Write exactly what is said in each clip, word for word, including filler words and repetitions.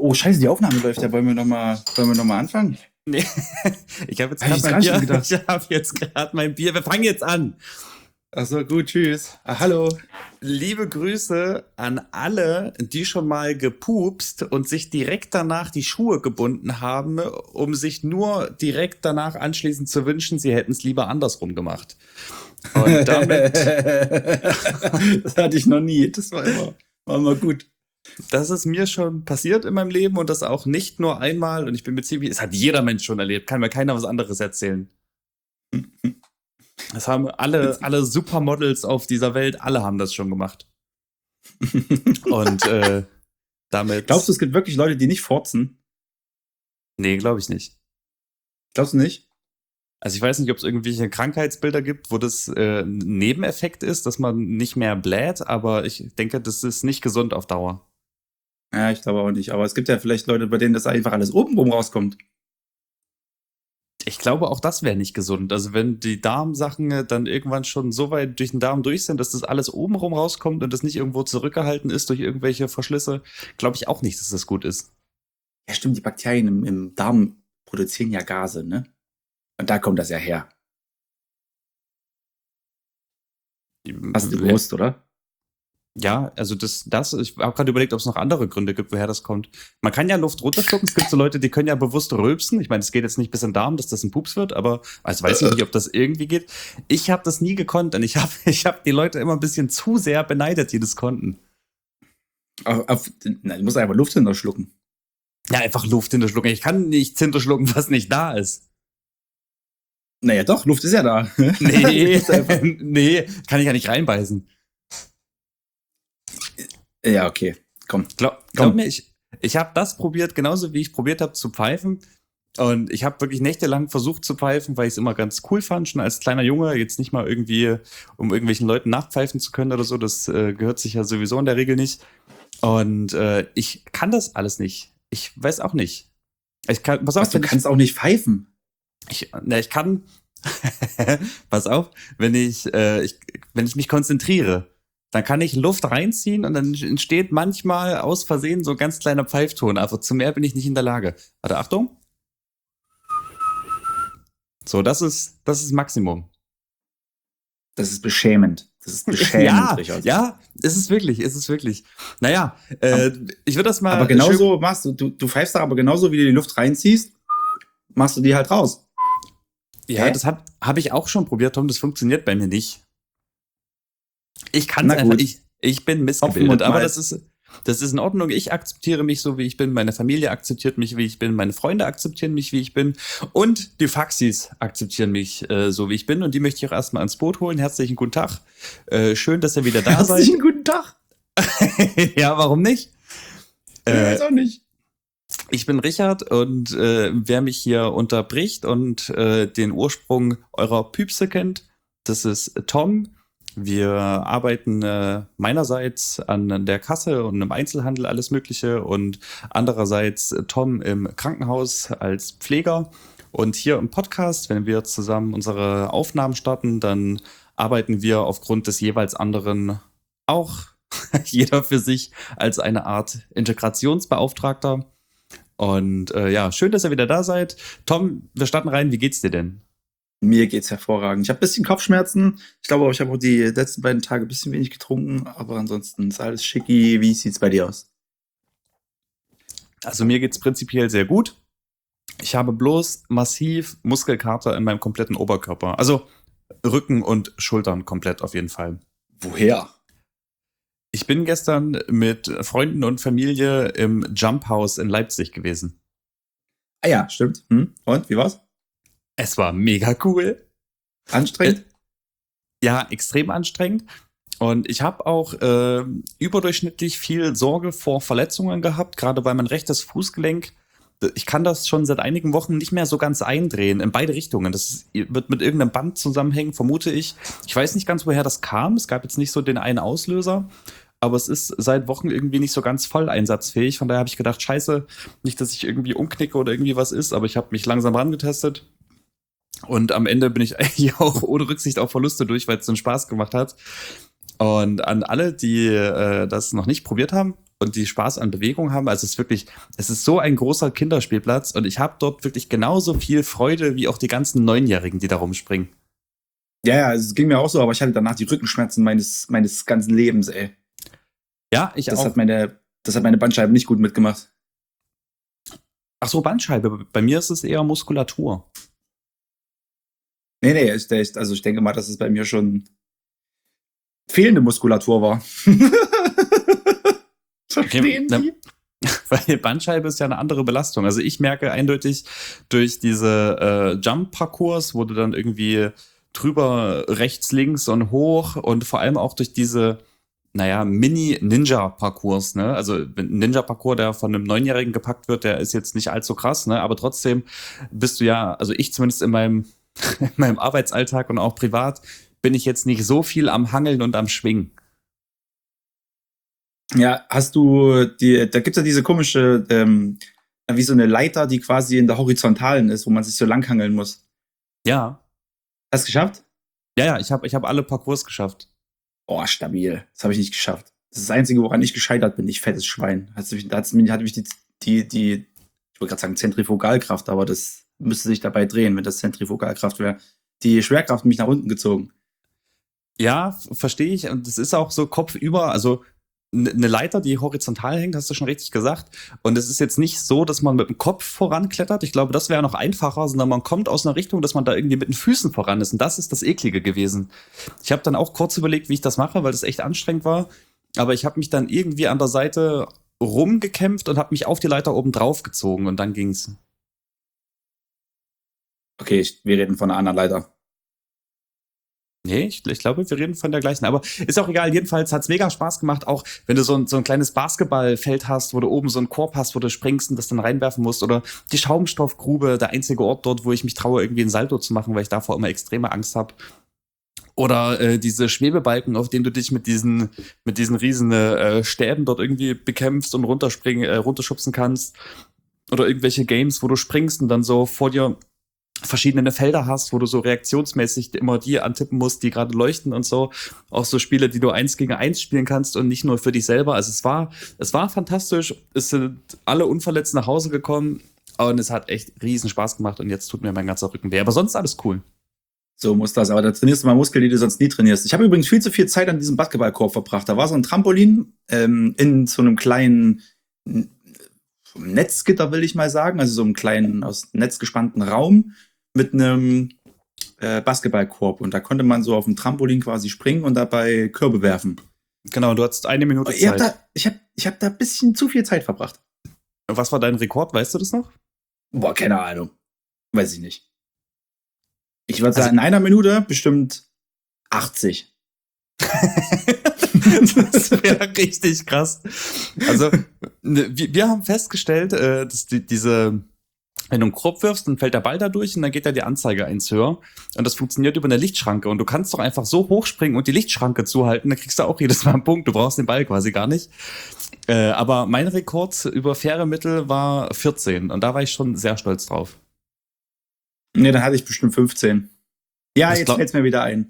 oh, scheiße, die Aufnahme läuft ja. Wollen wir nochmal noch mal anfangen? Nee, ich habe jetzt Hab ich gerade mein jetzt gar Bier. nicht Ich habe jetzt gerade mein Bier. Wir fangen jetzt an. Achso, gut, tschüss. Ah, hallo. Liebe Grüße an alle, die schon mal gepupst und sich direkt danach die Schuhe gebunden haben, um sich nur direkt danach anschließend zu wünschen, sie hätten es lieber andersrum gemacht. Und damit, das hatte ich noch nie. Das war immer, war immer gut. das ist mir schon passiert in meinem Leben und das auch nicht nur einmal. Und ich bin mir ziemlich, es hat jeder Mensch schon erlebt, kann mir keiner was anderes erzählen. Das haben alle, alle Supermodels auf dieser Welt, alle haben das schon gemacht. Und äh, damit. Glaubst du, es gibt wirklich Leute, die nicht furzen? Nee, glaube ich nicht. Glaubst du nicht? Also ich weiß nicht, ob es irgendwelche Krankheitsbilder gibt, wo das äh, ein Nebeneffekt ist, dass man nicht mehr bläht, aber ich denke, das ist nicht gesund auf Dauer. Ja, ich glaube auch nicht. Aber es gibt ja vielleicht Leute, bei denen das einfach alles obenrum rauskommt. Ich glaube, auch das wäre nicht gesund. Also wenn die Darmsachen dann irgendwann schon so weit durch den Darm durch sind, dass das alles obenrum rauskommt und das nicht irgendwo zurückgehalten ist durch irgendwelche Verschlüsse, glaube ich auch nicht, dass das gut ist. Ja, stimmt, die Bakterien im, im Darm produzieren ja Gase, ne? Und da kommt das ja her. Hast du gewusst, oder? Ja, also das, das, ich habe gerade überlegt, ob es noch andere Gründe gibt, woher das kommt. Man kann ja Luft runterschlucken. Es gibt so Leute, die können ja bewusst rülpsen. Ich meine, es geht jetzt nicht bis in den Darm, dass das ein Pups wird, aber also weiß ich nicht, ob das irgendwie geht. Ich habe das nie gekonnt und ich habe ich hab die Leute immer ein bisschen zu sehr beneidet, die das konnten. Auf, auf, na, du musst einfach Luft hinterschlucken. Ja, einfach Luft hinterschlucken. Ich kann nicht hinterschlucken, was nicht da ist. Naja, doch, Luft ist ja da. Nee, nee, kann ich ja nicht reinbeißen. Ja, okay. Komm. Glaub, glaub mir, ich, ich habe das probiert, genauso wie ich probiert habe zu pfeifen. Und ich habe wirklich nächtelang versucht zu pfeifen, weil ich es immer ganz cool fand, schon als kleiner Junge. Jetzt nicht mal irgendwie, um irgendwelchen Leuten nachpfeifen zu können oder so. Das äh, gehört sich ja sowieso in der Regel nicht. Und äh, ich kann das alles nicht. Ich weiß auch nicht. Ich kann, pass auf, Was, du kannst ich, auch nicht pfeifen? Ich, na, ich kann, pass auf, wenn ich, äh, ich, wenn ich mich konzentriere, dann kann ich Luft reinziehen und dann entsteht manchmal aus Versehen so ein ganz kleiner Pfeifton. Aber zu mehr bin ich nicht in der Lage. Warte, Achtung. So, das ist das ist Maximum. Das ist beschämend. Das ist beschämend, ja, Richard. Ja, ist es wirklich, ist es wirklich. Naja, äh, ich würde das mal... Aber genauso machst du, du, du pfeifst da aber genauso, wie du die Luft reinziehst, machst du die halt raus. Ja, Hä? das habe hab ich auch schon probiert, Tom, das funktioniert bei mir nicht. Ich kann es einfach, ich, ich bin missgebildet, aber das ist, das ist in Ordnung. Ich akzeptiere mich so, wie ich bin. Meine Familie akzeptiert mich, wie ich bin. Meine Freunde akzeptieren mich, wie ich bin. Und die Faxis akzeptieren mich, äh, so wie ich bin. Und die möchte ich auch erstmal ans Boot holen. Herzlichen guten Tag. Äh, schön, dass ihr wieder da seid. Herzlichen guten Tag. Ja, warum nicht? Ich äh, weiß auch nicht. Ich bin Richard und äh, wer mich hier unterbricht und äh, den Ursprung eurer Püpse kennt, das ist Tom. Wir arbeiten äh, meinerseits an der Kasse und im Einzelhandel alles Mögliche und andererseits Tom im Krankenhaus als Pfleger. Und hier im Podcast, wenn wir zusammen unsere Aufnahmen starten, dann arbeiten wir aufgrund des jeweils anderen auch jeder für sich als eine Art Integrationsbeauftragter. Und äh, ja, schön, dass ihr wieder da seid. Tom, wir starten rein. Wie geht's dir denn? Mir geht's hervorragend. Ich habe ein bisschen Kopfschmerzen. Ich glaube auch, ich habe auch die letzten beiden Tage ein bisschen wenig getrunken. Aber ansonsten ist alles schicki. Wie sieht's bei dir aus? Also mir geht's prinzipiell sehr gut. Ich habe bloß massiv Muskelkater in meinem kompletten Oberkörper. Also Rücken und Schultern komplett auf jeden Fall. Woher? Ich bin gestern mit Freunden und Familie im Jump House in Leipzig gewesen. Ah ja, stimmt. Hm? Und, wie war's? Es war mega cool. Anstrengend? Äh, ja, extrem anstrengend. Und ich habe auch äh, überdurchschnittlich viel Sorge vor Verletzungen gehabt, gerade weil mein rechtes Fußgelenk, ich kann das schon seit einigen Wochen nicht mehr so ganz eindrehen, in beide Richtungen. Das wird mit irgendeinem Band zusammenhängen, vermute ich. Ich weiß nicht ganz, woher das kam. Es gab jetzt nicht so den einen Auslöser. Aber es ist seit Wochen irgendwie nicht so ganz voll einsatzfähig. Von daher habe ich gedacht, scheiße, nicht, dass ich irgendwie umknicke oder irgendwie was ist. Aber ich habe mich langsam rangetestet. Und am Ende bin ich eigentlich auch ohne Rücksicht auf Verluste durch, weil es so einen Spaß gemacht hat. Und an alle, die äh, das noch nicht probiert haben, und die Spaß an Bewegung haben. Also es ist wirklich, es ist so ein großer Kinderspielplatz und ich habe dort wirklich genauso viel Freude wie auch die ganzen Neunjährigen, die da rumspringen. Ja, ja, es ging mir auch so, aber ich hatte danach die Rückenschmerzen meines, meines ganzen Lebens, ey. Ja, ich Das auch. hat meine, das hat meine Bandscheibe nicht gut mitgemacht. Ach so, Bandscheibe. Bei mir ist es eher Muskulatur. Nee, nee, ich, ich, also ich denke mal, dass es bei mir schon fehlende Muskulatur war. Verstehen Okay, die? Weil Bandscheibe ist ja eine andere Belastung. Also ich merke eindeutig durch diese äh, Jump-Parcours, wo du dann irgendwie drüber rechts, links und hoch und vor allem auch durch diese, naja, Mini-Ninja-Parcours, ne? Also ein Ninja-Parcours, der von einem Neunjährigen gepackt wird, der ist jetzt nicht allzu krass, ne? Aber trotzdem bist du ja, also ich zumindest in meinem, in meinem Arbeitsalltag und auch privat, bin ich jetzt nicht so viel am Hangeln und am Schwingen. Ja, hast du die, da gibt's ja diese komische, ähm, wie so eine Leiter, die quasi in der Horizontalen ist, wo man sich so langhangeln muss. Ja. Hast du geschafft? Ja, ja, ich habe ich hab alle Parcours geschafft. Oh, stabil. Das habe ich nicht geschafft. Das ist das Einzige, woran ich gescheitert bin, ich fettes Schwein. Hat's mich, da hat's mich, hatte mich die, die, die, ich wollte gerade sagen Zentrifugalkraft, aber das müsste sich dabei drehen, wenn das Zentrifugalkraft wäre. Die Schwerkraft mich nach unten gezogen. Ja, verstehe ich. Und es ist auch so kopfüber, also eine Leiter, die horizontal hängt, hast du schon richtig gesagt. Und es ist jetzt nicht so, dass man mit dem Kopf voranklettert. Ich glaube, das wäre noch einfacher, sondern man kommt aus einer Richtung, dass man da irgendwie mit den Füßen voran ist. Und das ist das Eklige gewesen. Ich habe dann auch kurz überlegt, wie ich das mache, weil das echt anstrengend war. Aber ich habe mich dann irgendwie an der Seite rumgekämpft und habe mich auf die Leiter oben drauf gezogen. Und dann ging's. Okay, ich, wir reden von einer anderen Leiter. Nee, ich, ich glaube, wir reden von der gleichen. Aber ist auch egal. Jedenfalls hat's mega Spaß gemacht. Auch wenn du so ein, so ein kleines Basketballfeld hast, wo du oben so einen Korb hast, wo du springst und das dann reinwerfen musst. Oder die Schaumstoffgrube, der einzige Ort dort, wo ich mich traue, irgendwie ein Salto zu machen, weil ich davor immer extreme Angst habe. Oder äh, diese Schwebebalken, auf denen du dich mit diesen, mit diesen riesen äh, Stäben dort irgendwie bekämpfst und runterspringen, äh, runterschubsen kannst. Oder irgendwelche Games, wo du springst und dann so vor dir verschiedene Felder hast, wo du so reaktionsmäßig immer die antippen musst, die gerade leuchten und so. Auch so Spiele, die du eins gegen eins spielen kannst und nicht nur für dich selber. Also es war, es war fantastisch. Es sind alle unverletzt nach Hause gekommen und es hat echt riesen Spaß gemacht und jetzt tut mir mein ganzer Rücken weh. Aber sonst alles cool. So muss das, aber da trainierst du mal Muskeln, die du sonst nie trainierst. Ich habe übrigens viel zu viel Zeit an diesem Basketballkorb verbracht. Da war so ein Trampolin ähm, in so einem kleinen Netzgitter, will ich mal sagen, also so einem kleinen, aus Netz gespannten Raum mit einem äh, Basketballkorb. Und da konnte man so auf dem Trampolin quasi springen und dabei Körbe werfen. Genau, du hattest eine Minute Ich habe Zeit. da, ich hab, ich hab da ein bisschen zu viel Zeit verbracht. Was war dein Rekord? Weißt du das noch? Boah, keine Ahnung. Weiß ich nicht. Ich würde Also- sagen, in einer Minute bestimmt achtzig. Das wäre richtig krass. Also, ne, wir, wir haben festgestellt, äh, dass die, diese, wenn du einen Korb wirfst, dann fällt der Ball da durch und dann geht da die Anzeige eins höher. Und das funktioniert über eine Lichtschranke. Und du kannst doch einfach so hochspringen und die Lichtschranke zuhalten, dann kriegst du auch jedes Mal einen Punkt. Du brauchst den Ball quasi gar nicht. Äh, aber mein Rekord über faire Mittel war vierzehn. Und da war ich schon sehr stolz drauf. Nee, dann hatte ich bestimmt fünfzehn. Ja, Ich jetzt glaub- fällt's mir wieder ein.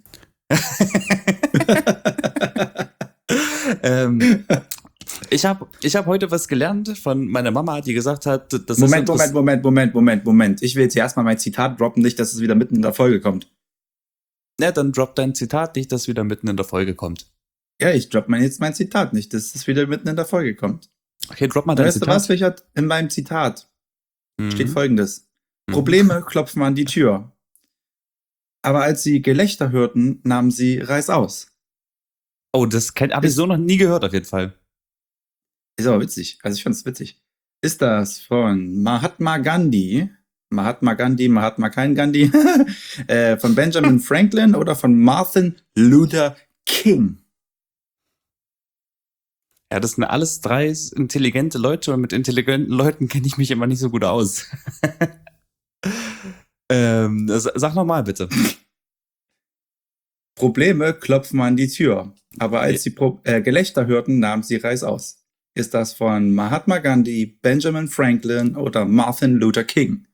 ähm, ich habe ich hab heute was gelernt von meiner Mama, die gesagt hat, das Moment, ist Moment, Moment, Moment, Moment, Moment. Ich will jetzt hier erstmal mein Zitat droppen, nicht, dass es wieder mitten in der Folge kommt. Ja, dann drop dein Zitat nicht, dass wieder mitten in der Folge kommt. Ja, ich droppe mein, jetzt mein Zitat nicht, dass es wieder mitten in der Folge kommt. Okay, drop mal dein Weißt du Zitat. was, Richard? In meinem Zitat Mhm. steht Folgendes. Mhm. Probleme klopfen an die Tür. Aber als sie Gelächter hörten, nahmen sie Reißaus. Oh, das habe ich so noch nie gehört auf jeden Fall. Ist aber witzig. Also ich fand es witzig. Ist das von Mahatma Gandhi? Mahatma Gandhi, Mahatma kein Gandhi. äh, von Benjamin Franklin oder von Martin Luther King? Ja, das sind alles drei intelligente Leute und mit intelligenten Leuten kenne ich mich immer nicht so gut aus. ähm, sag nochmal bitte. Probleme klopfen an die Tür. Aber als sie Pro äh, Gelächter hörten, nahmen sie Reißaus. Ist das von Mahatma Gandhi, Benjamin Franklin oder Martin Luther King?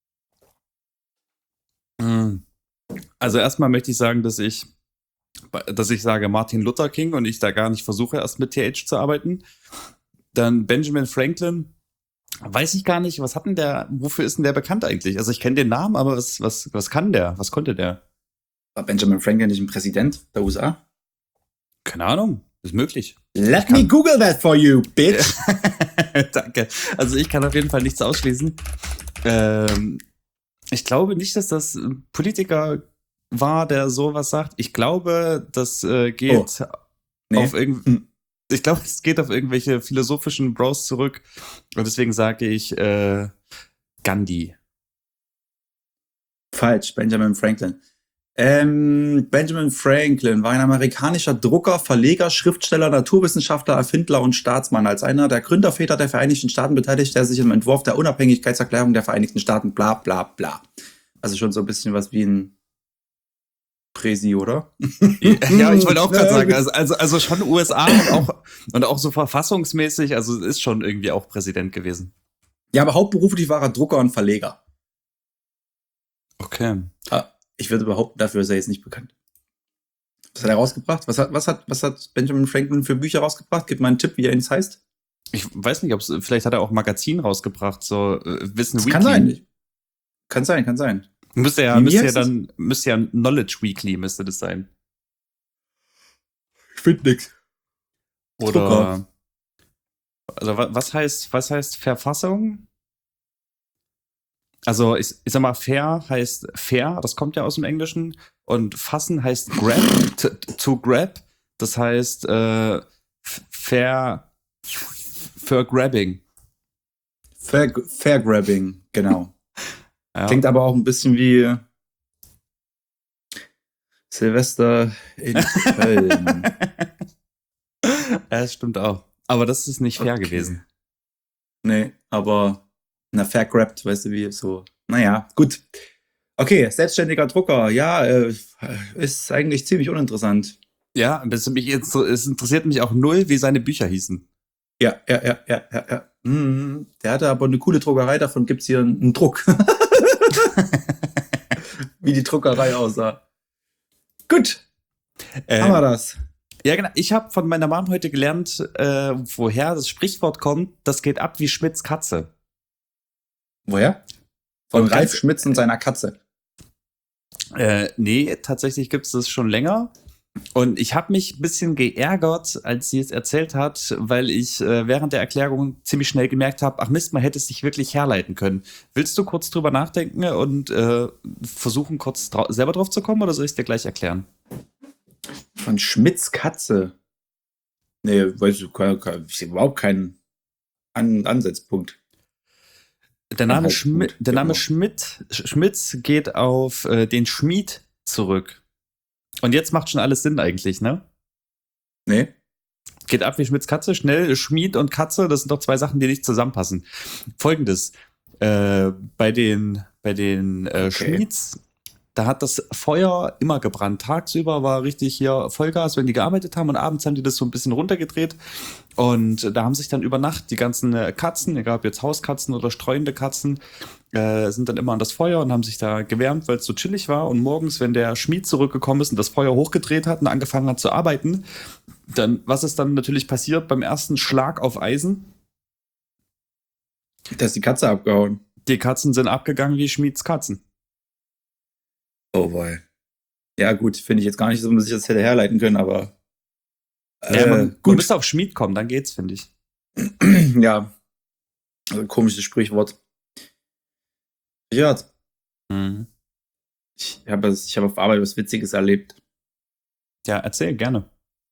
Also erstmal möchte ich sagen, dass ich, dass ich sage Martin Luther King und ich da gar nicht versuche, erst mit T H zu arbeiten. Dann Benjamin Franklin. Weiß ich gar nicht, was hat denn der, wofür ist denn der bekannt eigentlich? Also ich kenne den Namen, aber was, was, was kann der? Was konnte der? War Benjamin Franklin nicht ein Präsident der U S A? Keine Ahnung, ist möglich. Let me Google that for you, bitch. Danke. Also ich kann auf jeden Fall nichts ausschließen. Ähm, ich glaube nicht, dass das ein Politiker war, der sowas sagt. Ich glaube, das äh, geht Oh. Nee. auf irgendwie. Ich glaube, es geht auf irgendwelche philosophischen Bros zurück. Und deswegen sage ich äh, Gandhi. Falsch, Benjamin Franklin. Ähm, Benjamin Franklin war ein amerikanischer Drucker, Verleger, Schriftsteller, Naturwissenschaftler, Erfinder und Staatsmann. Als einer der Gründerväter der Vereinigten Staaten beteiligte er sich im Entwurf der Unabhängigkeitserklärung der Vereinigten Staaten, bla bla bla. Also schon so ein bisschen was wie ein Präsi, oder? Ja, ich wollte auch gerade sagen, also, also, also schon U S A und auch, und auch so verfassungsmäßig, also ist schon irgendwie auch Präsident gewesen. Ja, aber hauptberuflich war er Drucker und Verleger. Okay. Ah, ich würde behaupten, dafür ist er jetzt nicht bekannt. Was hat er rausgebracht? Was hat, was hat, was hat Benjamin Franklin für Bücher rausgebracht? Gib mal einen Tipp, wie er ins heißt. Ich weiß nicht, ob es, vielleicht hat er auch Magazin rausgebracht, so äh, Wissen Das Weekly. kann sein. Kann sein, kann sein. Müsste ja, Wie müsste ja heißt das? dann, müsste ja Knowledge Weekly müsste das sein. Ich finde nix. Oder, Drucker. also wa- was heißt, was heißt Verfassung? Also ich, ich sag mal, fair heißt fair, das kommt ja aus dem Englischen. Und fassen heißt grab, to, to grab. Das heißt äh, f- fair, für grabbing. Fair, Fair Grabbing, genau. Ja. Klingt aber auch ein bisschen wie Silvester in Köln. Ja, das stimmt auch. Aber das ist nicht fair Okay. gewesen. Nee, aber na, fair grabbed, weißt du, wie so. Naja, gut. Okay, selbstständiger Drucker, ja, äh, ist eigentlich ziemlich uninteressant. Ja, das mich jetzt, es interessiert mich auch null, wie seine Bücher hießen. Ja, ja, ja, ja, ja, ja. Mhm. Der hatte aber eine coole Druckerei, davon gibt's hier einen Druck. Wie die Druckerei aussah. Gut, Äh, haben wir das. Ja, genau. Ich habe von meiner Mom heute gelernt, äh, woher das Sprichwort kommt, das geht ab wie Schmidts Katze. Woher? Von Und Ralf ganz- Schmitz und seiner Katze. Äh, nee, tatsächlich gibt's das schon länger. Und ich habe mich ein bisschen geärgert, als sie es erzählt hat, weil ich äh, während der Erklärung ziemlich schnell gemerkt habe, ach Mist, man hätte es sich wirklich herleiten können. Willst du kurz drüber nachdenken und äh, versuchen, kurz drau- selber drauf zu kommen, oder soll ich es dir gleich erklären? Von Schmitz Katze. Nee, weiß ich, kein, kein, ich sehe überhaupt keinen An Ansatzpunkt. Der Name, Anhaltspunkt, Schmidt, der Name genau. Schmidt, Schmitz geht auf äh, den Schmied zurück. Und jetzt macht schon alles Sinn eigentlich, ne? Nee? Geht ab wie Schmidts Katze, schnell, Schmied und Katze, das sind doch zwei Sachen, die nicht zusammenpassen. Folgendes, äh, bei den, bei den äh, Okay. Schmieds, da hat das Feuer immer gebrannt. Tagsüber war richtig hier Vollgas, wenn die gearbeitet haben, und abends haben die das so ein bisschen runtergedreht. Und da haben sich dann über Nacht die ganzen äh, Katzen, egal ob jetzt Hauskatzen oder streuende Katzen, äh, sind dann immer an das Feuer und haben sich da gewärmt, weil es so chillig war. Und morgens, wenn der Schmied zurückgekommen ist und das Feuer hochgedreht hat und angefangen hat zu arbeiten, dann, was ist dann natürlich passiert beim ersten Schlag auf Eisen? Da ist die Katze abgehauen. Die Katzen sind abgegangen wie Schmieds Katzen. Oh boy. Ja, gut, finde ich jetzt gar nicht so, dass ich das hätte herleiten können, aber. Äh, Ja, man, man gut. müsste auf Schmied kommen, dann geht's, finde ich. Ja. Also ein komisches Sprichwort. Ja, Mhm. ich habe ich hab auf Arbeit was Witziges erlebt. Ja, erzähl gerne.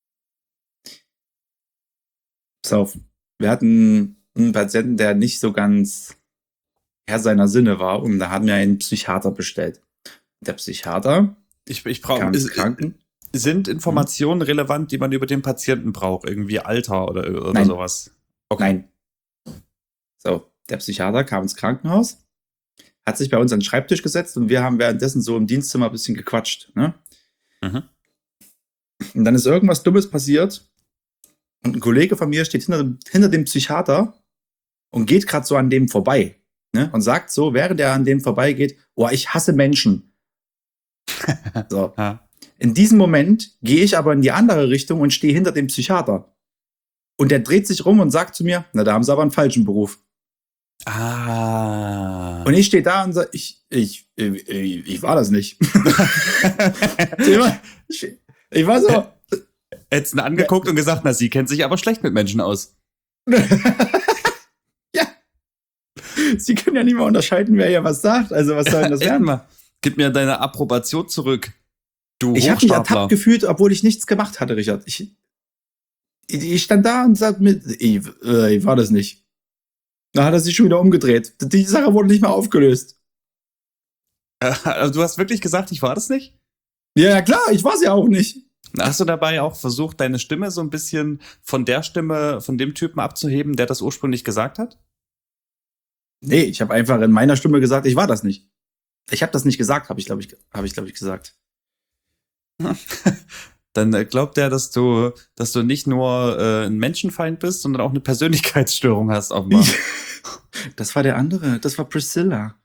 Pass auf. Wir hatten einen Patienten, der nicht so ganz Herr seiner Sinne war, und da haben wir einen Psychiater bestellt. Der Psychiater Ich, ich kam brauche. ins Kranken. Sind Informationen relevant, die man über den Patienten braucht? Irgendwie Alter oder, oder Nein. sowas? Okay. Nein. So, der Psychiater kam ins Krankenhaus, hat sich bei uns an den Schreibtisch gesetzt, und wir haben währenddessen so im Dienstzimmer ein bisschen gequatscht. Ne? Mhm. Und dann ist irgendwas Dummes passiert, und ein Kollege von mir steht hinter dem, hinter dem Psychiater und geht gerade so an dem vorbei. Ne? Und sagt so, während er an dem vorbeigeht, oh, ich hasse Menschen. So. Ja. In diesem Moment gehe ich aber in die andere Richtung und stehe hinter dem Psychiater. Und der dreht sich rum und sagt zu mir, na, da haben sie aber einen falschen Beruf. Ah. Und ich stehe da und sage, ich, ich, ich, ich, ich war das nicht. ich, ich war so. Hättest ihn angeguckt und gesagt, na, sie kennt sich aber schlecht mit Menschen aus. Ja. Sie können ja nicht mal unterscheiden, wer hier was sagt. Also was soll denn das werden? Mal. Gib mir deine Approbation zurück. Du Ich habe mich Hochstapler. ertappt gefühlt, obwohl ich nichts gemacht hatte, Richard. Ich, ich stand da und sagte mir, ich, äh, ich war das nicht. Da hat er sich schon wieder umgedreht. Die Sache wurde nicht mehr aufgelöst. Also du hast wirklich gesagt, ich war das nicht? Ja, ja klar, ich war es ja auch nicht. Hast du dabei auch versucht, deine Stimme so ein bisschen von der Stimme, von dem Typen abzuheben, der das ursprünglich gesagt hat? Nee, ich habe einfach in meiner Stimme gesagt, ich war das nicht. Ich habe das nicht gesagt, habe ich, glaube ich, habe ich, glaube ich, gesagt. Dann äh, glaubt er, dass du, dass du nicht nur äh, ein Menschenfeind bist, sondern auch eine Persönlichkeitsstörung hast offenbar. Das war der andere, das war Priscilla.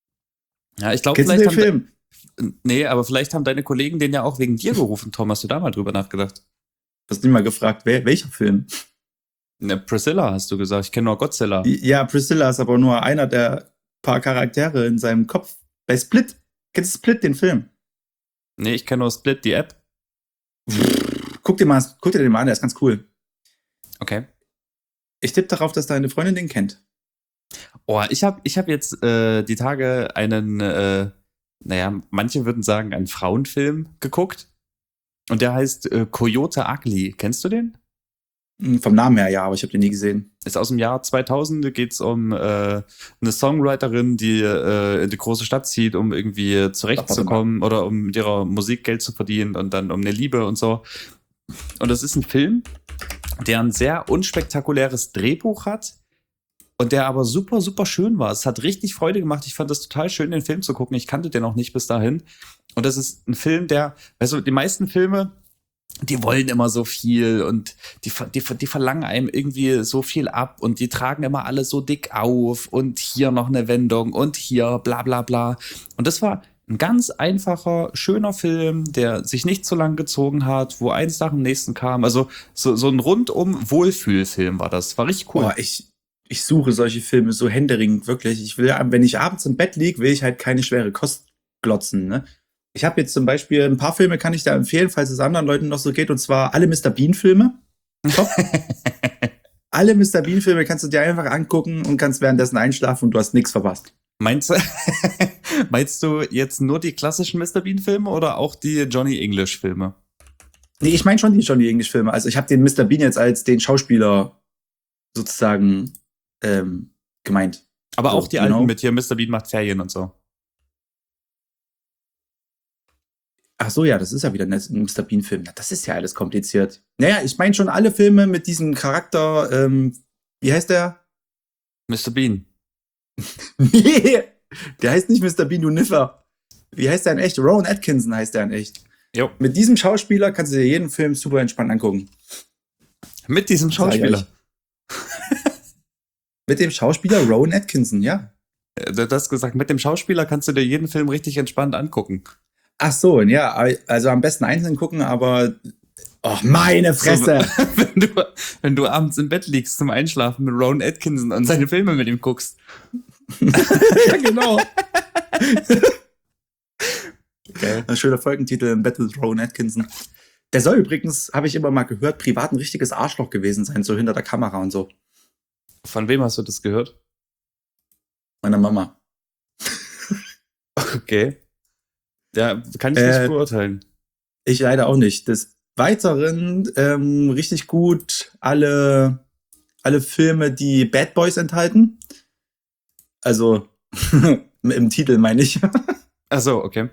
Ja, ich glaube, Kennst du vielleicht den haben Film? de- nee, aber vielleicht haben deine Kollegen den ja auch wegen dir gerufen, Tom. Hast du da mal drüber nachgedacht? Hast du nicht mal gefragt, wer, welcher Film? Ne, Priscilla hast du gesagt. Ich kenne nur Godzilla. Ja, Priscilla ist aber nur einer der paar Charaktere in seinem Kopf. Bei Split. Kennst du Split, den Film? Nee, ich kenne nur Split, die App. Guck dir mal, guck dir den mal an, der ist ganz cool. Okay. Ich tippe darauf, dass deine Freundin den kennt. Oh, ich habe ich hab jetzt äh, die Tage einen, äh, naja, manche würden sagen, einen Frauenfilm geguckt. Und der heißt äh, Coyote Ugly. Kennst du den? Hm, vom Namen her ja, aber ich habe den nie gesehen. Ist aus dem Jahr zweitausend. Da geht es um äh, eine Songwriterin, die äh, in die große Stadt zieht, um irgendwie zurechtzukommen oder um mit ihrer Musik Geld zu verdienen und dann um eine Liebe und so. Und das ist ein Film, der ein sehr unspektakuläres Drehbuch hat und der aber super, super schön war. Es hat richtig Freude gemacht. Ich fand das total schön, den Film zu gucken. Ich kannte den auch nicht bis dahin. Und das ist ein Film, der, weißt du, die meisten Filme, die wollen immer so viel und die, die, die verlangen einem irgendwie so viel ab und die tragen immer alle so dick auf und hier noch eine Wendung und hier bla bla bla. Und das war ein ganz einfacher, schöner Film, der sich nicht so lang gezogen hat, wo eins nach dem nächsten kam. Also so, so ein rundum Wohlfühlfilm war das. War richtig cool. Boah, ich, ich suche solche Filme so händeringend, wirklich. Ich will, wenn ich abends im Bett liege, will ich halt keine schwere Kost glotzen, ne? Ich habe jetzt zum Beispiel ein paar Filme, kann ich da empfehlen, falls es anderen Leuten noch so geht, und zwar alle Mister Bean-Filme. Top. Alle Mister Bean-Filme kannst du dir einfach angucken und kannst währenddessen einschlafen und du hast nichts verpasst. Meinst, meinst du jetzt nur die klassischen Mister Bean-Filme oder auch die Johnny English-Filme? Nee, ich meine schon die Johnny English-Filme. Also ich habe den Mister Bean jetzt als den Schauspieler sozusagen ähm, gemeint. Aber So, auch die you alten know? mit hier Mister Bean macht Ferien und so. Ach so, ja, das ist ja wieder ein Mister Bean-Film. Ja, das ist ja alles kompliziert. Naja, ich meine schon alle Filme mit diesem Charakter, ähm, wie heißt der? Mister Bean. Nee, der heißt nicht Mister Bean, du Niffer. Wie heißt der in echt? Rowan Atkinson heißt der in echt. Jo. Mit diesem Schauspieler kannst du dir jeden Film super entspannt angucken. Mit diesem Schauspieler. Mit dem Schauspieler Rowan Atkinson, ja. Du hast gesagt, mit dem Schauspieler kannst du dir jeden Film richtig entspannt angucken. Ach so, ja, also am besten einzeln gucken, aber oh, meine Fresse. So, wenn, du, wenn du abends im Bett liegst zum Einschlafen mit Rowan Atkinson und seine Filme mit ihm guckst. Ja, genau. Okay. Ein schöner Folgentitel im Bett mit Rowan Atkinson. Der soll übrigens, habe ich immer mal gehört, privat ein richtiges Arschloch gewesen sein, so hinter der Kamera und so. Von wem hast du das gehört? Meiner Mama. Okay. Ja, kann ich Äh, nicht beurteilen. Ich leider auch nicht. Des Weiteren ähm, richtig gut alle, alle Filme, die Bad Boys enthalten. Also im Titel meine ich. Ach so, okay.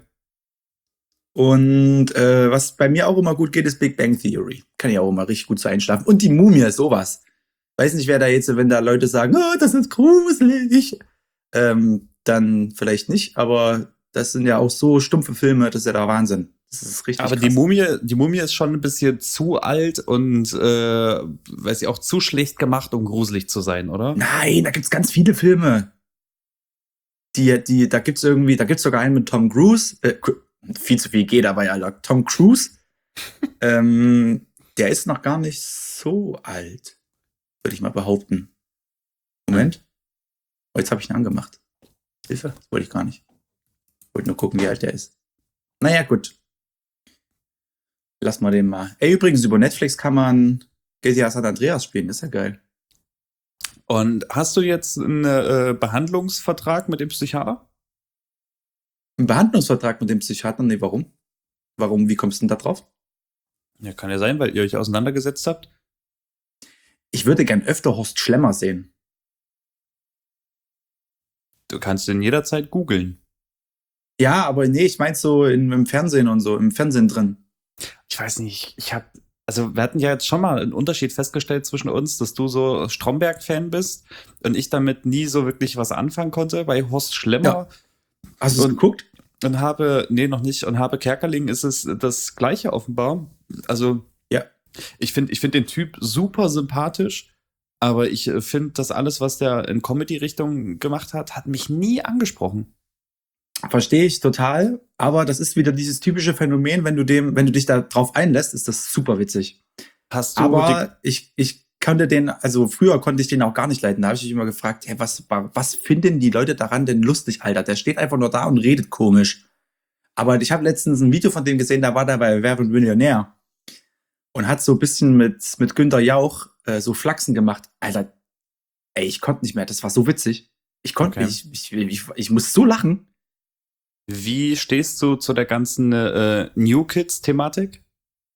Und äh, was bei mir auch immer gut geht, ist Big Bang Theory. Kann ich auch immer richtig gut so einschlafen. Und die Mumie, sowas. Weiß nicht, wer da jetzt, wenn da Leute sagen, oh, das ist gruselig, ähm, dann vielleicht nicht, aber das sind ja auch so stumpfe Filme, das ist ja der Wahnsinn. Das ist richtig Aber krass. die Mumie, die Mumie ist schon ein bisschen zu alt und, äh, weiß ich, auch zu schlecht gemacht, um gruselig zu sein, oder? Nein, da gibt's ganz viele Filme. Die, die, da gibt's irgendwie, da gibt's sogar einen mit Tom Cruise. Äh, viel zu viel G dabei, Alter. Tom Cruise. ähm, der ist noch gar nicht so alt. Würde ich mal behaupten. Moment. Oh, jetzt habe ich ihn angemacht. Hilfe? Das wollte ich gar nicht. Ich wollte nur gucken, wie alt der ist. Naja, gut. Lass mal den mal. Ey, übrigens, über Netflix kann man G T A San Andreas spielen. Das ist ja geil. Und hast du jetzt einen äh, Behandlungsvertrag mit dem Psychiater? Ein Behandlungsvertrag mit dem Psychiater? Nee, warum? Warum? Wie kommst du denn da drauf? Ja, kann ja sein, weil ihr euch auseinandergesetzt habt. Ich würde gern öfter Horst Schlemmer sehen. Du kannst ihn jederzeit googeln. Ja, aber nee, ich mein's so in, im Fernsehen und so, im Fernsehen drin. Ich weiß nicht, ich hab, also wir hatten ja jetzt schon mal einen Unterschied festgestellt zwischen uns, dass du so Stromberg-Fan bist und ich damit nie so wirklich was anfangen konnte bei Horst Schlemmer. Ja. Hast du es geguckt? Und habe, nee, noch nicht, und habe Kerkeling ist es das Gleiche offenbar. Also, ja. Ich finde ich find den Typ super sympathisch, aber ich finde, dass alles, was der in Comedy-Richtung gemacht hat, hat mich nie angesprochen. Verstehe ich total, aber das ist wieder dieses typische Phänomen, wenn du dem, wenn du dich da drauf einlässt, ist das super witzig. Hast du aber ich, ich konnte den, also früher konnte ich den auch gar nicht leiten. Da habe ich mich immer gefragt, hey, was, was finden die Leute daran denn lustig, Alter? Der steht einfach nur da und redet komisch. Aber ich habe letztens ein Video von dem gesehen, da war der bei Wer wird Millionär und hat so ein bisschen mit, mit Günther Jauch äh, so Flachsen gemacht. Alter, ey, ich konnte nicht mehr, das war so witzig. Ich konnte Okay. nicht, ich, ich, ich, ich muss so lachen. Wie stehst du zu der ganzen äh, New Kids-Thematik?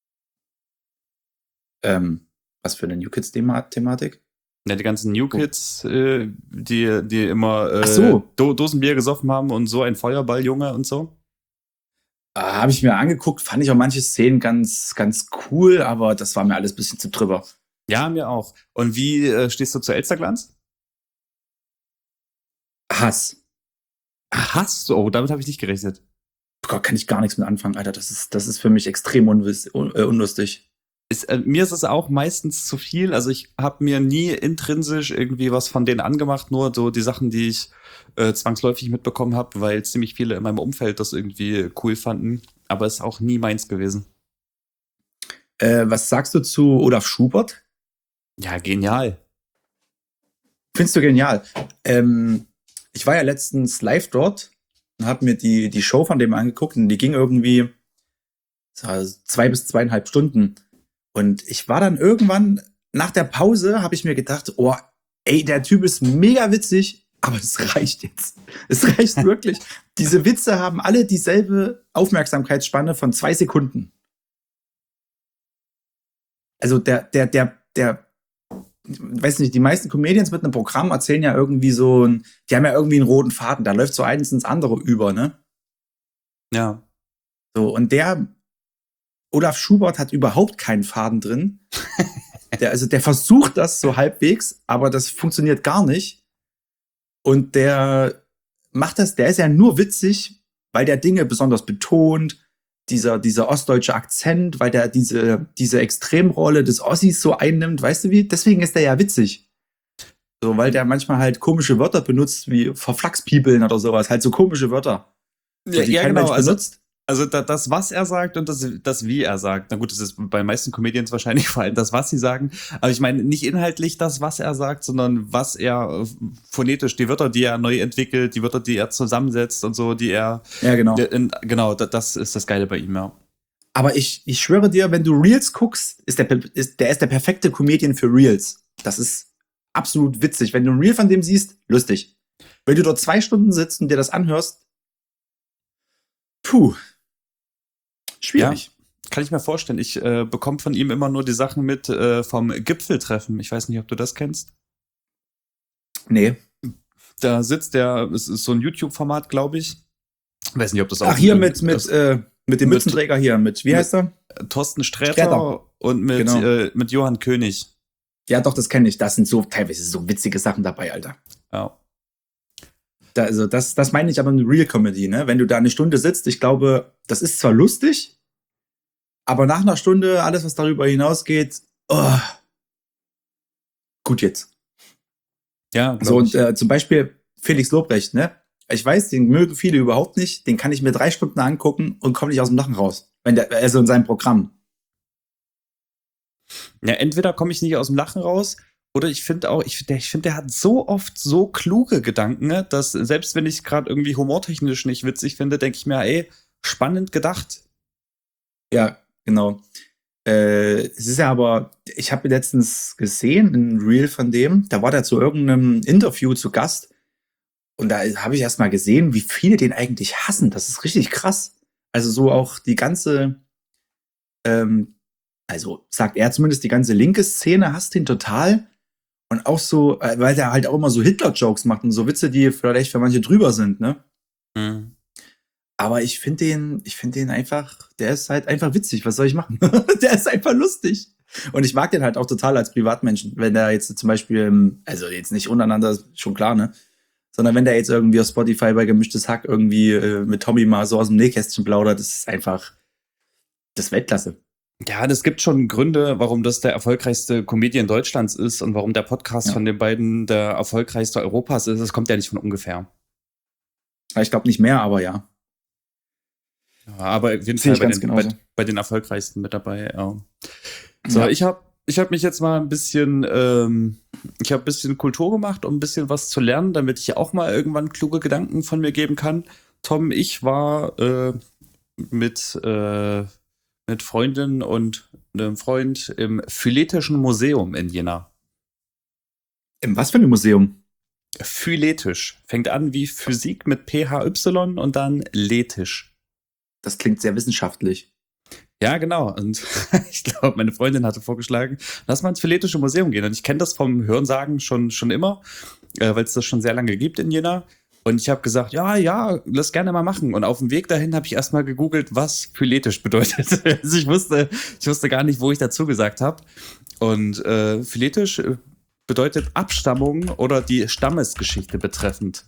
Ähm, was für eine New Kids-Thematik? Ja, die ganzen New Kids, äh, die, die immer äh, Ach so. Do- Dosenbier gesoffen haben und so ein Feuerball-Junge und so. Äh, habe ich mir angeguckt, fand ich auch manche Szenen ganz, ganz cool, aber das war mir alles ein bisschen zu drüber. Ja, mir auch. Und wie äh, stehst du zu Elsterglanz? Hass. Hass? Oh, damit habe ich nicht gerechnet. Gott, kann ich gar nichts mit anfangen, Alter. Das ist, das ist für mich extrem unwiss, un, äh, unlustig. Ist, äh, mir ist es auch meistens zu viel. Also ich habe mir nie intrinsisch irgendwie was von denen angemacht, nur so die Sachen, die ich äh, zwangsläufig mitbekommen habe, weil ziemlich viele in meinem Umfeld das irgendwie cool fanden. Aber ist auch nie meins gewesen. Äh, was sagst du zu Olaf Schubert? Ja, genial. Findest du genial. Ähm, ich war ja letztens live dort und habe mir die, die Show von dem angeguckt und die ging irgendwie zwei bis zweieinhalb Stunden. Und ich war dann irgendwann, nach der Pause, habe ich mir gedacht, oh, ey, der Typ ist mega witzig, aber es reicht jetzt. Es reicht wirklich. Diese Witze haben alle dieselbe Aufmerksamkeitsspanne von zwei Sekunden. Also der, der, der, der, weiß nicht, die meisten Comedians mit einem Programm erzählen ja irgendwie so, ein, die haben ja irgendwie einen roten Faden, da läuft so eins ins andere über, ne? Ja. So, und der Olaf Schubert hat überhaupt keinen Faden drin. Der, also der versucht das so halbwegs, aber das funktioniert gar nicht. Und der macht das, der ist ja nur witzig, weil der Dinge besonders betont, dieser, dieser ostdeutsche Akzent, weil der diese, diese Extremrolle des Ossis so einnimmt, weißt du wie? Deswegen ist der ja witzig. So, weil der manchmal halt komische Wörter benutzt, wie verflachspiepeln oder sowas, halt so komische Wörter. Ja, die ja kein genau. Mensch Also, benutzt. also da, das, was er sagt und das, das, wie er sagt. Na gut, das ist bei meisten Comedians wahrscheinlich vor allem das, was sie sagen. Aber ich meine nicht inhaltlich das, was er sagt, sondern was er äh, phonetisch, die Wörter, die er neu entwickelt, die Wörter, die er zusammensetzt und so, die er. Ja, genau. Der, in, genau, da, das ist das Geile bei ihm, ja. Aber ich, ich schwöre dir, wenn du Reels guckst, ist der, ist, der ist der perfekte Comedian für Reels. Das ist absolut witzig. Wenn du ein Reel von dem siehst, lustig. Wenn du dort zwei Stunden sitzt und dir das anhörst, puh, schwierig. Ja, kann ich mir vorstellen. Ich äh, bekomme von ihm immer nur die Sachen mit äh, vom Gipfeltreffen. Ich weiß nicht, ob du das kennst. Nee. Da sitzt der, es ist so ein YouTube-Format, glaube ich. Ich weiß nicht, ob das auch. Ach, hier mit, mit, äh, mit dem mit- Mützenträger hier, mit, wie mit- heißt er? Thorsten Sträter, Sträter. und mit, Genau. äh, mit Johann König. Ja, doch, das kenne ich. Da sind so teilweise so witzige Sachen dabei, Alter. Ja. Da, also das, das meine ich aber eine Real-Comedy, ne? Wenn du da eine Stunde sitzt, ich glaube, das ist zwar lustig, aber nach einer Stunde, alles, was darüber hinausgeht, oh, gut jetzt. Ja, glaub So, und ich. äh, zum Beispiel Felix Lobrecht, ne? Ich weiß, den mögen viele überhaupt nicht. Den kann ich mir drei Stunden angucken und komme nicht aus dem Lachen raus. Wenn der, also in seinem Programm. Ja, entweder komme ich nicht aus dem Lachen raus Oder ich finde auch, ich finde, ich finde, der hat so oft so kluge Gedanken, ne, dass selbst wenn ich es gerade irgendwie humortechnisch nicht witzig finde, denke ich mir, ey, spannend gedacht. Ja, genau. Äh, es ist ja aber, ich habe letztens gesehen, ein Reel von dem, da war der zu irgendeinem Interview zu Gast und da habe ich erst mal gesehen, wie viele den eigentlich hassen. Das ist richtig krass. Also so auch die ganze, ähm, also sagt er zumindest, die ganze linke Szene hasst ihn total. Und auch so, äh, weil der halt auch immer so Hitler-Jokes macht und so Witze, die vielleicht für manche drüber sind, ne? Mhm. Aber ich finde den, ich finde den einfach, der ist halt einfach witzig. Was soll ich machen? Der ist einfach lustig. Und ich mag den halt auch total als Privatmenschen. Wenn der jetzt zum Beispiel, also jetzt nicht untereinander, schon klar, ne? Sondern wenn der jetzt irgendwie auf Spotify bei Gemischtes Hack irgendwie äh, mit Tommy mal so aus dem Nähkästchen plaudert, das ist einfach, das ist Weltklasse. Ja, es gibt schon Gründe, warum das der erfolgreichste Comedian Deutschlands ist und warum der Podcast Ja. von den beiden der erfolgreichste Europas ist. Das kommt ja nicht von ungefähr. Ich glaube nicht mehr, aber ja. Ja, aber auf jeden Sehe Fall ich bei ganz den, genauso. bei, bei den erfolgreichsten mit dabei. Ja. So, Ja. ich habe ich hab mich jetzt mal ein bisschen, ähm, ich habe ein bisschen Kultur gemacht, um ein bisschen was zu lernen, damit ich auch mal irgendwann kluge Gedanken von mir geben kann. Tom, ich war äh, mit, äh, mit Freundin und einem Freund im Philetischen Museum in Jena. Im was für ein Museum? Philetisch. Fängt an wie Physik mit P H Y und dann Letisch. Das klingt sehr wissenschaftlich. Ja, genau. Und ich glaube, meine Freundin hatte vorgeschlagen, lass mal ins Philetische Museum gehen. Und ich kenne das vom Hörensagen schon, schon immer, äh, weil es das schon sehr lange gibt in Jena. Und ich habe gesagt, ja, ja, lass gerne mal machen. Und auf dem Weg dahin habe ich erstmal gegoogelt, was philetisch bedeutet. Also ich wusste, ich wusste gar nicht, wo ich dazu gesagt habe. Und äh, philetisch bedeutet Abstammung oder die Stammesgeschichte betreffend.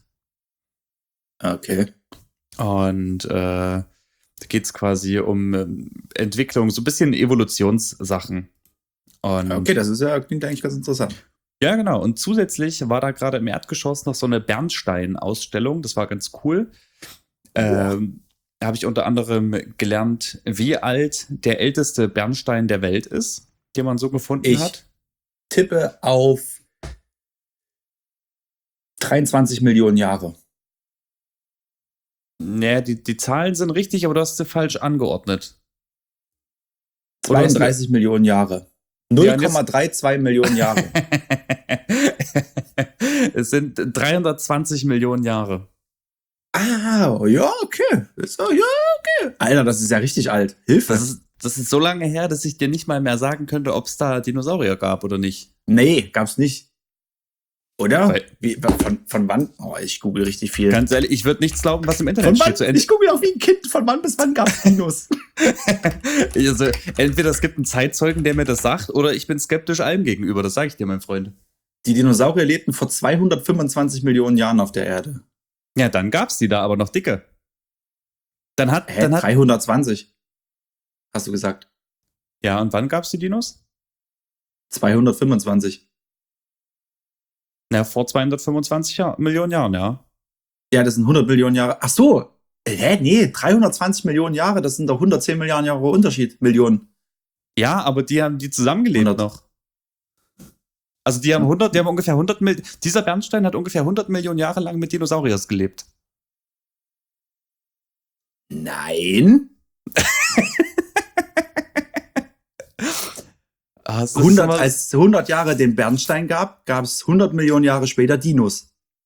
Okay. Und äh, da geht es quasi um ähm, Entwicklung, so ein bisschen Evolutionssachen. Und Okay, das ist ja, klingt eigentlich ganz interessant. ja, genau. Und zusätzlich war da gerade im Erdgeschoss noch so eine Bernstein-Ausstellung. Das war ganz cool. Ähm, da habe ich unter anderem gelernt, wie alt der älteste Bernstein der Welt ist, den man so gefunden Ich hat. tippe auf dreiundzwanzig Millionen Jahre. Naja, die, die Zahlen sind richtig, aber du hast sie falsch angeordnet. Oder hast du- zweiunddreißig Millionen Jahre. null Komma zweiunddreißig Millionen Jahre. Es sind dreihundertzwanzig Millionen Jahre. Ah, ja, okay. Ist, doch- ja, okay. Alter, das ist ja richtig alt. Hilfe. Das ist, das ist so lange her, dass ich dir nicht mal mehr sagen könnte, ob es da Dinosaurier gab oder nicht. Nee, gab's nicht. Oder? Weil- Wie, von, von wann? Oh, ich google richtig viel. Ganz ehrlich, ich würde nichts glauben, was im Internet Von steht. wann? Zu Ende. Ich google auch wie ein Kind. Von wann bis wann gab's Dinos? Also, entweder es gibt einen Zeitzeugen, der mir das sagt, oder ich bin skeptisch allem gegenüber. Das sage ich dir, mein Freund. Die Dinosaurier lebten vor zweihundertfünfundzwanzig Millionen Jahren auf der Erde. Ja, dann gab's die da, aber noch dicke. Dann hat, Hä? dann hat, dreihundertzwanzig. Hast du gesagt? ja, und wann gab's die Dinos? zweihundertfünfundzwanzig. Na, vor zweihundertfünfundzwanzig Jahr, Millionen Jahren, ja. Ja, das sind hundert Millionen Jahre. Ach so. Äh, Hä? Nee, dreihundertzwanzig Millionen Jahre. Das sind doch hundertzehn Milliarden Jahre Unterschied. Millionen. Ja, aber die haben die zusammengelebt hundert. noch. Also die haben hundert, die haben ungefähr hundert Millionen, dieser Bernstein hat ungefähr hundert Millionen Jahre lang mit Dinosauriers gelebt. Nein. Ah, es ist hundert, immer- als es hundert Jahre den Bernstein gab, gab es hundert Millionen Jahre später Dinos.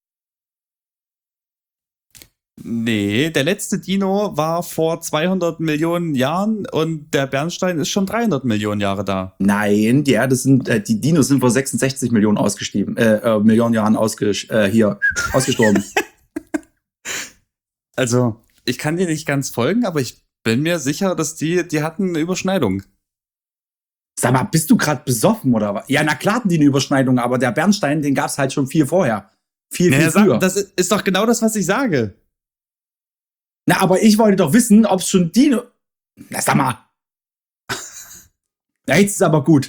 Nee, der letzte Dino war vor zweihundert Millionen Jahren und der Bernstein ist schon dreihundert Millionen Jahre da. Nein, die Erde sind, äh, die Dinos sind vor sechsundsechzig Millionen ausgestiegen, äh, äh, Millionen Jahren ausges äh, hier ausgestorben. Also, ich kann dir nicht ganz folgen, aber ich bin mir sicher, dass die, die hatten eine Überschneidung. Sag mal, bist du gerade besoffen oder was? Ja, na klar hatten die eine Überschneidung, aber der Bernstein, den gab's halt schon viel vorher. Viel, viel Naja, früher. sag, das ist doch genau das, was ich sage. Na, aber ich wollte doch wissen, ob es schon Dino... Na, sag mal. Na, jetzt ist aber gut.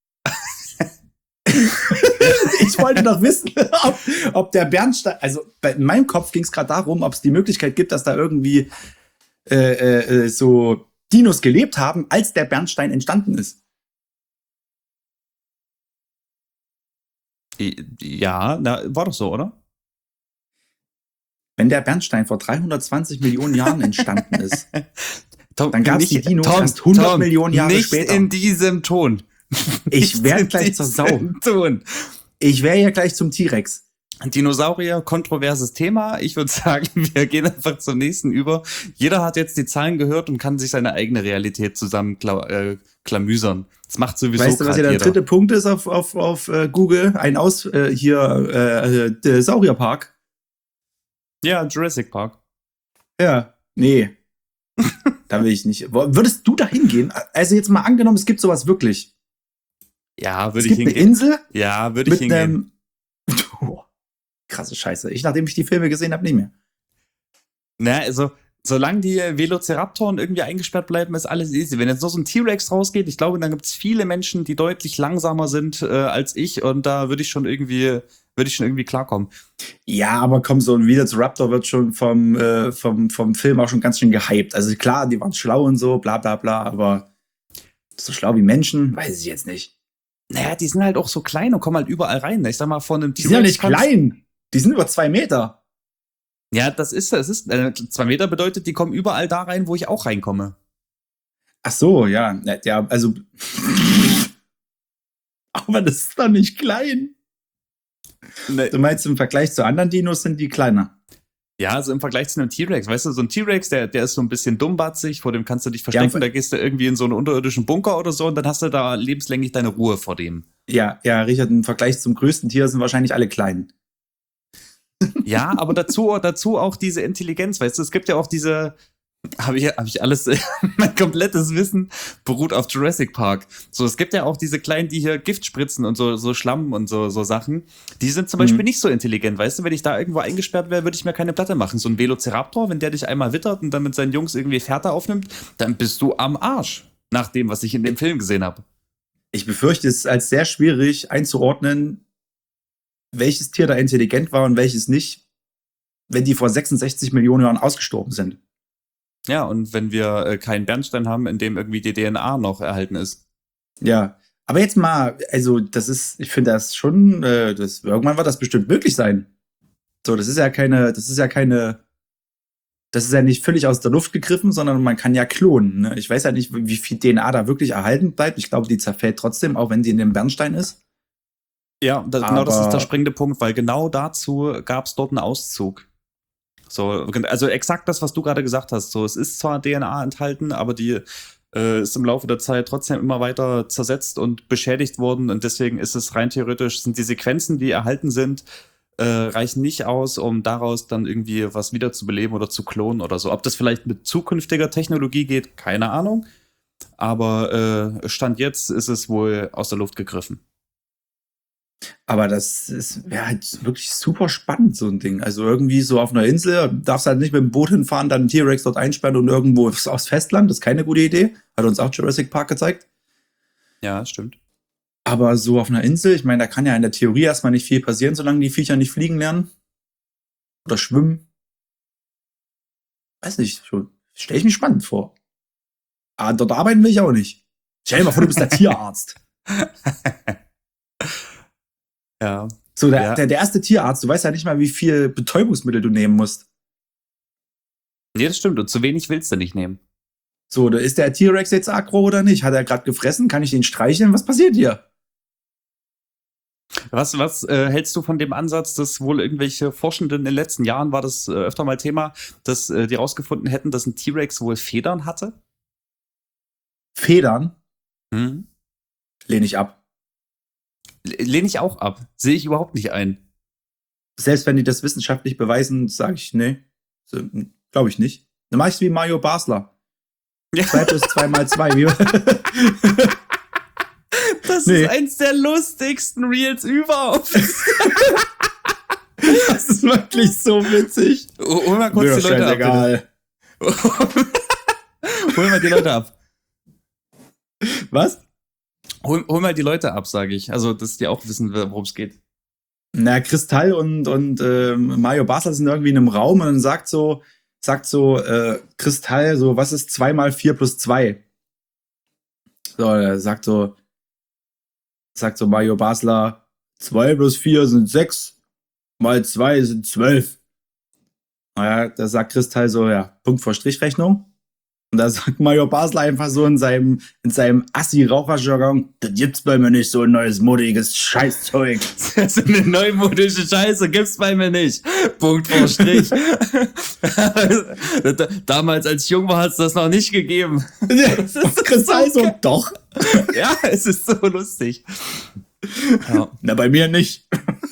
Ich wollte doch wissen, ob, ob der Bernstein... Also, bei, in meinem Kopf ging es gerade darum, ob es die Möglichkeit gibt, dass da irgendwie äh, äh, so Dinos gelebt haben, als der Bernstein entstanden ist. Ja, na, war doch so, oder? Wenn der Bernstein vor dreihundertzwanzig Millionen Jahren entstanden ist, Tom, dann gab es die nicht- Dinos Tom, erst hundert Tom, Millionen Jahre nicht später. in diesem Ton. Ich Nicht werd in gleich zur Sau. diesem Ton. Ich wäre ja gleich zum T-Rex. Dinosaurier, kontroverses Thema. Ich würde sagen, wir gehen einfach zum nächsten über. Jeder hat jetzt die Zahlen gehört und kann sich seine eigene Realität zusammen kla- äh, klamüsern. Das macht sowieso Weißt du, was grad hier der jeder. dritte Punkt ist auf, auf, auf äh, Google? Ein Aus, äh, hier, äh, der Saurierpark. Ja, Jurassic Park. Ja. Nee. Da will ich nicht. Wo- Würdest du da hingehen? Also jetzt mal angenommen, es gibt sowas wirklich. Ja, Es würde ich gibt eine hingehen. Insel Ja, würde ich mit hingehen. einem. Oh, krasse Scheiße. Ich, nachdem ich die Filme gesehen habe, nicht mehr. Na, also, solange die Velociraptoren irgendwie eingesperrt bleiben, ist alles easy. Wenn jetzt noch so ein T-Rex rausgeht, ich glaube, dann gibt es viele Menschen, die deutlich langsamer sind äh, als ich und da würde ich schon irgendwie, würde ich schon irgendwie klarkommen. Ja, aber komm, so ein Velociraptor wird schon vom, äh, vom, vom Film auch schon ganz schön gehypt. Also klar, die waren schlau und so, bla bla bla, aber so schlau wie Menschen, weiß ich jetzt nicht. Naja, die sind halt auch so klein und kommen halt überall rein. Ich sag mal, von einem Die sind ja nicht kannst- klein. Die sind über zwei Meter. Ja, das ist, das ist, äh, zwei Meter bedeutet, die kommen überall da rein, wo ich auch reinkomme. Ach so, ja. Ja, also. Aber das ist doch nicht klein. Ne, Du meinst, im Vergleich zu anderen Dinos sind die kleiner? ja, also im Vergleich zu einem T-Rex, weißt du, so ein T-Rex, der, der ist so ein bisschen dummbatzig, vor dem kannst du dich verstecken, Ja, da gehst du irgendwie in so einen unterirdischen Bunker oder so und dann hast du da lebenslänglich deine Ruhe vor dem. Ja, ja, Richard, im Vergleich zum größten Tier sind wahrscheinlich alle klein. Ja, aber dazu, dazu auch diese Intelligenz, weißt du, es gibt ja auch diese, habe ich, hab ich alles, mein komplettes Wissen beruht auf Jurassic Park. So, es gibt ja auch diese Kleinen, die hier Gift spritzen und so, so Schlamm und so, so Sachen. Die sind zum Beispiel Mhm. nicht so intelligent, weißt du, wenn ich da irgendwo eingesperrt wäre, würde ich mir keine Platte machen. So ein Velociraptor, wenn der dich einmal wittert und dann mit seinen Jungs irgendwie Fährte aufnimmt, dann bist du am Arsch. Nach dem, was ich in dem Film gesehen habe. Ich befürchte es als sehr schwierig einzuordnen, welches Tier da intelligent war und welches nicht, wenn die vor sechsundsechzig Millionen Jahren ausgestorben sind. Ja, und wenn wir äh, keinen Bernstein haben, in dem irgendwie die D N A noch erhalten ist. Ja, aber jetzt mal, also das ist, ich finde das schon, äh, das, irgendwann wird das bestimmt möglich sein. So, das ist ja keine, das ist ja keine, das ist ja nicht völlig aus der Luft gegriffen, sondern man kann ja klonen. Ne? Ich weiß ja nicht, wie viel D N A da wirklich erhalten bleibt. Ich glaube, die zerfällt trotzdem, auch wenn die in dem Bernstein ist. Ja, das, genau das ist Aber- der springende Punkt, weil genau dazu gab es dort einen Auszug. So, also exakt das, was du gerade gesagt hast. So, es ist zwar D N A enthalten, aber die äh, ist im Laufe der Zeit trotzdem immer weiter zersetzt und beschädigt worden und deswegen ist es rein theoretisch, sind die Sequenzen, die erhalten sind, äh, reichen nicht aus, um daraus dann irgendwie was wiederzubeleben oder zu klonen oder so. Ob das vielleicht mit zukünftiger Technologie geht, keine Ahnung. Aber äh, Stand jetzt ist es wohl aus der Luft gegriffen. Aber das wäre halt wirklich super spannend, so ein Ding. Also irgendwie so auf einer Insel, darfst halt nicht mit dem Boot hinfahren, dann einen T-Rex dort einsperren und irgendwo aufs Festland. Das ist keine gute Idee. Hat uns auch Jurassic Park gezeigt. Ja, stimmt. Aber so auf einer Insel, ich meine, da kann ja in der Theorie erstmal nicht viel passieren, solange die Viecher nicht fliegen lernen. Oder schwimmen. Weiß nicht, stelle ich mir spannend vor. Aber dort arbeiten will ich auch nicht. Stell dir mal vor, du bist der Tierarzt. Ja. So, der, Ja. der, der erste Tierarzt, du weißt ja nicht mal, wie viel Betäubungsmittel du nehmen musst. Nee, das stimmt. Und zu wenig willst du nicht nehmen. So, da ist der T-Rex jetzt aggro oder nicht? Hat er gerade gefressen? Kann ich den streicheln? Was passiert hier? Was, was äh, hältst du von dem Ansatz, dass wohl irgendwelche Forschenden in den letzten Jahren, war das äh, öfter mal Thema, dass äh, die rausgefunden hätten, dass ein T-Rex wohl Federn hatte? Federn Hm? lehne ich ab. Lehne ich auch ab. Sehe ich überhaupt nicht ein. Selbst wenn die das wissenschaftlich beweisen, sage ich, nee, so, glaube ich nicht. Dann mache ich es wie Mario Basler. Ja. zwei plus zwei mal zwei. Wie Das Nee. ist eins der lustigsten Reels überhaupt. das ist wirklich so witzig. Hol mal kurz Mir die doch Leute ab. scheißegal. bitte. Hol mal die Leute ab. Was? Hol, hol mal die Leute ab, sage ich. Also, dass die auch wissen, worum es geht. Na, Kristall und, und ähm, Mario Basler sind irgendwie in einem Raum und dann sagt so, sagt so, äh, Kristall, so, was ist zwei mal vier plus zwei? So, er sagt so, sagt so Mario Basler, zwei plus vier sind sechs, mal zwei sind zwölf. Naja, da sagt Kristall so, ja, Punkt vor Strichrechnung. Und da sagt Major Basler einfach so in seinem, in seinem Assi-Raucher-Jargon, das gibt's bei mir nicht, so ein neues, modiges Scheißzeug. So eine neumodische Scheiße gibt's bei mir nicht. Punkt vor Strich. Damals, als ich jung war, hat's das noch nicht gegeben. Das ist Kristall so, doch. Ja, es ist so lustig. Ja. Na, bei mir nicht.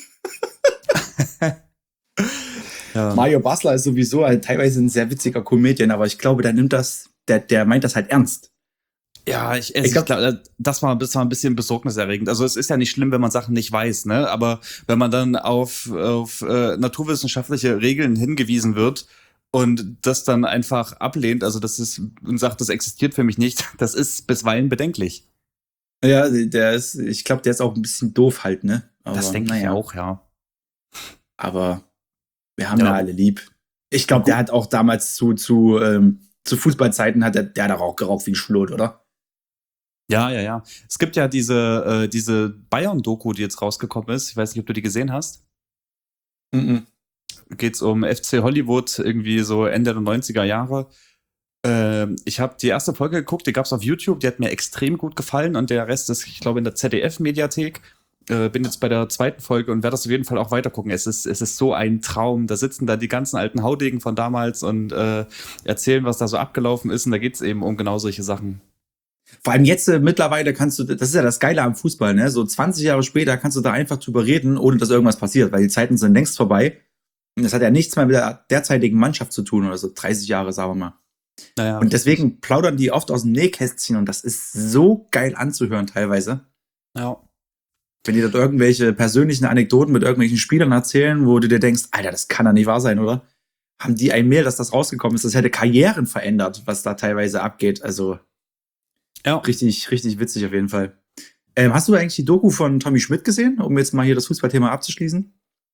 Ja. Mario Basler ist sowieso halt teilweise ein sehr witziger Comedian, aber ich glaube, der nimmt das, der, der meint das halt ernst. Ja, ich, also ich, Ich glaub- glaube, das war, das war ein bisschen besorgniserregend. Also es ist ja nicht schlimm, wenn man Sachen nicht weiß, ne? Aber wenn man dann auf, auf äh, naturwissenschaftliche Regeln hingewiesen wird und das dann einfach ablehnt, also das ist und sagt, das existiert für mich nicht, das ist bisweilen bedenklich. Ja, der ist, ich glaube, der ist auch ein bisschen doof halt, ne? Aber, Das denke ich naja. auch, ja. Aber wir haben Ja. ja alle lieb. Ich glaube, der hat auch damals zu, zu, ähm, zu Fußballzeiten hat der, der hat doch auch geraucht wie ein Schlot, oder? Ja, ja, ja. Es gibt ja diese, äh, diese Bayern-Doku, die jetzt rausgekommen ist. Ich weiß nicht, ob du die gesehen hast. Mhm. Geht's um F C Hollywood, irgendwie so Ende der neunziger Jahre. Ähm, ich habe die erste Folge geguckt, die gab's auf YouTube, die hat mir extrem gut gefallen und der Rest ist, ich glaube, in der Z D F-Mediathek. Äh, bin jetzt bei der zweiten Folge und werde das auf jeden Fall auch weiter gucken. Es ist, es ist so ein Traum. Da sitzen da die ganzen alten Haudegen von damals und äh, erzählen, was da so abgelaufen ist. Und da geht's eben um genau solche Sachen. Vor allem jetzt äh, mittlerweile kannst du, das ist ja das Geile am Fußball, ne? So zwanzig Jahre später kannst du da einfach drüber reden, ohne dass irgendwas passiert, weil die Zeiten sind längst vorbei. Und das hat ja nichts mehr mit der derzeitigen Mannschaft zu tun oder so dreißig Jahre, sagen wir mal. Naja, Und deswegen plaudern die oft aus dem Nähkästchen und das ist so geil anzuhören teilweise. ja. Wenn die dort irgendwelche persönlichen Anekdoten mit irgendwelchen Spielern erzählen, wo du dir denkst, Alter, das kann doch nicht wahr sein, oder? Haben die ein Mail, dass das rausgekommen ist? Das hätte Karrieren verändert, was da teilweise abgeht. Also Ja. richtig, richtig witzig auf jeden Fall. Ähm, hast du eigentlich die Doku von Tommy Schmidt gesehen, um jetzt mal hier das Fußballthema abzuschließen?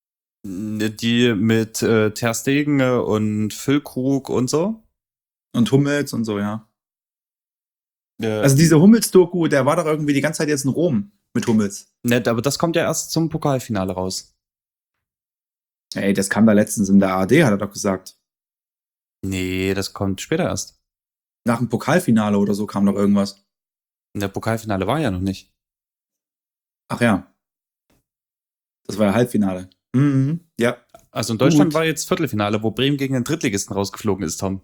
Die mit äh, Ter Stegen und Füllkrug und so. Und Hummels und so, ja. Äh, Also diese Hummels-Doku, der war doch irgendwie die ganze Zeit jetzt in Rom mit Hummels. nett, aber das kommt ja erst zum Pokalfinale raus. Ey, das kam da letztens in der A R D, hat er doch gesagt. Nee, das kommt später erst. Nach dem Pokalfinale oder so kam doch irgendwas. Der Pokalfinale war ja noch nicht. Ach ja. Das war ja Halbfinale. Mhm, ja. Also in Deutschland Gut. war jetzt Viertelfinale, wo Bremen gegen den Drittligisten rausgeflogen ist, Tom.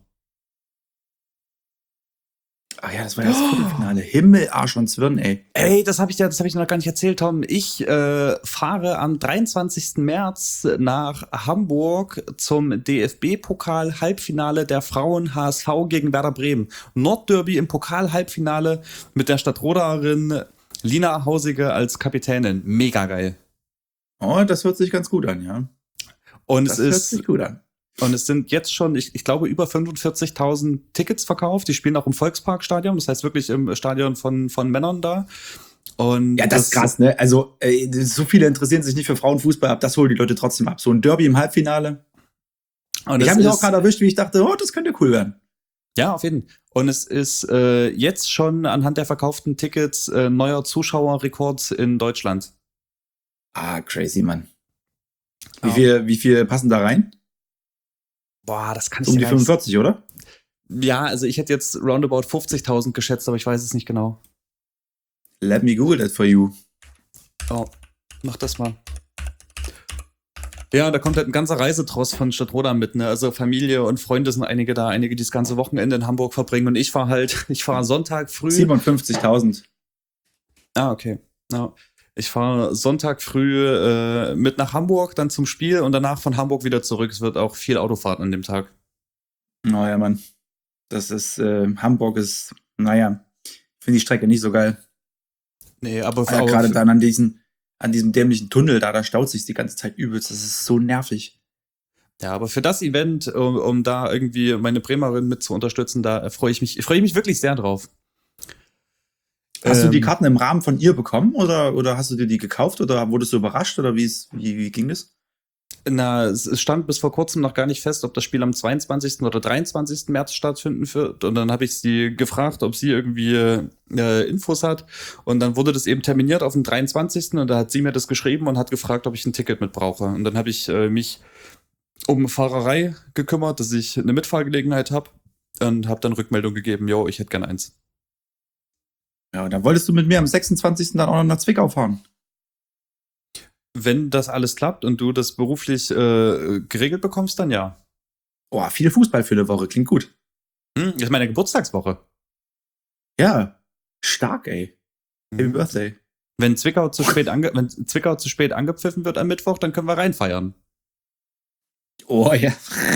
Ach ja, das war ja das Viertelfinale. Himmel, Arsch und Zwirn, ey. Ey, das habe ich dir, das habe ich dir noch gar nicht erzählt, Tom. Ich äh, fahre am dreiundzwanzigsten März nach Hamburg zum D F B-Pokal-Halbfinale der Frauen H S V gegen Werder Bremen. Nordderby im Pokal-Halbfinale mit der Stadtroderin Lina Hausige als Kapitänin. Mega geil. Oh, das hört sich ganz gut an, ja. Und Das es hört ist sich gut an. Und es sind jetzt schon, ich, ich glaube, über fünfundvierzigtausend Tickets verkauft. Die spielen auch im Volksparkstadion, das heißt wirklich im Stadion von, von Männern da. Und Ja, das, ist krass, ne? Also, äh, so viele interessieren sich nicht für Frauenfußball, aber das holen die Leute trotzdem ab. So ein Derby im Halbfinale. Und Ich es habe mich ist- auch gerade erwischt, wie ich dachte, oh, das könnte cool werden. Ja, auf jeden Fall. Und es ist äh, jetzt schon anhand der verkauften Tickets äh, neuer Zuschauerrekord in Deutschland. Ah, crazy, Mann. Wie Ja. viel, wie viel passen da rein? Boah, das kann ich Um dir die gar nicht- fünfundvierzig, oder? Ja, also ich hätte jetzt roundabout fünfzigtausend geschätzt, aber ich weiß es nicht genau. Let me Google that for you. Oh, mach das mal. Ja, da kommt halt ein ganzer Reisetross von Stadtroda mit, ne? Also Familie und Freunde sind einige da, einige, die das ganze Wochenende in Hamburg verbringen. Und ich fahre halt, ich fahre Sonntag früh. siebenundfünfzigtausend. Ah, okay. Ja. Ich fahre Sonntag früh äh, mit nach Hamburg, dann zum Spiel und danach von Hamburg wieder zurück. Es wird auch viel Autofahrten an dem Tag. Naja, Mann. Das ist, äh, Hamburg ist, naja, finde die Strecke nicht so geil. Nee, aber, Ja, aber gerade dann an diesen, an diesem dämlichen Tunnel da, da staut sich die ganze Zeit übelst. Das ist so nervig. ja, aber für das Event, um, um da irgendwie meine Bremerin mit zu unterstützen, da freue ich mich, freue ich mich wirklich sehr drauf. Hast Ähm, du die Karten im Rahmen von ihr bekommen oder, oder hast du dir die gekauft oder wurdest du überrascht oder wie, ist, wie, wie ging das? Na, es stand bis vor kurzem noch gar nicht fest, ob das Spiel am zweiundzwanzigsten oder dreiundzwanzigsten März stattfinden wird. Und dann habe ich sie gefragt, ob sie irgendwie äh, Infos hat. Und dann wurde das eben terminiert auf den dreiundzwanzigsten Und da hat sie mir das geschrieben und hat gefragt, ob ich ein Ticket mit brauche. Und dann habe ich äh, mich um Fahrerei gekümmert, dass ich eine Mitfahrgelegenheit habe. Und habe dann Rückmeldung gegeben, jo, ich hätte gern eins. Ja, und dann wolltest du mit mir am sechsundzwanzigsten dann auch noch nach Zwickau fahren. Wenn das alles klappt und du das beruflich äh, geregelt bekommst, dann ja. Boah, viel Fußball für eine Woche, klingt gut. Hm, das ist meine Geburtstagswoche. Ja, stark, ey. Happy Mhm. Birthday. Wenn Zwickau zu spät ange wenn Zwickau zu spät angepfiffen wird am Mittwoch, dann können wir reinfeiern. Oh ja.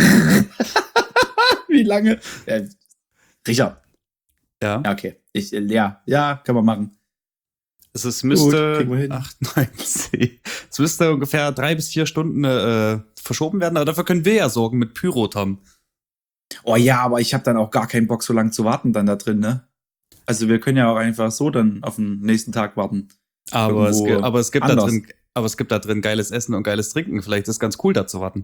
Wie lange? Ja, Richard. Ja. Ja, okay. Ich, äh, ja, ja, kann man machen. Es ist, müsste kriegen wir hin. acht, neun, zehn. Es müsste ungefähr drei bis vier Stunden äh, verschoben werden, aber dafür können wir ja sorgen mit Pyro, Tom. Oh ja, aber ich habe dann auch gar keinen Bock, so lange zu warten dann da drin, ne? Also wir können ja auch einfach so dann auf den nächsten Tag warten. Aber es, Irgendwo gi- aber es gibt da anders. drin, aber es gibt da drin geiles Essen und geiles Trinken. Vielleicht ist es ganz cool, da zu warten.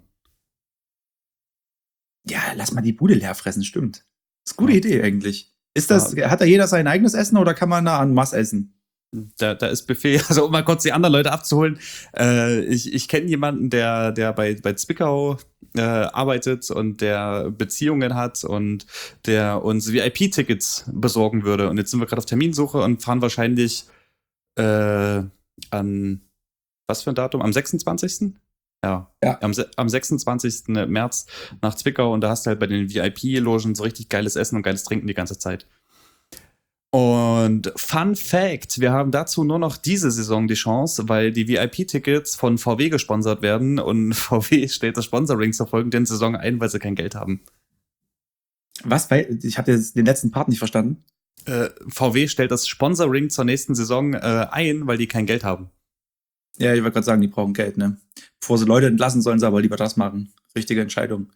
Ja, lass mal die Bude leer fressen, stimmt. Das ist eine gute Ja. Idee eigentlich. Ist das, hat da jeder sein eigenes Essen oder kann man da an Mass essen? Da, da ist Buffet, also um mal kurz die anderen Leute abzuholen. Äh, ich ich kenne jemanden, der, der bei, bei Zwickau äh, arbeitet und der Beziehungen hat und der uns V I P-Tickets besorgen würde. Und jetzt sind wir gerade auf Terminsuche und fahren wahrscheinlich äh, an, was für ein Datum? Am sechsundzwanzigsten Ja, Ja. Am, se- am sechsundzwanzigsten März nach Zwickau und da hast du halt bei den V I P-Logen so richtig geiles Essen und geiles Trinken die ganze Zeit. Und Fun Fact, wir haben dazu nur noch diese Saison die Chance, weil die V I P-Tickets von V W gesponsert werden und V W stellt das Sponsoring zur folgenden Saison ein, weil sie kein Geld haben. Was? Weil, ich habe jetzt den letzten Part nicht verstanden. Äh, V W stellt das Sponsoring zur nächsten Saison äh, ein, weil die kein Geld haben. Ja, ich wollte gerade sagen, die brauchen Geld, ne? Bevor sie Leute entlassen, sollen sie aber lieber das machen. Richtige Entscheidung.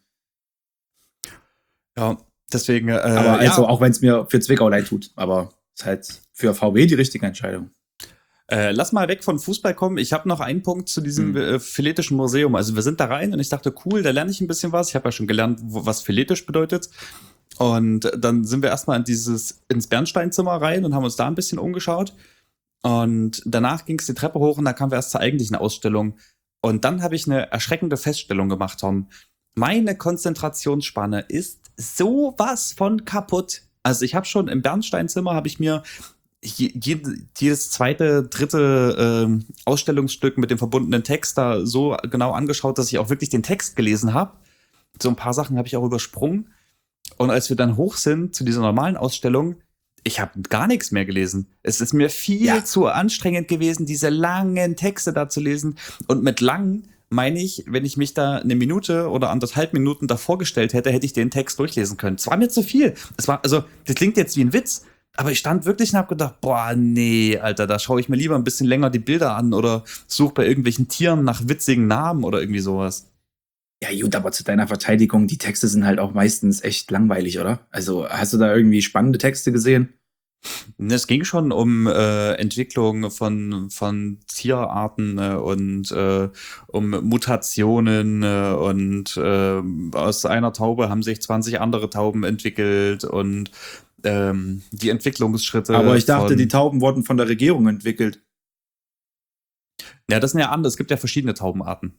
Ja, deswegen. Äh, aber also, ja, auch wenn es mir für Zwickau leid tut. Aber ist halt für V W die richtige Entscheidung. Äh, lass mal weg von Fußball kommen. Ich habe noch einen Punkt zu diesem Hm. äh, philetischen Museum. Also wir sind da rein und ich dachte, cool, da lerne ich ein bisschen was. Ich habe ja schon gelernt, wo, was philetisch bedeutet. Und dann sind wir erstmal in dieses, ins Bernsteinzimmer rein und haben uns da ein bisschen umgeschaut. Und danach ging es die Treppe hoch und da kamen wir erst zur eigentlichen Ausstellung. Und dann habe ich eine erschreckende Feststellung gemacht, Tom. Meine Konzentrationsspanne ist sowas von kaputt. Also ich habe schon im Bernsteinzimmer, habe ich mir je, jedes zweite, dritte ähm, Ausstellungsstück mit dem verbundenen Text da so genau angeschaut, dass ich auch wirklich den Text gelesen habe. So ein paar Sachen habe ich auch übersprungen. Und als wir dann hoch sind zu dieser normalen Ausstellung, ich habe gar nichts mehr gelesen. Es ist mir viel Ja. zu anstrengend gewesen, diese langen Texte da zu lesen. Und mit lang meine ich, wenn ich mich da eine Minute oder anderthalb Minuten davor gestellt hätte, hätte ich den Text durchlesen können. Es war mir zu viel. Es war, also, das klingt jetzt wie ein Witz, aber ich stand wirklich und habe gedacht, boah, nee, Alter, da schaue ich mir lieber ein bisschen länger die Bilder an oder suche bei irgendwelchen Tieren nach witzigen Namen oder irgendwie sowas. Ja, gut, aber zu deiner Verteidigung, die Texte sind halt auch meistens echt langweilig, oder? Also, hast du da irgendwie spannende Texte gesehen? Es ging schon um äh, Entwicklung von, von Tierarten äh, und äh, um Mutationen äh, und äh, aus einer Taube haben sich zwanzig andere Tauben entwickelt und ähm, die Entwicklungsschritte. Aber ich dachte, von, die Tauben wurden von der Regierung entwickelt. Ja, das sind ja andere. Es gibt ja verschiedene Taubenarten.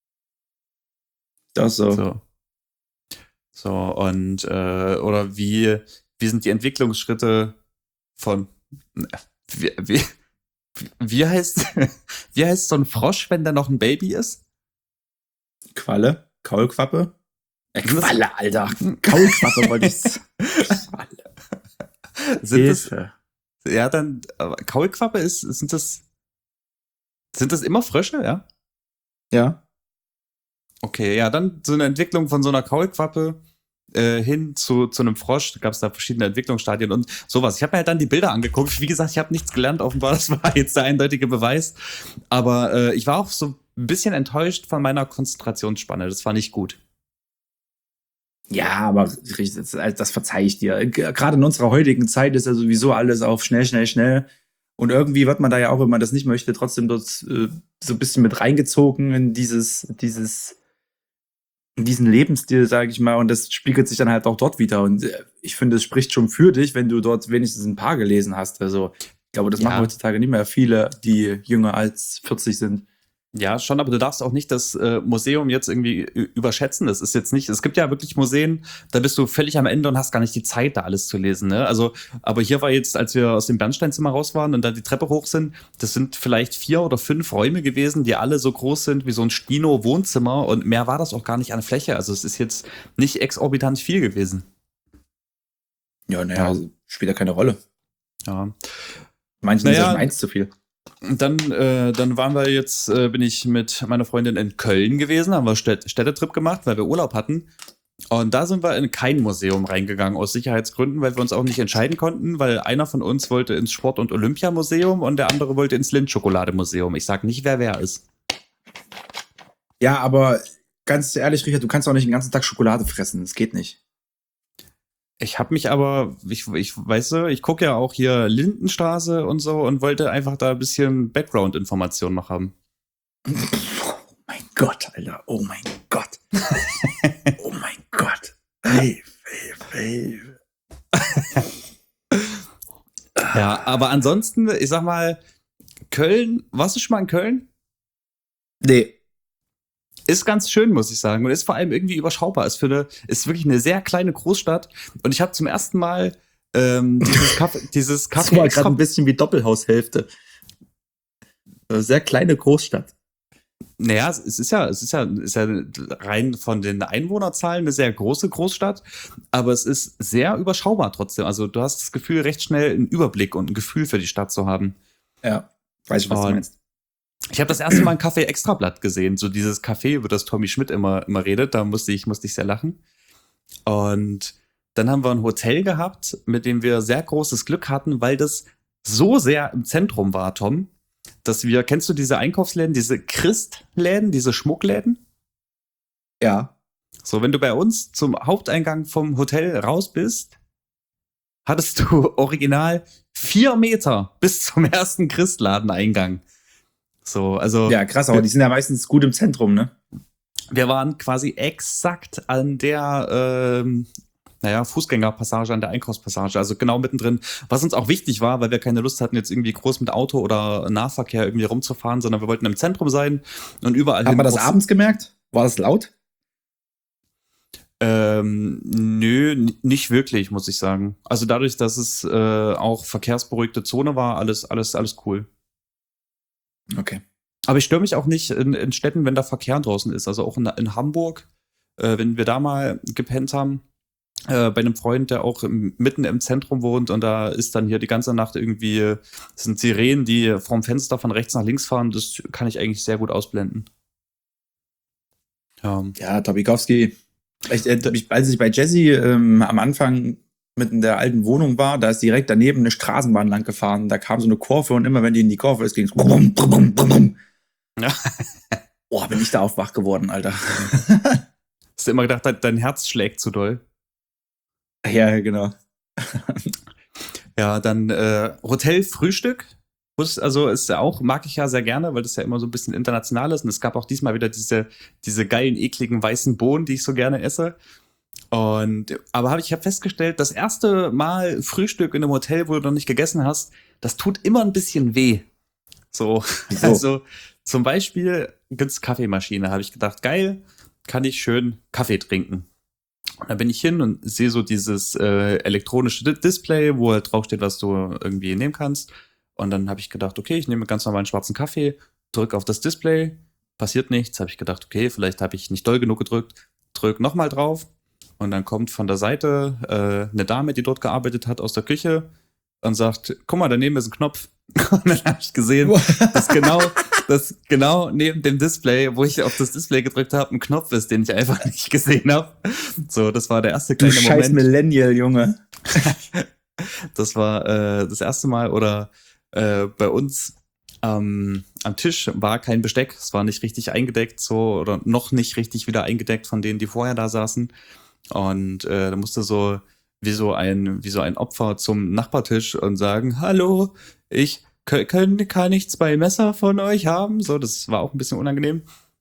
Das so. So, so und äh, oder wie, wie sind die Entwicklungsschritte von wie, wie, wie heißt wie heißt so ein Frosch, wenn der noch ein Baby ist? Qualle? Kaulquappe? Äh, Qualle, Alter. Kaulquappe wollte ich. Qualle. Sind das, Hilfe. ja, dann aber Kaulquappe ist sind das sind das immer Frösche, ja? Ja. Okay, ja, dann so eine Entwicklung von so einer Kaulquappe äh, hin zu, zu einem Frosch. Da gab es da verschiedene Entwicklungsstadien und sowas. Ich habe mir halt dann die Bilder angeguckt. Wie gesagt, ich habe nichts gelernt, offenbar. Das war jetzt der eindeutige Beweis. Aber äh, ich war auch so ein bisschen enttäuscht von meiner Konzentrationsspanne. Das war nicht gut. Ja, aber das, das verzeihe ich dir. Gerade in unserer heutigen Zeit ist ja sowieso alles auf schnell, schnell, schnell. Und irgendwie wird man da ja auch, wenn man das nicht möchte, trotzdem dort äh, so ein bisschen mit reingezogen in dieses, dieses diesen Lebensstil, sage ich mal, und das spiegelt sich dann halt auch dort wieder. Und äh, ich finde, es spricht schon für dich, wenn du dort wenigstens ein paar gelesen hast. Also ich glaube, das Ja. machen heutzutage nicht mehr viele, die jünger als vierzig sind. Ja, schon, aber du darfst auch nicht das äh, Museum jetzt irgendwie ü- überschätzen. Das ist jetzt nicht, es gibt ja wirklich Museen, da bist du völlig am Ende und hast gar nicht die Zeit, da alles zu lesen. Ne? Also, aber hier war jetzt, als wir aus dem Bernsteinzimmer raus waren und dann die Treppe hoch sind, das sind vielleicht vier oder fünf Räume gewesen, die alle so groß sind wie so ein Stino-Wohnzimmer und mehr war das auch gar nicht an Fläche. Also es ist jetzt nicht exorbitant viel gewesen. Ja, naja, also, spielt ja keine Rolle. Ja. Manchen Naja. ist ja schon eins zu viel. Und dann, äh, dann waren wir jetzt, äh, bin ich mit meiner Freundin in Köln gewesen, haben wir Städt Städtetrip gemacht, weil wir Urlaub hatten. Und da sind wir in kein Museum reingegangen, aus Sicherheitsgründen, weil wir uns auch nicht entscheiden konnten, weil einer von uns wollte ins Sport- und Olympiamuseum und der andere wollte ins Lindt-Schokolademuseum. Ich sag nicht, wer wer ist. Ja, aber ganz ehrlich, Richard, du kannst auch nicht den ganzen Tag Schokolade fressen. Das geht nicht. Ich habe mich aber, ich, ich weißt du, ich gucke ja auch hier Lindenstraße und so und wollte einfach da ein bisschen Background-Information noch haben. Oh mein Gott, Alter. Oh mein Gott. Oh mein Gott. Hey, hey, hey. Ja, aber ansonsten, ich sag mal, Köln, warst du schon mal in Köln? Nee. Ist ganz schön, muss ich sagen. Und ist vor allem irgendwie überschaubar. Ist, für eine, ist wirklich eine sehr kleine Großstadt. Und ich habe zum ersten Mal ähm, dieses Kaffee, dieses Das Kaffee war extra. gerade ein bisschen wie Doppelhaushälfte. Eine sehr kleine Großstadt. Naja, es ist ja, es ist ja, es ist ja rein von den Einwohnerzahlen eine sehr große Großstadt, aber es ist sehr überschaubar trotzdem. Also du hast das Gefühl, recht schnell einen Überblick und ein Gefühl für die Stadt zu haben. Ja, weiß ich, was du Und meinst. ich habe das erste Mal ein Café Extrablatt gesehen, so dieses Café, über das Tommy Schmidt immer, immer redet, da musste ich, musste ich sehr lachen. Und dann haben wir ein Hotel gehabt, mit dem wir sehr großes Glück hatten, weil das so sehr im Zentrum war, Tom, dass wir, kennst du diese Einkaufsläden, diese Christläden, diese Schmuckläden? Ja. So, wenn du bei uns zum Haupteingang vom Hotel raus bist, hattest du original vier Meter bis zum ersten Christladeneingang. So, also. Ja, krass, aber die sind ja meistens gut im Zentrum, ne? Wir waren quasi exakt an der, ähm, naja, Fußgängerpassage, an der Einkaufspassage, also genau mittendrin, was uns auch wichtig war, weil wir keine Lust hatten, jetzt irgendwie groß mit Auto oder Nahverkehr irgendwie rumzufahren, sondern wir wollten im Zentrum sein und überall Haben hin. wir das abends gemerkt? War das laut? Ähm, nö, n- nicht wirklich, muss ich sagen. Also dadurch, dass es äh, auch verkehrsberuhigte Zone war, alles, alles, alles cool. Okay. Aber ich störe mich auch nicht in, in Städten, wenn da Verkehr draußen ist. Also auch in, in Hamburg, äh, wenn wir da mal gepennt haben, äh, bei einem Freund, der auch im, mitten im Zentrum wohnt und da ist dann hier die ganze Nacht irgendwie, äh, sind Sirenen, die vorm Fenster von rechts nach links fahren. Das kann ich eigentlich sehr gut ausblenden. Ja. Ja, Tobikowski. Ich, äh, ich, als ich bei Jesse ähm, am Anfang mit in der alten Wohnung war, da ist direkt daneben eine Straßenbahn lang gefahren. Da kam so eine Kurve und immer wenn die in die Kurve ist, ging es brum, brum, brum, brum. Ja. Boah, bin ich da auf wach geworden, Alter. Hast du immer gedacht, dein- dein Herz schlägt zu doll? Ja, genau. Ja, dann äh, Hotelfrühstück. Muss- Also ist ja auch, mag ich ja sehr gerne, weil das ja immer so ein bisschen international ist. Und es gab auch diesmal wieder diese, diese geilen, ekligen weißen Bohnen, die ich so gerne esse. Und aber habe ich hab festgestellt, das erste Mal Frühstück in einem Hotel, wo du noch nicht gegessen hast, das tut immer ein bisschen weh. So, Wieso? also zum Beispiel gibt's Kaffeemaschine. Habe ich gedacht, geil, kann ich schön Kaffee trinken. Und dann bin ich hin und sehe so dieses äh, elektronische Di- Display, wo halt draufsteht, was du irgendwie nehmen kannst. Und dann habe ich gedacht, okay, ich nehme ganz normalen schwarzen Kaffee, drücke auf das Display, passiert nichts. Habe ich gedacht, okay, vielleicht habe ich nicht doll genug gedrückt, drück nochmal drauf. Und dann kommt von der Seite äh, eine Dame, die dort gearbeitet hat, aus der Küche und sagt, guck mal, daneben ist ein Knopf. Und dann habe ich gesehen, dass genau, dass genau neben dem Display, wo ich auf das Display gedrückt habe, ein Knopf ist, den ich einfach nicht gesehen habe. So, das war der erste Du kleine scheiß Moment. Millennial, Junge. Das war äh, das erste Mal oder äh, bei uns ähm, am Tisch war kein Besteck, es war nicht richtig eingedeckt so oder noch nicht richtig wieder eingedeckt von denen, die vorher da saßen. Und äh, da musste so wie so ein wie so ein Opfer zum Nachbartisch und sagen, hallo, ich kö- können kann ich zwei Messer von euch haben? So, das war auch ein bisschen unangenehm.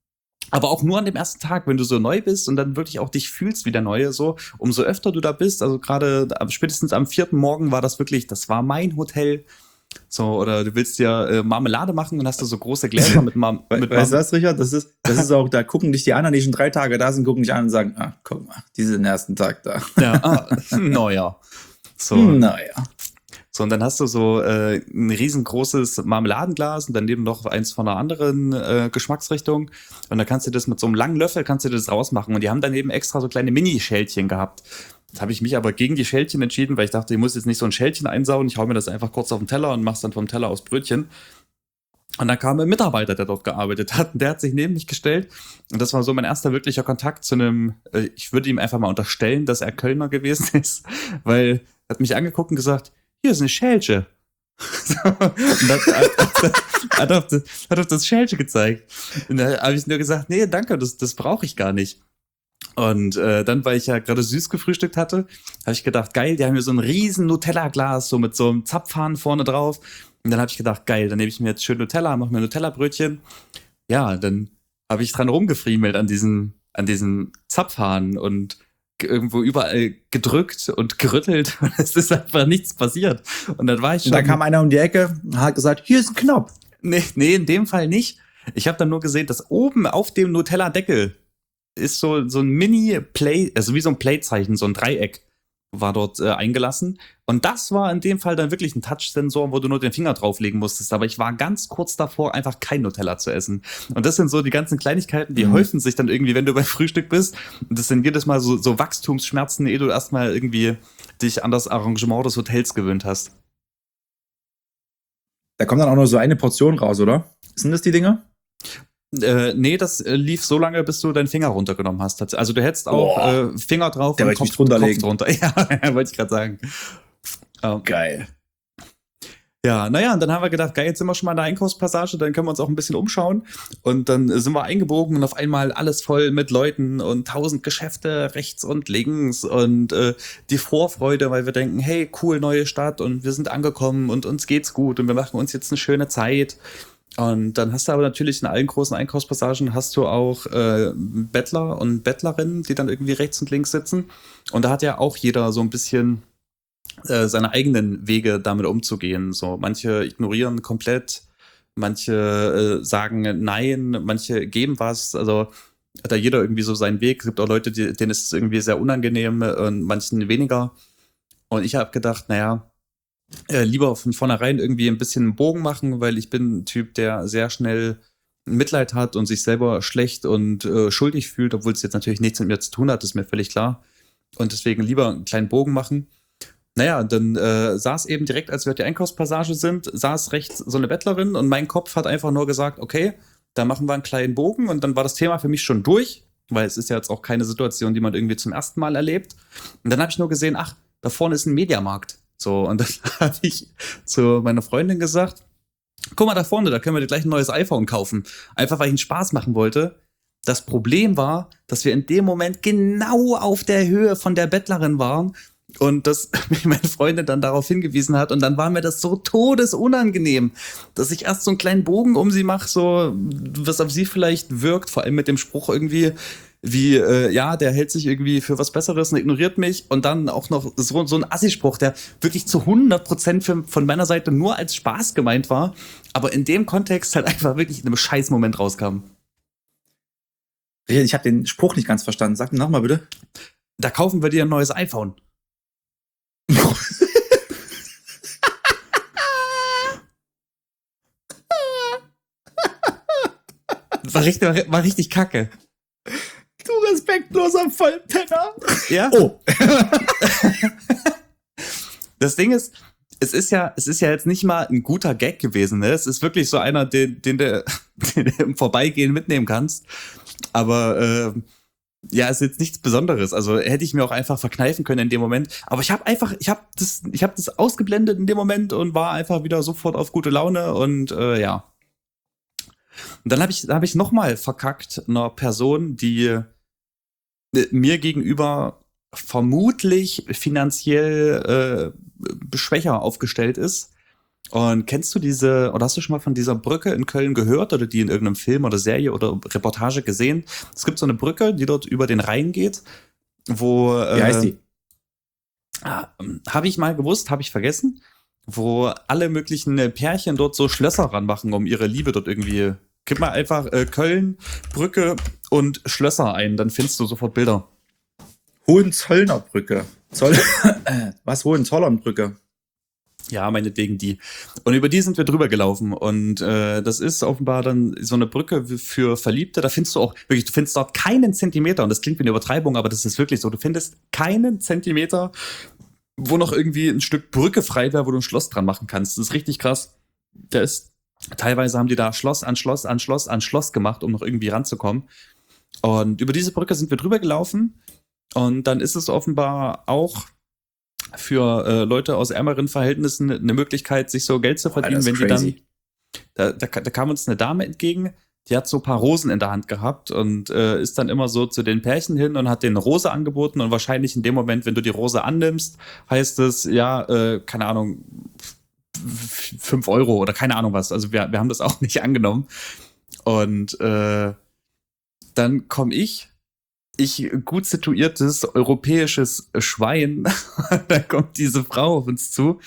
Aber auch nur an dem ersten Tag, wenn du so neu bist und dann wirklich auch dich fühlst wie der Neue, so, umso öfter du da bist, also gerade spätestens am vierten Morgen war das wirklich, das war mein Hotel. So, oder du willst dir äh, Marmelade machen und hast du so große Gläser mit Marmelade. We weißt du was, Richard? Das ist, das ist auch, da gucken dich die anderen, die schon drei Tage da sind, gucken dich an und sagen, ah, guck mal, diesen ersten Tag da. Ja, ah, naja. So. Naja. So, und dann hast du so äh, ein riesengroßes Marmeladenglas und daneben noch eins von einer anderen äh, Geschmacksrichtung. Und dann kannst du das mit so einem langen Löffel, kannst du das rausmachen. Und die haben daneben extra so kleine Mini-Schältchen gehabt. Jetzt habe ich mich aber gegen die Schältchen entschieden, weil ich dachte, ich muss jetzt nicht so ein Schältchen einsauen. Ich hau mir das einfach kurz auf den Teller und mach's dann vom Teller aus Brötchen. Und dann kam ein Mitarbeiter, der dort gearbeitet hat. Und der hat sich neben mich gestellt. Und das war so mein erster wirklicher Kontakt zu einem, äh, ich würde ihm einfach mal unterstellen, dass er Kölner gewesen ist. Weil er hat mich angeguckt und gesagt, hier ist eine Schälche. So, und hat, hat, hat, auf das, hat auf das Schälche gezeigt. Und da habe ich nur gesagt, nee, danke, das, das brauche ich gar nicht. Und äh, dann, weil ich ja gerade süß gefrühstückt hatte, habe ich gedacht, geil, die haben hier so ein riesen Nutella-Glas, so mit so einem Zapfhahn vorne drauf. Und dann habe ich gedacht, geil, dann nehme ich mir jetzt schön Nutella, mache mir Nutella-Brötchen. Ja, dann habe ich dran rumgefriemelt an diesem, an diesem Zapfhahn und irgendwo überall gedrückt und gerüttelt und es ist einfach nichts passiert. Und dann war ich schon... Und da kam einer um die Ecke und hat gesagt, hier ist ein Knopf. Nee, nee, in dem Fall nicht. Ich habe dann nur gesehen, dass oben auf dem Nutella-Deckel ist so, so ein Mini-Play, also wie so ein Play-Zeichen, so ein Dreieck war dort äh, eingelassen. Und das war in dem Fall dann wirklich ein Touch-Sensor, wo du nur den Finger drauflegen musstest. Aber ich war ganz kurz davor, einfach kein Nutella zu essen. Und das sind so die ganzen Kleinigkeiten, die mhm. häufen sich dann irgendwie, wenn du beim Frühstück bist. Und das sind jedes Mal so, so Wachstumsschmerzen, ehe du erstmal irgendwie dich an das Arrangement des Hotels gewöhnt hast. Da kommt dann auch nur so eine Portion raus, oder? Sind das die Dinger? Äh, nee, das äh, lief so lange, bis du deinen Finger runtergenommen hast. Also du hättest auch äh, Finger drauf und Kopf, drunter Kopf drunter. Ja, wollte ich gerade sagen. Ähm, geil. Ja, naja, und dann haben wir gedacht, geil, jetzt sind wir schon mal in der Einkaufspassage, dann können wir uns auch ein bisschen umschauen. Und dann sind wir eingebogen und auf einmal alles voll mit Leuten und tausend Geschäfte rechts und links und äh, die Vorfreude, weil wir denken, hey, cool, neue Stadt und wir sind angekommen und uns geht's gut und wir machen uns jetzt eine schöne Zeit. Und dann hast du aber natürlich in allen großen Einkaufspassagen hast du auch äh, Bettler und Bettlerinnen, die dann irgendwie rechts und links sitzen. Und da hat ja auch jeder so ein bisschen äh, seine eigenen Wege damit umzugehen. So manche ignorieren komplett, manche äh, sagen nein, manche geben was. Also hat da jeder irgendwie so seinen Weg. Es gibt auch Leute, die, denen ist es irgendwie sehr unangenehm und manchen weniger. Und ich habe gedacht, naja, Äh, lieber von vornherein irgendwie ein bisschen einen Bogen machen, weil ich bin ein Typ, der sehr schnell Mitleid hat und sich selber schlecht und äh, schuldig fühlt, obwohl es jetzt natürlich nichts mit mir zu tun hat, ist mir völlig klar. Und deswegen lieber einen kleinen Bogen machen. Naja, dann äh, saß eben direkt, als wir auf die Einkaufspassage sind, saß rechts so eine Bettlerin und mein Kopf hat einfach nur gesagt, okay, da machen wir einen kleinen Bogen und dann war das Thema für mich schon durch, weil es ist ja jetzt auch keine Situation, die man irgendwie zum ersten Mal erlebt. Und dann habe ich nur gesehen, ach, da vorne ist ein Mediamarkt. So, und dann habe ich zu meiner Freundin gesagt, guck mal da vorne, da können wir dir gleich ein neues iPhone kaufen. Einfach, weil ich einen Spaß machen wollte. Das Problem war, dass wir in dem Moment genau auf der Höhe von der Bettlerin waren und dass mich meine Freundin dann darauf hingewiesen hat und dann war mir das so todesunangenehm, dass ich erst so einen kleinen Bogen um sie mache, so was auf sie vielleicht wirkt, vor allem mit dem Spruch irgendwie, wie, äh, ja, der hält sich irgendwie für was Besseres und ignoriert mich und dann auch noch so, so ein Assi-Spruch, der wirklich zu hundert Prozent für, von meiner Seite nur als Spaß gemeint war, aber in dem Kontext halt einfach wirklich in einem Scheißmoment rauskam. Ich habe den Spruch nicht ganz verstanden. Sag ihn nochmal bitte. Da kaufen wir dir ein neues iPhone. war, richtig, war richtig kacke. Du respektloser Vollpenner. Ja. Oh. Das Ding ist, es ist ja, es ist ja jetzt nicht mal ein guter Gag gewesen, ne? Es ist wirklich so einer, den, den, du, den du im Vorbeigehen mitnehmen kannst. Aber äh, ja, ist jetzt nichts Besonderes. Also hätte ich mir auch einfach verkneifen können in dem Moment. Aber ich habe einfach, ich habe das, ich habe das ausgeblendet in dem Moment und war einfach wieder sofort auf gute Laune und äh, ja. Und dann habe ich, habe ich noch mal verkackt einer Person, die mir gegenüber vermutlich finanziell äh, schwächer aufgestellt ist. Und kennst du diese, oder hast du schon mal von dieser Brücke in Köln gehört oder die in irgendeinem Film oder Serie oder Reportage gesehen? Es gibt so eine Brücke, die dort über den Rhein geht, wo, Wie heißt äh, die? ah, habe ich mal gewusst, habe ich vergessen, wo alle möglichen äh, Pärchen dort so Schlösser ranmachen, um ihre Liebe dort irgendwie. Gib mal einfach äh, Köln, Brücke und Schlösser ein, dann findest du sofort Bilder. Hohenzollner Brücke. Zoll Was, Hohenzollern Brücke? Ja, meinetwegen die. Und über die sind wir drüber gelaufen. Und äh, das ist offenbar dann so eine Brücke für Verliebte. Da findest du auch, wirklich, du findest dort keinen Zentimeter, und das klingt wie eine Übertreibung, aber das ist wirklich so, du findest keinen Zentimeter, wo noch irgendwie ein Stück Brücke frei wäre, wo du ein Schloss dran machen kannst. Das ist richtig krass. Da ist, teilweise haben die da Schloss an Schloss an Schloss an Schloss gemacht, um noch irgendwie ranzukommen. Und über diese Brücke sind wir drüber gelaufen. Und dann ist es offenbar auch für äh, Leute aus ärmeren Verhältnissen eine Möglichkeit, sich so Geld zu verdienen, Boah, wenn die crazy. dann, da, da, da kam uns eine Dame entgegen, die hat so ein paar Rosen in der Hand gehabt und äh, ist dann immer so zu den Pärchen hin und hat denen eine Rose angeboten, und wahrscheinlich in dem Moment, wenn du die Rose annimmst, heißt es, ja, äh, keine Ahnung, fünf Euro oder keine Ahnung was. Also wir, wir haben das auch nicht angenommen. Und äh, dann komme ich, ich gut situiertes europäisches Schwein, da kommt diese Frau auf uns zu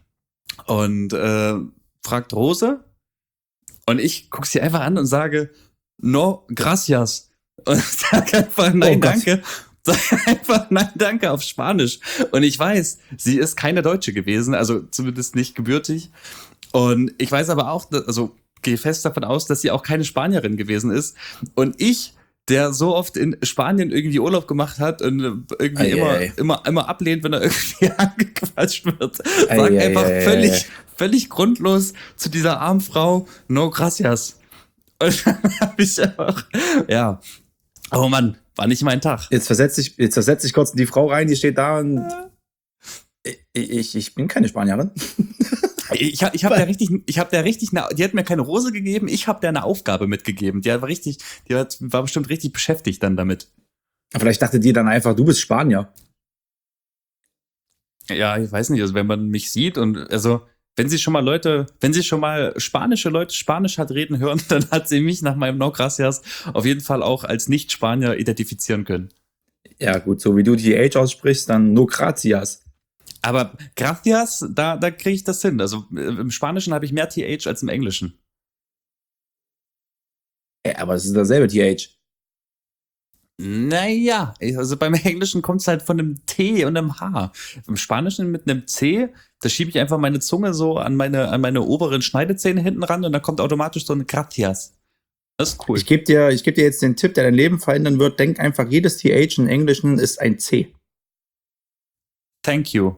und äh, fragt Rose, und ich gucke sie einfach an und sage no gracias und sage einfach nein, Oh Gott. danke. Sag einfach nein, danke auf Spanisch. Und ich weiß, sie ist keine Deutsche gewesen, also zumindest nicht gebürtig. Und ich weiß aber auch, also gehe fest davon aus, dass sie auch keine Spanierin gewesen ist. Und ich, der so oft in Spanien irgendwie Urlaub gemacht hat und irgendwie Ei, immer, ei. immer, immer ablehnt, wenn er irgendwie angequatscht wird, Ei, sag ei, einfach ei, völlig, ei. völlig grundlos zu dieser armen Frau, no gracias. Und dann hab ich auch, ja, oh Mann, war nicht mein Tag. Jetzt versetze ich, jetzt versetz ich kurz in die Frau rein, die steht da und ich, ich, ich bin keine Spanierin. Ich, ich habe der richtig, ich habe der richtig, eine, die hat mir keine Rose gegeben, ich habe der eine Aufgabe mitgegeben. Die war richtig, die war, war bestimmt richtig beschäftigt dann damit. Vielleicht dachte die dann einfach, du bist Spanier. Ja, ich weiß nicht, also wenn man mich sieht und also wenn sie schon mal Leute, wenn sie schon mal spanische Leute Spanisch hat reden hören, dann hat sie mich nach meinem No Gracias auf jeden Fall auch als Nicht-Spanier identifizieren können. Ja gut, so wie du die Age aussprichst, dann no gracias. Aber Gracias, da, da kriege ich das hin. Also äh, im Spanischen habe ich mehr T H als im Englischen. Ja, aber es ist dasselbe T H. Naja, also beim Englischen kommt es halt von einem T und einem H. Im Spanischen mit einem C, da schiebe ich einfach meine Zunge so an meine, an meine oberen Schneidezähne hinten ran und dann kommt automatisch so ein Gracias. Das ist cool. Ich gebe dir, ich geb dir jetzt den Tipp, der dein Leben verändern wird. Denk einfach, jedes T H im Englischen ist ein C. Thank you.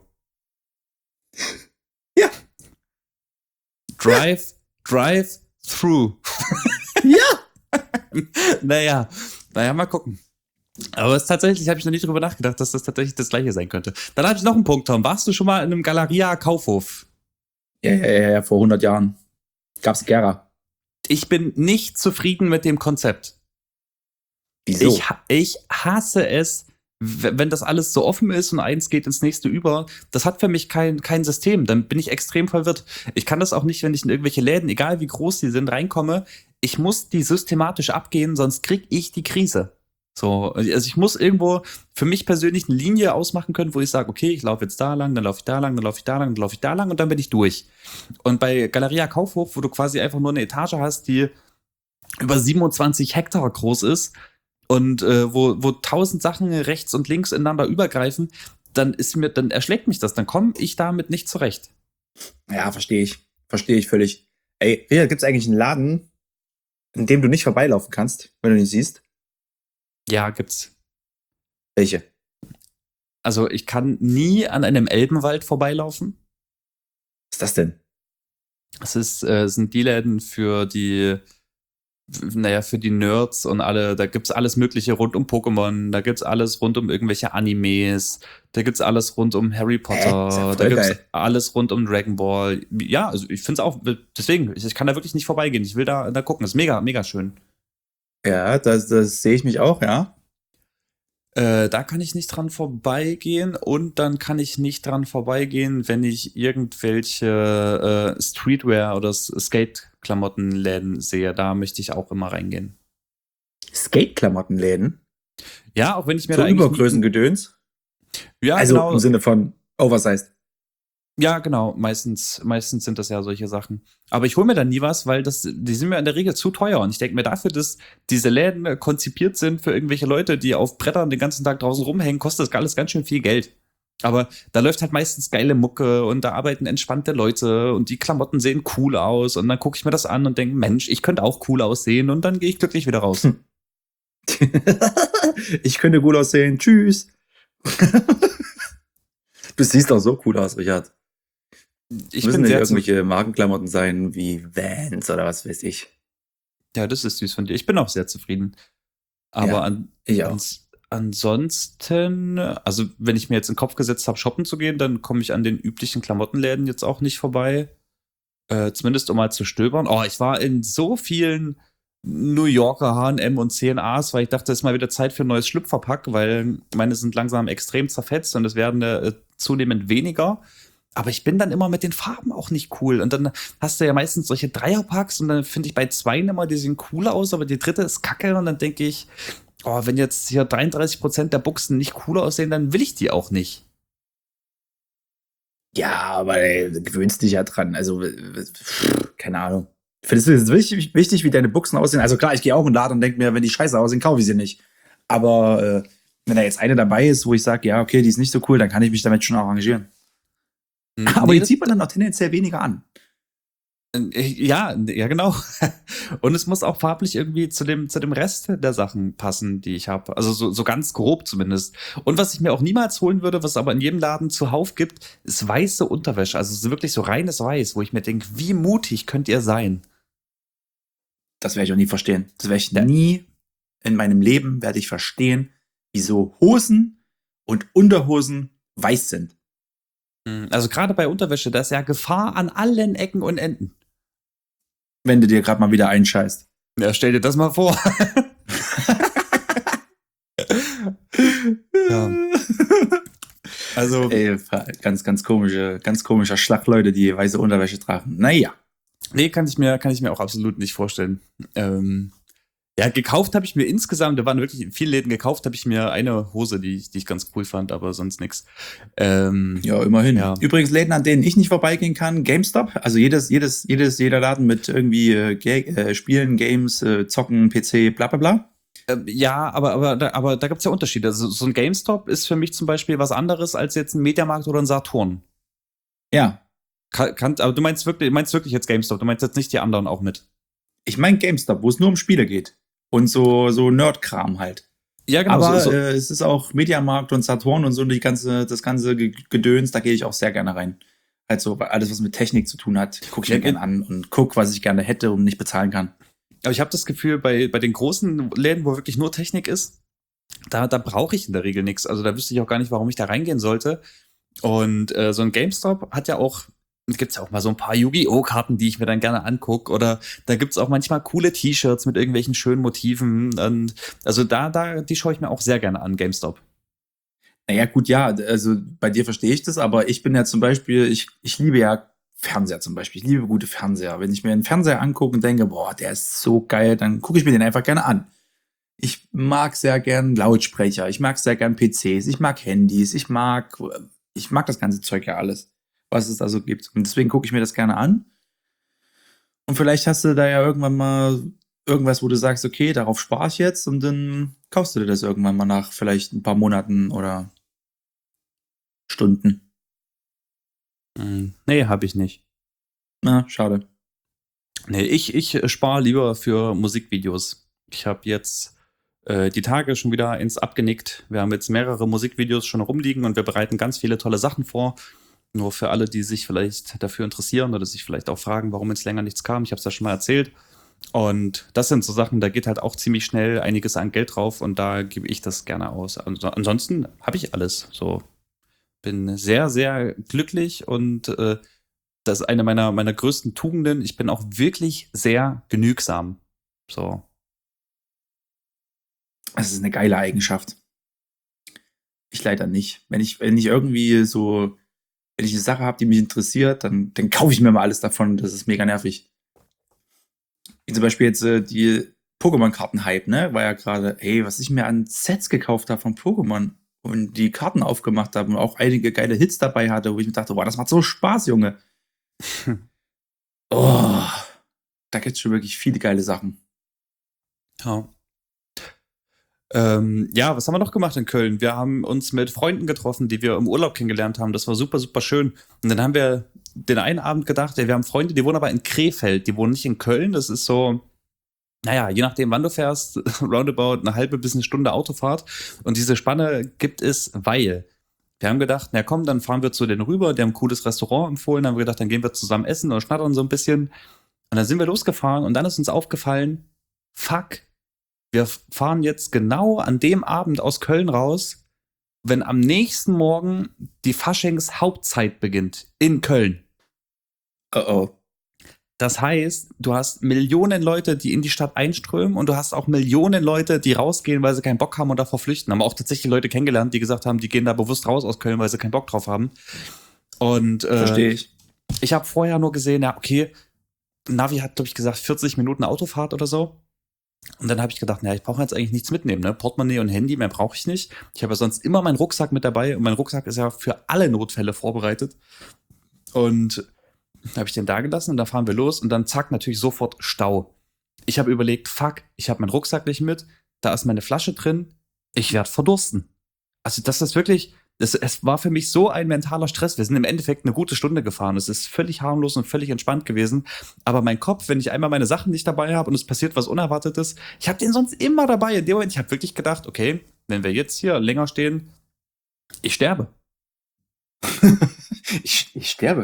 Ja. Drive, drive through. Ja. Naja, naja, mal gucken. Aber es tatsächlich habe ich noch nie drüber nachgedacht, dass das tatsächlich das Gleiche sein könnte. Dann habe ich noch einen Punkt, Tom. Warst du schon mal in einem Galeria-Kaufhof? Ja, ja, ja, ja, vor hundert Jahren gab's Gera. Ich bin nicht zufrieden mit dem Konzept. Wieso? Ich, ich hasse es, wenn das alles so offen ist und eins geht ins nächste über. Das hat für mich kein, kein System. Dann bin ich extrem verwirrt. Ich kann das auch nicht, wenn ich in irgendwelche Läden, egal wie groß die sind, reinkomme. Ich muss die systematisch abgehen, sonst krieg ich die Krise. So, also ich muss irgendwo für mich persönlich eine Linie ausmachen können, wo ich sage, okay, ich laufe jetzt da lang, dann laufe ich da lang, dann laufe ich da lang, dann laufe ich da lang und dann bin ich durch. Und bei Galeria Kaufhof, wo du quasi einfach nur eine Etage hast, die über siebenundzwanzig Hektar groß ist und äh, wo, wo tausend Sachen rechts und links ineinander übergreifen, dann ist mir, dann erschlägt mich das, dann komme ich damit nicht zurecht. Ja, verstehe ich. Verstehe ich völlig. Ey, Richard, gibt's eigentlich einen Laden, in dem du nicht vorbeilaufen kannst, wenn du ihn siehst? Ja, gibt's. Welche? Also ich kann nie an einem Elbenwald vorbeilaufen. Was ist das denn? Es ist, äh, sind die Läden für die, naja, für die Nerds und alle, da gibt's alles Mögliche rund um Pokémon, da gibt's alles rund um irgendwelche Animes, da gibt's alles rund um Harry Potter, Hä? Ist ja voll da gibt's geil. alles rund um Dragon Ball. Ja, also ich find's auch, deswegen, ich, ich kann da wirklich nicht vorbeigehen. Ich will da, da gucken. Das ist mega, mega schön. Ja, das, das sehe ich mich auch, ja. Äh, da kann ich nicht dran vorbeigehen und dann kann ich nicht dran vorbeigehen, wenn ich irgendwelche äh, Streetwear- oder S- Skate-Klamottenläden sehe. Da möchte ich auch immer reingehen. Skate-Klamottenläden? Ja, auch wenn ich mir da So eigentlich nie. Übergrößengedöns? Ja, Also im genau. Sinne von oversized. Ja, genau. Meistens, meistens sind das ja solche Sachen. Aber ich hole mir dann nie was, weil das, die sind mir in der Regel zu teuer. Und ich denke mir dafür, dass diese Läden äh, konzipiert sind für irgendwelche Leute, die auf Brettern den ganzen Tag draußen rumhängen, kostet das alles ganz schön viel Geld. Aber da läuft halt meistens geile Mucke und da arbeiten entspannte Leute und die Klamotten sehen cool aus. Und dann gucke ich mir das an und denke, Mensch, ich könnte auch cool aussehen und dann gehe ich glücklich wieder raus. Hm. Ich könnte gut aussehen. Tschüss. Du siehst auch so cool aus, Richard. Ich Müssen bin nicht sehr zu. irgendwelche Markenklamotten sein wie Vans oder was weiß ich. Ja, das ist süß von dir. Ich bin auch sehr zufrieden. Aber Ja, an, ich auch. ans, ansonsten, also wenn ich mir jetzt in den Kopf gesetzt habe, shoppen zu gehen, dann komme ich an den üblichen Klamottenläden jetzt auch nicht vorbei. Äh, zumindest um mal zu stöbern. Oh, ich war in so vielen New Yorker H und M und C und A's, weil ich dachte, es ist mal wieder Zeit für ein neues Schlüpferpack, weil meine sind langsam extrem zerfetzt und es werden äh, zunehmend weniger. Aber ich bin dann immer mit den Farben auch nicht cool. Und dann hast du ja meistens solche Dreierpacks und dann finde ich bei zwei immer, die sehen cool aus, aber die dritte ist kacke und dann denke ich, oh, wenn jetzt hier dreiunddreißig Prozent der Buchsen nicht cool aussehen, dann will ich die auch nicht. Ja, aber ey, du gewöhnst dich ja dran. Also, w- w- pff, keine Ahnung. Findest du es wichtig, wichtig, wie deine Buchsen aussehen? Also klar, ich gehe auch in den Laden und denke mir, wenn die scheiße aussehen, kaufe ich sie nicht. Aber äh, wenn da jetzt eine dabei ist, wo ich sage, ja, okay, die ist nicht so cool, dann kann ich mich damit schon arrangieren. Hm, Aber nee, die das, zieht man dann auch tendenziell weniger an. äh, ja, ja, genau. Und es muss auch farblich irgendwie zu dem, zu dem Rest der Sachen passen, die ich habe. Also so, so ganz grob zumindest. Und was ich mir auch niemals holen würde, was es aber in jedem Laden zuhauf gibt, ist weiße Unterwäsche. Also so wirklich so reines Weiß, wo ich mir denke, wie mutig könnt ihr sein? Das werde ich auch nie verstehen. Das werde ich Ja. nie in meinem Leben werde ich verstehen, wieso Hosen und Unterhosen weiß sind. Hm, also gerade bei Unterwäsche, da ist ja Gefahr an allen Ecken und Enden. Wenn du dir gerade mal wieder einscheißt. Ja, stell dir das mal vor. Ja. Also, Ey, ganz, ganz komische, ganz komischer Schlag Leute, die weiße Unterwäsche tragen. Naja. nee, kann ich mir, kann ich mir auch absolut nicht vorstellen. Ähm, ja, gekauft habe ich mir insgesamt, da waren wirklich in vielen Läden gekauft, habe ich mir eine Hose, die, ich- die ich ganz cool fand, aber sonst nix. Ähm, Ja, immerhin. ja. Übrigens Läden, an denen ich nicht vorbeigehen kann, GameStop. Also jedes, jedes, jedes, jeder Laden mit irgendwie äh, Ga- äh, Spielen, Games, äh, Zocken, P C, bla bla bla. Ähm, ja, aber, aber, da, aber da gibt's ja Unterschiede. Also, so ein GameStop ist für mich zum Beispiel was anderes als jetzt ein Mediamarkt oder ein Saturn. Ja. Kann, kann, aber du meinst wirklich, meinst wirklich jetzt GameStop, du meinst jetzt nicht die anderen auch mit. Ich meine GameStop, wo es nur um Spiele geht. Und so, so Nerd-Kram halt. Ja, genau, so, Aber so, äh, es ist auch Mediamarkt und Saturn und so die ganze, das ganze Ge- Gedöns, da gehe ich auch sehr gerne rein. Also alles, was mit Technik zu tun hat, gucke ich Ja, mir gerne an und guck, was ich gerne hätte und nicht bezahlen kann. aber ich habe das Gefühl, bei, bei den großen Läden, wo wirklich nur Technik ist, da, da brauche ich in der Regel nichts. Also da wüsste ich auch gar nicht, warum ich da reingehen sollte. Und äh, so ein GameStop hat ja auch, gibt's ja auch mal so ein paar Yu-Gi-Oh! Karten, die ich mir dann gerne angucke. Oder da gibt's auch manchmal coole T-Shirts mit irgendwelchen schönen Motiven. Und also da, da, die schaue ich mir auch sehr gerne an, GameStop. Naja, gut, ja, also bei dir verstehe ich das, aber ich bin ja zum Beispiel, ich, ich liebe ja Fernseher zum Beispiel. Ich liebe gute Fernseher. Wenn ich mir einen Fernseher angucke und denke, boah, der ist so geil, dann gucke ich mir den einfach gerne an. Ich mag sehr gern Lautsprecher, ich mag sehr gern P Cs, ich mag Handys, ich mag, ich mag das ganze Zeug ja alles, was es da so gibt. Und deswegen gucke ich mir das gerne an. Und vielleicht hast du da ja irgendwann mal irgendwas, wo du sagst, okay, darauf spare ich jetzt und dann kaufst du dir das irgendwann mal nach vielleicht ein paar Monaten oder Stunden. Hm, nee, habe ich nicht. Na, schade. Nee, ich, ich spare lieber für Musikvideos. Ich habe jetzt äh, die Tage schon wieder ins abgenickt. Wir haben jetzt mehrere Musikvideos schon rumliegen und wir bereiten ganz viele tolle Sachen vor. Nur für alle, die sich vielleicht dafür interessieren oder sich vielleicht auch fragen, warum jetzt länger nichts kam. Ich habe es ja schon mal erzählt. Und das sind so Sachen, da geht halt auch ziemlich schnell einiges an Geld drauf und da gebe ich das gerne aus. Also, ansonsten habe ich alles. So bin sehr, sehr glücklich und äh, das ist eine meiner, meiner größten Tugenden. Ich bin auch wirklich sehr genügsam. So. Das ist eine geile Eigenschaft. Ich leider nicht. Wenn ich, wenn ich irgendwie so, wenn ich eine Sache habe, die mich interessiert, dann, dann kaufe ich mir mal alles davon. Das ist mega nervig. Wie zum Beispiel jetzt äh, die Pokémon-Karten-Hype, ne? War ja gerade, ey, was ich mir an Sets gekauft habe von Pokémon und die Karten aufgemacht habe und auch einige geile Hits dabei hatte, wo ich mir dachte, boah, das macht so Spaß, Junge. Oh, da gibt's schon wirklich viele geile Sachen. Ja. Ähm, ja, was haben wir noch gemacht in Köln? Wir haben uns mit Freunden getroffen, die wir im Urlaub kennengelernt haben. Das war super, super schön. Und dann haben wir den einen Abend gedacht, ja, wir haben Freunde, die wohnen aber in Krefeld, die wohnen nicht in Köln. Das ist so, naja, je nachdem, wann du fährst, roundabout eine halbe bis eine Stunde Autofahrt. Und diese Spanne gibt es, weil wir haben gedacht, na komm, dann fahren wir zu denen rüber. Die haben ein cooles Restaurant empfohlen. Dann haben wir gedacht, dann gehen wir zusammen essen und schnattern so ein bisschen. Und dann sind wir losgefahren und dann ist uns aufgefallen, fuck, wir fahren jetzt genau an dem Abend aus Köln raus, wenn am nächsten Morgen die Faschings-Hauptzeit beginnt in Köln. Oh oh. Das heißt, du hast Millionen Leute, die in die Stadt einströmen und du hast auch Millionen Leute, die rausgehen, weil sie keinen Bock haben und davor flüchten. Haben auch tatsächlich Leute kennengelernt, die gesagt haben, die gehen da bewusst raus aus Köln, weil sie keinen Bock drauf haben. Und äh, Verstehe ich. Ich habe vorher nur gesehen, ja, okay, Navi hat, glaube ich, gesagt, vierzig Minuten Autofahrt oder so. Und dann habe ich gedacht, naja, ich brauche jetzt eigentlich nichts mitnehmen, ne? Portemonnaie und Handy, mehr brauche ich nicht. Ich habe ja sonst immer meinen Rucksack mit dabei und mein Rucksack ist ja für alle Notfälle vorbereitet. Und habe ich den da gelassen und da fahren wir los und dann zack, natürlich sofort Stau. Ich habe überlegt, fuck, ich habe meinen Rucksack nicht mit, da ist meine Flasche drin, ich werde verdursten. Also das ist wirklich, das, es war für mich so ein mentaler Stress. Wir sind im Endeffekt eine gute Stunde gefahren. Es ist völlig harmlos und völlig entspannt gewesen. Aber mein Kopf, wenn ich einmal meine Sachen nicht dabei habe und es passiert was Unerwartetes, ich habe den sonst immer dabei. In dem Moment, ich habe wirklich gedacht, okay, wenn wir jetzt hier länger stehen, ich sterbe. ich, ich sterbe.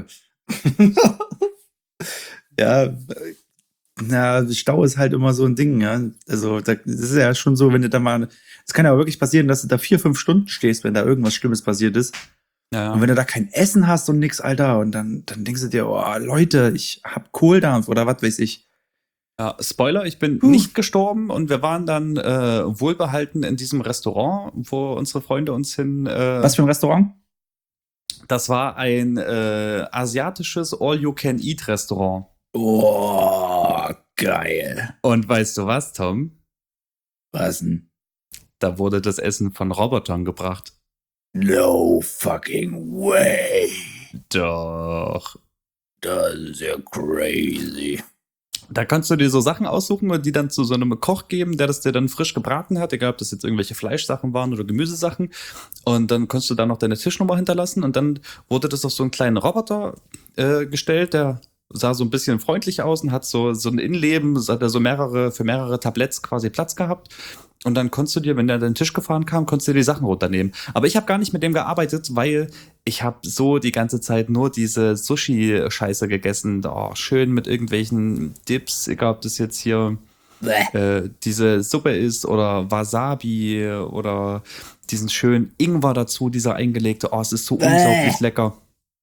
Ja, na, Stau ist halt immer so ein Ding, ja. Also, das ist ja schon so, wenn du da mal, es kann ja wirklich passieren, dass du da vier, fünf Stunden stehst, wenn da irgendwas Schlimmes passiert ist. Ja. Und wenn du da kein Essen hast und nix, Alter, und dann, dann denkst du dir, oh, Leute, ich hab Kohldampf oder was weiß ich. Ja, Spoiler, ich bin Puh. nicht gestorben und wir waren dann äh, wohlbehalten in diesem Restaurant, wo unsere Freunde uns hin. Äh, Was für ein Restaurant? Das war ein äh, asiatisches All-You-Can-Eat-Restaurant. Oh, geil. Und weißt du was, Tom? Was denn? Da wurde das Essen von Robotern gebracht. No fucking way. Doch. Das ist ja crazy. Da kannst du dir so Sachen aussuchen und die dann zu so einem Koch geben, der das dir dann frisch gebraten hat, egal ob das jetzt irgendwelche Fleischsachen waren oder Gemüsesachen. Und dann konntest du da noch deine Tischnummer hinterlassen und dann wurde das auf so einen kleinen Roboter äh, gestellt, der sah so ein bisschen freundlich aus und hat so, so ein Innenleben, hat er so mehrere, für mehrere Tabletts quasi Platz gehabt. Und dann konntest du dir, wenn der an den Tisch gefahren kam, konntest du dir die Sachen runternehmen. Aber ich habe gar nicht mit dem gearbeitet, weil ich habe so die ganze Zeit nur diese Sushi-Scheiße gegessen. Oh, schön mit irgendwelchen Dips, egal ob das jetzt hier äh, diese Suppe ist oder Wasabi oder diesen schönen Ingwer dazu, dieser eingelegte. Oh, es ist so unglaublich lecker.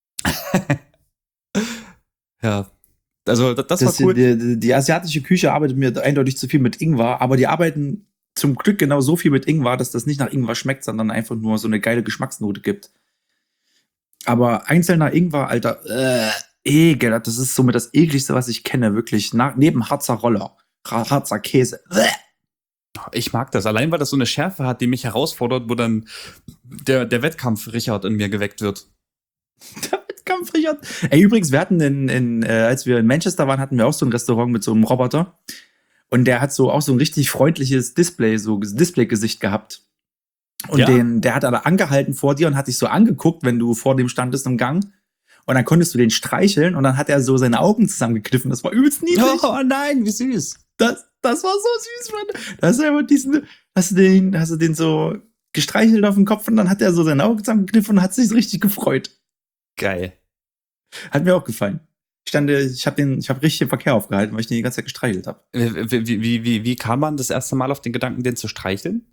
Ja, also das, das, das war cool. Die, die asiatische Küche arbeitet mir eindeutig zu viel mit Ingwer, aber die arbeiten zum Glück genau so viel mit Ingwer, dass das nicht nach Ingwer schmeckt, sondern einfach nur so eine geile Geschmacksnote gibt. Aber einzelner Ingwer, Alter, äh, ekel, das ist somit das ekligste, was ich kenne, wirklich. Na, neben Harzer Roller, Harzer Käse. Äh. Ich mag das, allein weil das so eine Schärfe hat, die mich herausfordert, wo dann der, der Wettkampf Richard in mir geweckt wird. Der Wettkampf Richard. Ey, übrigens, wir hatten, in, in, äh, als wir in Manchester waren, hatten wir auch so ein Restaurant mit so einem Roboter. Und der hat so auch so ein richtig freundliches Display, so Display-Gesicht gehabt. Und ja. den, der hat da angehalten vor dir und hat dich so angeguckt, wenn du vor dem standest im Gang. Und dann konntest du den streicheln und dann hat er so seine Augen zusammengekniffen. Das war übelst niedlich. Oh nein, wie süß. Das, das war so süß, Mann. Da hast du einfach diesen, hast du den, hast du den so gestreichelt auf den Kopf und dann hat er so seine Augen zusammengekniffen und hat sich richtig gefreut. Geil. Hat mir auch gefallen. Ich stand, ich habe den, ich habe richtig den Verkehr aufgehalten, weil ich den die ganze Zeit gestreichelt habe. Wie, wie, wie, wie kam man das erste Mal auf den Gedanken, den zu streicheln?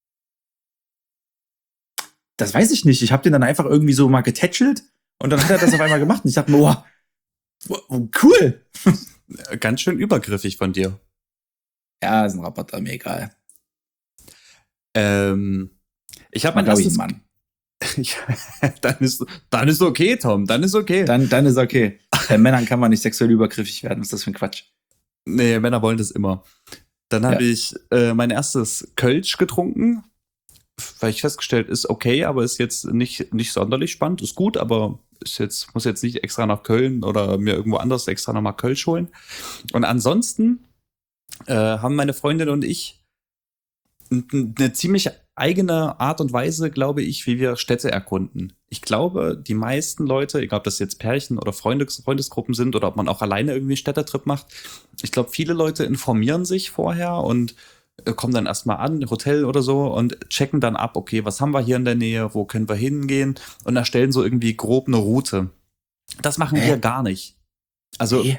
Das weiß ich nicht. Ich habe den dann einfach irgendwie so mal getätschelt und dann hat er das auf einmal gemacht und ich dachte mir, oh, oh, cool. Ganz schön übergriffig von dir. Ja, ist ein Roboter, mir egal. Ähm, ich habe mein, erstes, Ich, dann, ist, dann ist okay, Tom, dann ist okay. Dann, dann ist okay. Bei Männern kann man nicht sexuell übergriffig werden. Was ist das für ein Quatsch? Nee, Männer wollen das immer. Dann habe Ja. ich äh, mein erstes Kölsch getrunken, weil ich festgestellt, ist okay, aber ist jetzt nicht, nicht sonderlich spannend. Ist gut, aber ist jetzt, muss jetzt nicht extra nach Köln oder mir irgendwo anders extra nochmal Kölsch holen. Und ansonsten äh, haben meine Freundin und ich n- eine ziemlich eigene Art und Weise, glaube ich, wie wir Städte erkunden. Ich glaube, die meisten Leute, egal ob das jetzt Pärchen oder Freundes Freundesgruppen sind oder ob man auch alleine irgendwie einen Städtetrip macht, ich glaube, viele Leute informieren sich vorher und äh, kommen dann erstmal an, Hotel oder so und checken dann ab, okay, was haben wir hier in der Nähe, wo können wir hingehen und erstellen so irgendwie grob eine Route. Das machen Hä? wir gar nicht. Also Nee.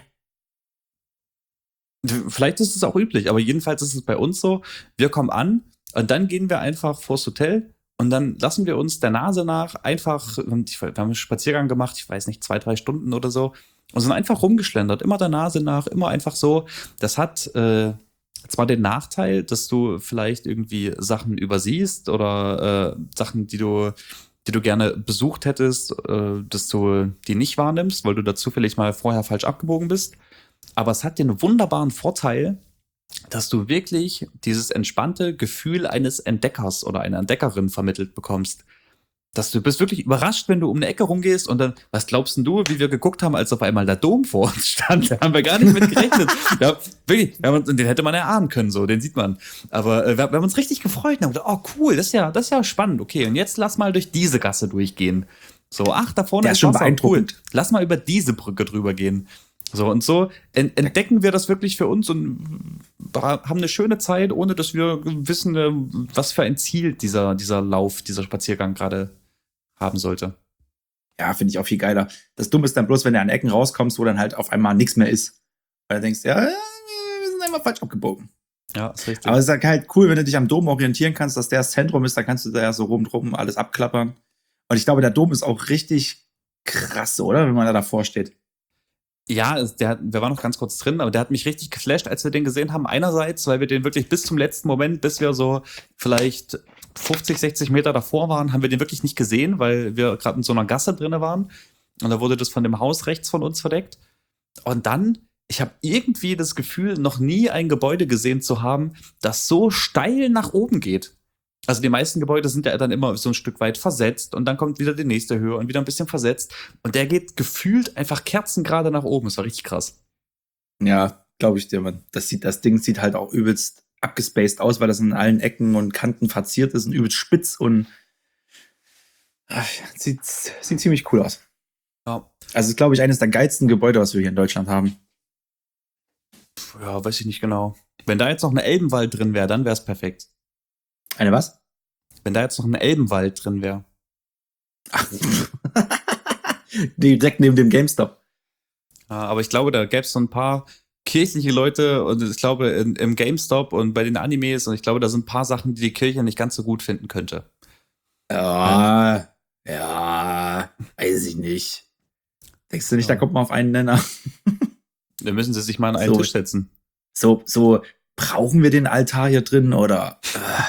vielleicht ist es auch üblich, aber jedenfalls ist es bei uns so, wir kommen an und dann gehen wir einfach vors Hotel und dann lassen wir uns der Nase nach einfach, wir haben einen Spaziergang gemacht, ich weiß nicht, zwei, drei Stunden oder so und sind einfach rumgeschlendert, immer der Nase nach, immer einfach so. Das hat äh, zwar den Nachteil, dass du vielleicht irgendwie Sachen übersiehst oder äh, Sachen, die du die du gerne besucht hättest, äh, dass du die nicht wahrnimmst, weil du da zufällig mal vorher falsch abgebogen bist. Aber es hat den wunderbaren Vorteil, dass du wirklich dieses entspannte Gefühl eines Entdeckers oder einer Entdeckerin vermittelt bekommst. Dass du bist wirklich überrascht, wenn du um eine Ecke rumgehst und dann, was glaubst denn du, wie wir geguckt haben, als auf einmal der Dom vor uns stand? Da haben wir gar nicht mit gerechnet. Ja, wirklich, wir haben uns, den hätte man erahnen können, so, den sieht man. Aber äh, wir, wir haben uns richtig gefreut und haben gedacht, oh cool, das ist ja, das ist ja spannend. Okay, und jetzt lass mal durch diese Gasse durchgehen. So, ach, da vorne Der ist schon Wasser, beeindruckend. cool. Lass mal über diese Brücke drüber gehen. So, und so ent entdecken wir das wirklich für uns und haben eine schöne Zeit, ohne dass wir wissen, äh, was für ein Ziel dieser, dieser Lauf, dieser Spaziergang gerade haben sollte. Ja, finde ich auch viel geiler. Das Dumme ist dann bloß, wenn du an Ecken rauskommst, wo dann halt auf einmal nichts mehr ist. Weil du denkst, ja, wir sind einfach falsch abgebogen. Ja, ist richtig. Aber es ist halt cool, wenn du dich am Dom orientieren kannst, dass der das Zentrum ist, dann kannst du da ja so rumdrum alles abklappern. Und ich glaube, der Dom ist auch richtig krass, oder? Wenn man da davor steht. Ja, der, wir waren noch ganz kurz drin, aber der hat mich richtig geflasht, als wir den gesehen haben. Einerseits, weil wir den wirklich bis zum letzten Moment, bis wir so vielleicht fünfzig, sechzig Meter davor waren, haben wir den wirklich nicht gesehen, weil wir gerade in so einer Gasse drinne waren. Und da wurde das von dem Haus rechts von uns verdeckt. Und dann, ich habe irgendwie das Gefühl, noch nie ein Gebäude gesehen zu haben, das so steil nach oben geht. Also die meisten Gebäude sind ja dann immer so ein Stück weit versetzt und dann kommt wieder die nächste Höhe und wieder ein bisschen versetzt. Und der geht gefühlt einfach kerzengerade nach oben. Das war richtig krass. Ja, glaube ich dir, Mann. Das, sieht, das Ding sieht halt auch übelst abgespaced aus, weil das in allen Ecken und Kanten verziert ist und übelst spitz und ach, sieht, sieht ziemlich cool aus. Ja. Also ist, glaube ich, eines der geilsten Gebäude, was wir hier in Deutschland haben. Ja, weiß ich nicht genau. Wenn da jetzt noch ein Elbenwald drin wäre, dann wäre es perfekt. Eine was? Wenn da jetzt noch ein Elbenwald drin wäre. Ach. Direkt neben dem GameStop. Ja, aber ich glaube, da gäbe es so ein paar kirchliche Leute und ich glaube in, im GameStop und bei den Animes und ich glaube, da sind ein paar Sachen, die die Kirche nicht ganz so gut finden könnte. Ja, ja, weiß ich nicht. Denkst du nicht, Ja. da kommt man auf einen Nenner? Da müssen sie sich mal an einen So. Tisch setzen. So, so, brauchen wir den Altar hier drin oder?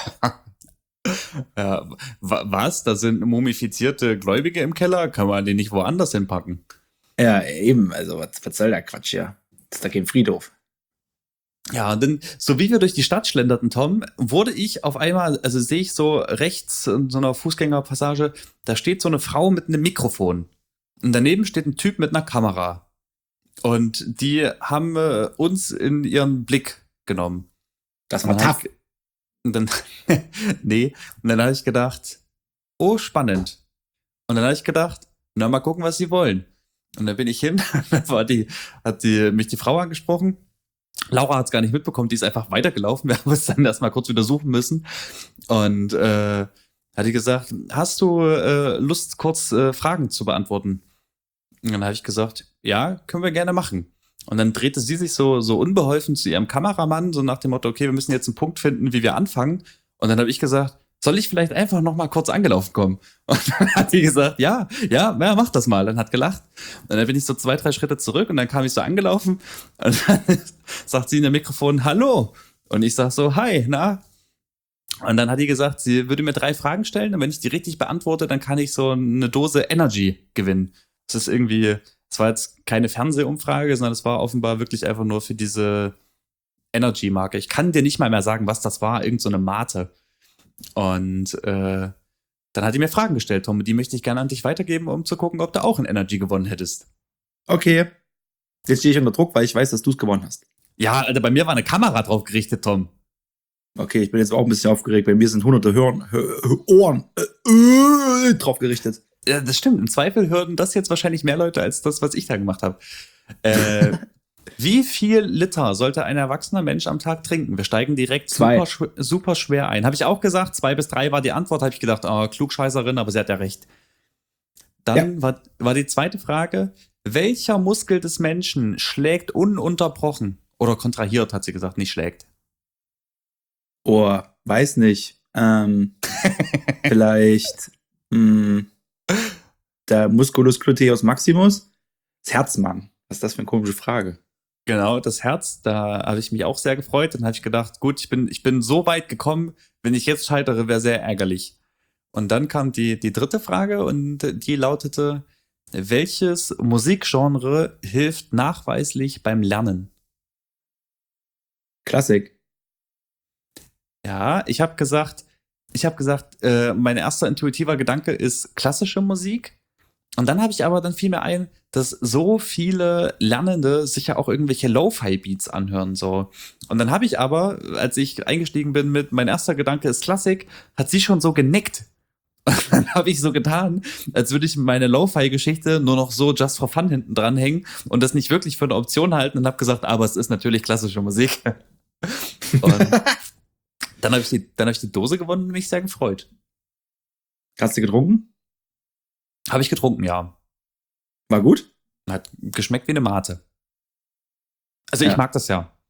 Ja, wa- was? Da sind mumifizierte Gläubige im Keller? Kann man den nicht woanders hinpacken? Ja, eben, also was, was soll der Quatsch hier? Das ist doch kein Friedhof. Ja, und dann, so wie wir durch die Stadt schlenderten, Tom, wurde ich auf einmal, also sehe ich so rechts in so einer Fußgängerpassage, da steht so eine Frau mit einem Mikrofon. Und daneben steht ein Typ mit einer Kamera. Und die haben äh, uns in ihren Blick genommen. Das Und war dann hab tough. ich- Und dann, nee, und dann habe ich gedacht, oh, spannend. Und dann habe ich gedacht, na, mal gucken, was sie wollen. Und dann bin ich hin, dann war die, hat die, mich die Frau angesprochen. Laura hat es gar nicht mitbekommen, die ist einfach weitergelaufen. Wir haben uns dann erstmal kurz wieder suchen müssen. Und äh, hat die gesagt, hast du äh, Lust, kurz äh, Fragen zu beantworten? Und dann habe ich gesagt, ja, können wir gerne machen. Und dann drehte sie sich so, so unbeholfen zu ihrem Kameramann, so nach dem Motto, okay, wir müssen jetzt einen Punkt finden, wie wir anfangen. Und dann habe ich gesagt, soll ich vielleicht einfach noch mal kurz angelaufen kommen? Und dann hat sie gesagt, ja, ja, ja, mach das mal. Dann hat gelacht. Und dann bin ich so zwei, drei Schritte zurück und dann kam ich so angelaufen und dann sagt sie in dem Mikrofon, hallo. Und ich sag so, hi, na? Und dann hat die gesagt, sie würde mir drei Fragen stellen und wenn ich die richtig beantworte, dann kann ich so eine Dose Energy gewinnen. Das ist irgendwie, das war jetzt keine Fernsehumfrage, sondern das war offenbar wirklich einfach nur für diese Energy-Marke. Ich kann dir nicht mal mehr sagen, was das war, irgend so eine Mate. Und äh, dann hat die mir Fragen gestellt, Tom, und die möchte ich gerne an dich weitergeben, um zu gucken, ob du auch ein Energy gewonnen hättest. Okay. Jetzt stehe ich unter Druck, weil ich weiß, dass du es gewonnen hast. Ja, Alter, bei mir war eine Kamera drauf gerichtet, Tom. Okay, ich bin jetzt auch ein bisschen aufgeregt. Bei mir sind hunderte Hören, Hör, Ohren äh, äh, drauf gerichtet. Ja, das stimmt. Im Zweifel hören das jetzt wahrscheinlich mehr Leute als das, was ich da gemacht habe. Äh, wie viel Liter sollte ein erwachsener Mensch am Tag trinken? Wir steigen direkt super, schw- super schwer ein. Habe ich auch gesagt, zwei bis drei war die Antwort. Habe ich gedacht, oh, Klugscheißerin, aber sie hat ja recht. Dann ja. war, war die zweite Frage, welcher Muskel des Menschen schlägt ununterbrochen? Oder kontrahiert, hat sie gesagt, nicht schlägt. Oh, weiß nicht. Ähm, vielleicht mh, der Musculus gluteus maximus? Das Herz, Mann. Was ist das für eine komische Frage? Genau, das Herz, da habe ich mich auch sehr gefreut. Dann habe ich gedacht, gut, ich bin, ich bin so weit gekommen, wenn ich jetzt scheitere, wäre sehr ärgerlich. Und dann kam die, die dritte Frage und die lautete, welches Musikgenre hilft nachweislich beim Lernen? Klassik. Ja, ich habe gesagt, ich habe gesagt, äh, mein erster intuitiver Gedanke ist klassische Musik. Und dann habe ich aber, dann fiel mir ein, dass so viele Lernende sich ja auch irgendwelche Lo-Fi-Beats anhören, so. Und dann habe ich aber, als ich eingestiegen bin mit, mein erster Gedanke ist Klassik, hat sie schon so genickt. Und dann habe ich so getan, als würde ich meine Lo-Fi-Geschichte nur noch so just for fun hinten dranhängen und das nicht wirklich für eine Option halten und habe gesagt, aber es ist natürlich klassische Musik. Und dann habe ich, die, dann hab ich die Dose gewonnen und mich sehr gefreut. Hast du getrunken? Habe ich getrunken, ja. War gut? Hat geschmeckt wie eine Mate. Also ja. ich mag das ja.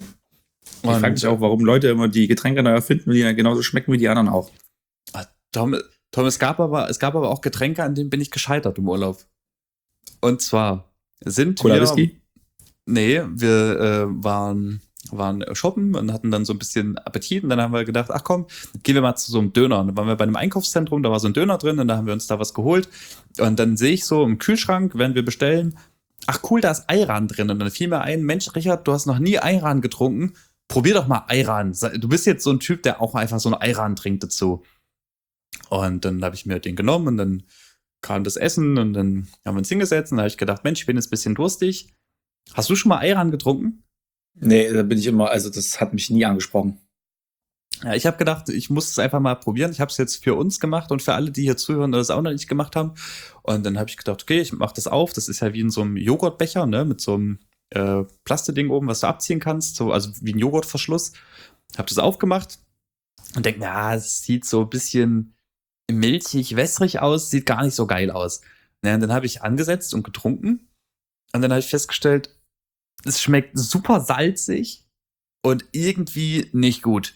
Ich frage mich auch, warum Leute immer die Getränke neu erfinden, die dann genauso schmecken wie die anderen auch. Tom, Tom es, gab aber, es gab aber auch Getränke, an denen bin ich gescheitert im Urlaub. Und zwar sind Cola wir... Whisky? Nee, wir äh, waren... waren shoppen und hatten dann so ein bisschen Appetit und dann haben wir gedacht, ach komm, gehen wir mal zu so einem Döner. Und dann waren wir bei einem Einkaufszentrum, da war so ein Döner drin und da haben wir uns da was geholt und dann sehe ich so im Kühlschrank, während wir bestellen, ach cool, da ist Ayran drin und dann fiel mir ein, Mensch, Richard, du hast noch nie Ayran getrunken, probier doch mal Ayran. Du bist jetzt so ein Typ, der auch einfach so ein Ayran trinkt dazu. Und dann habe ich mir den genommen und dann kam das Essen und dann haben wir uns hingesetzt und da habe ich gedacht, Mensch, ich bin jetzt ein bisschen durstig. Hast du schon mal Ayran getrunken? Nee, da bin ich immer, also das hat mich nie angesprochen. Ja, ich habe gedacht, ich muss es einfach mal probieren. Ich habe es jetzt für uns gemacht und für alle, die hier zuhören, das auch noch nicht gemacht haben. Und dann habe ich gedacht, okay, ich mache das auf. Das ist ja wie in so einem Joghurtbecher, ne, mit so einem äh, Plastikding oben, was du abziehen kannst, so, also wie ein Joghurtverschluss. Habe das aufgemacht und denke, na, es sieht so ein bisschen milchig, wässrig aus, sieht gar nicht so geil aus. Ja, und dann habe ich angesetzt und getrunken und dann habe ich festgestellt, es schmeckt super salzig und irgendwie nicht gut.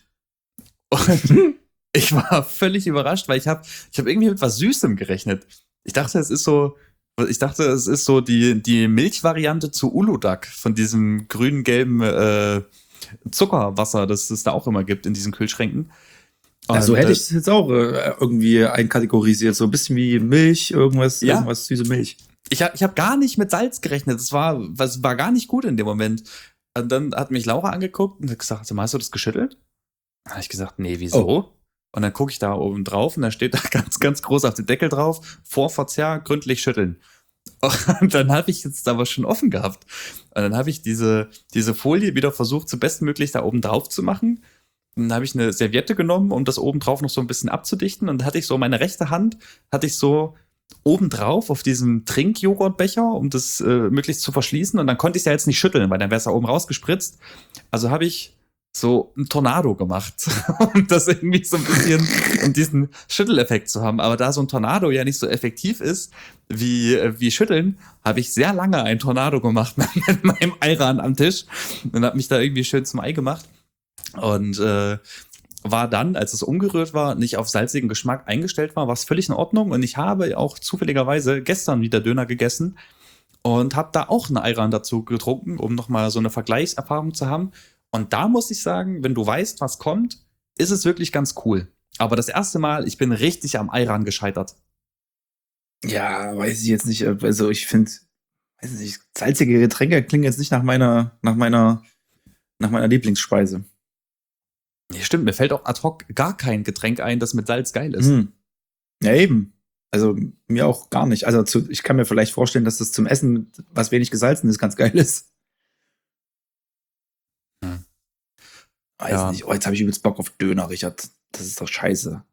Und ich war völlig überrascht, weil ich habe ich hab irgendwie mit was Süßem gerechnet. Ich dachte, es ist so, ich dachte, es ist so die, die Milchvariante zu Uludag von diesem grün-gelben äh, Zuckerwasser, das es da auch immer gibt in diesen Kühlschränken. Und also hätte ich es jetzt auch äh, irgendwie einkategorisiert, so ein bisschen wie Milch, irgendwas, ja. irgendwas süße Milch. Ich habe ich hab gar nicht mit Salz gerechnet. Das war, was war gar nicht gut in dem Moment. Und dann hat mich Laura angeguckt und hat gesagt, hast du das geschüttelt? Dann habe ich gesagt, nee, wieso? Oh. Und dann gucke ich da oben drauf und da steht da ganz, ganz groß auf dem Deckel drauf, vor Verzehr gründlich schütteln. Und dann habe ich jetzt aber schon offen gehabt. Und dann habe ich diese, diese Folie wieder versucht, so bestmöglich da oben drauf zu machen. Und dann habe ich eine Serviette genommen, um das oben drauf noch so ein bisschen abzudichten. Und dann hatte ich so meine rechte Hand, hatte ich so obendrauf auf diesem Trinkjoghurtbecher, um das äh, möglichst zu verschließen. Und dann konnte ich es ja jetzt nicht schütteln, weil dann wäre es da oben rausgespritzt. Also habe ich so ein Tornado gemacht, um das irgendwie so ein bisschen, um diesen Schütteleffekt zu haben. Aber da so ein Tornado ja nicht so effektiv ist wie, wie Schütteln, habe ich sehr lange ein Tornado gemacht mit meinem Ayran am Tisch und habe mich da irgendwie schön zum Ei gemacht. Und äh, war dann, als es umgerührt war, nicht auf salzigen Geschmack eingestellt war, war es völlig in Ordnung. Und ich habe auch zufälligerweise gestern wieder Döner gegessen und habe da auch einen Ayran dazu getrunken, um nochmal so eine Vergleichserfahrung zu haben. Und da muss ich sagen, wenn du weißt, was kommt, ist es wirklich ganz cool. Aber das erste Mal, ich bin richtig am Ayran gescheitert. Ja, weiß ich jetzt nicht. Also ich finde, weiß nicht, salzige Getränke klingen jetzt nicht nach meiner, nach meiner, nach meiner Lieblingsspeise. Nee, stimmt, mir fällt auch ad hoc gar kein Getränk ein, das mit Salz geil ist. Hm. Ja, eben. Also mir auch gar nicht. Also zu, ich kann mir vielleicht vorstellen, dass das zum Essen, was wenig gesalzen ist, ganz geil ist. Hm. Weiß Ja. nicht. Oh, jetzt habe ich übelst Bock auf Döner, Richard. Das ist doch scheiße.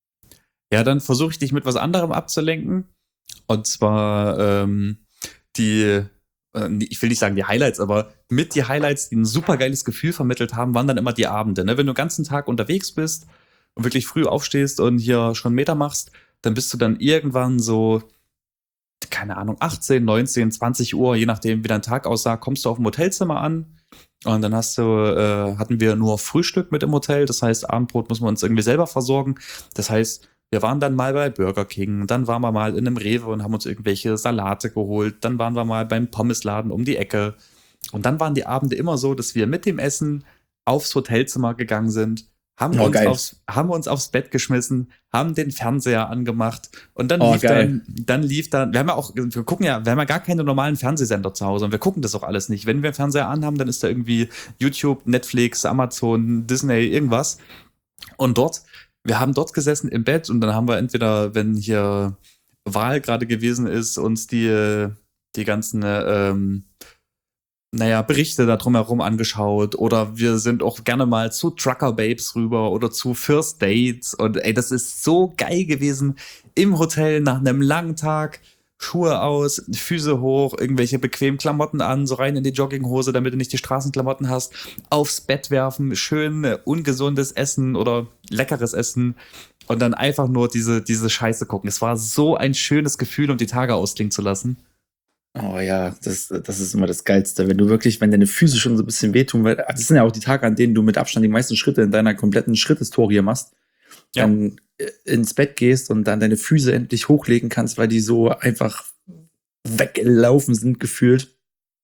Ja, dann versuche ich dich mit was anderem abzulenken. Und zwar ähm, die, äh, ich will nicht sagen die Highlights, aber mit die Highlights, die ein super geiles Gefühl vermittelt haben, waren dann immer die Abende. Ne? Wenn du den ganzen Tag unterwegs bist und wirklich früh aufstehst und hier schon Meter machst, dann bist du dann irgendwann so, keine Ahnung, achtzehn, neunzehn, zwanzig Uhr, je nachdem, wie dein Tag aussah, kommst du auf dem Hotelzimmer an. Und dann hast du, äh, hatten wir nur Frühstück mit im Hotel. Das heißt, Abendbrot müssen wir uns irgendwie selber versorgen. Das heißt, wir waren dann mal bei Burger King, dann waren wir mal in einem Rewe und haben uns irgendwelche Salate geholt. Dann waren wir mal beim Pommesladen um die Ecke. Und dann waren die Abende immer so, dass wir mit dem Essen aufs Hotelzimmer gegangen sind, haben, Oh, uns, geil. aufs, haben uns aufs Bett geschmissen, haben den Fernseher angemacht und dann Oh, lief geil. dann, dann lief dann, wir haben ja auch, wir gucken ja, wir haben ja gar keine normalen Fernsehsender zu Hause und wir gucken das auch alles nicht. Wenn wir einen Fernseher anhaben, dann ist da irgendwie YouTube, Netflix, Amazon, Disney, irgendwas. Und dort, wir haben dort gesessen im Bett und dann haben wir entweder, wenn hier Wahl gerade gewesen ist, uns die, die ganzen, ähm, naja, Berichte da drumherum angeschaut oder wir sind auch gerne mal zu Trucker Babes rüber oder zu First Dates und ey, das ist so geil gewesen im Hotel nach einem langen Tag, Schuhe aus, Füße hoch, irgendwelche bequemen Klamotten an, so rein in die Jogginghose, damit du nicht die Straßenklamotten hast, aufs Bett werfen, schön äh, ungesundes Essen oder leckeres Essen und dann einfach nur diese, diese Scheiße gucken. Es war so ein schönes Gefühl, um die Tage ausklingen zu lassen. Oh ja, das, das ist immer das Geilste, wenn du wirklich, wenn deine Füße schon so ein bisschen wehtun, weil das sind ja auch die Tage, an denen du mit Abstand die meisten Schritte in deiner kompletten Schritthistorie machst, Ja. dann äh, ins Bett gehst und dann deine Füße endlich hochlegen kannst, weil die so einfach weggelaufen sind, gefühlt.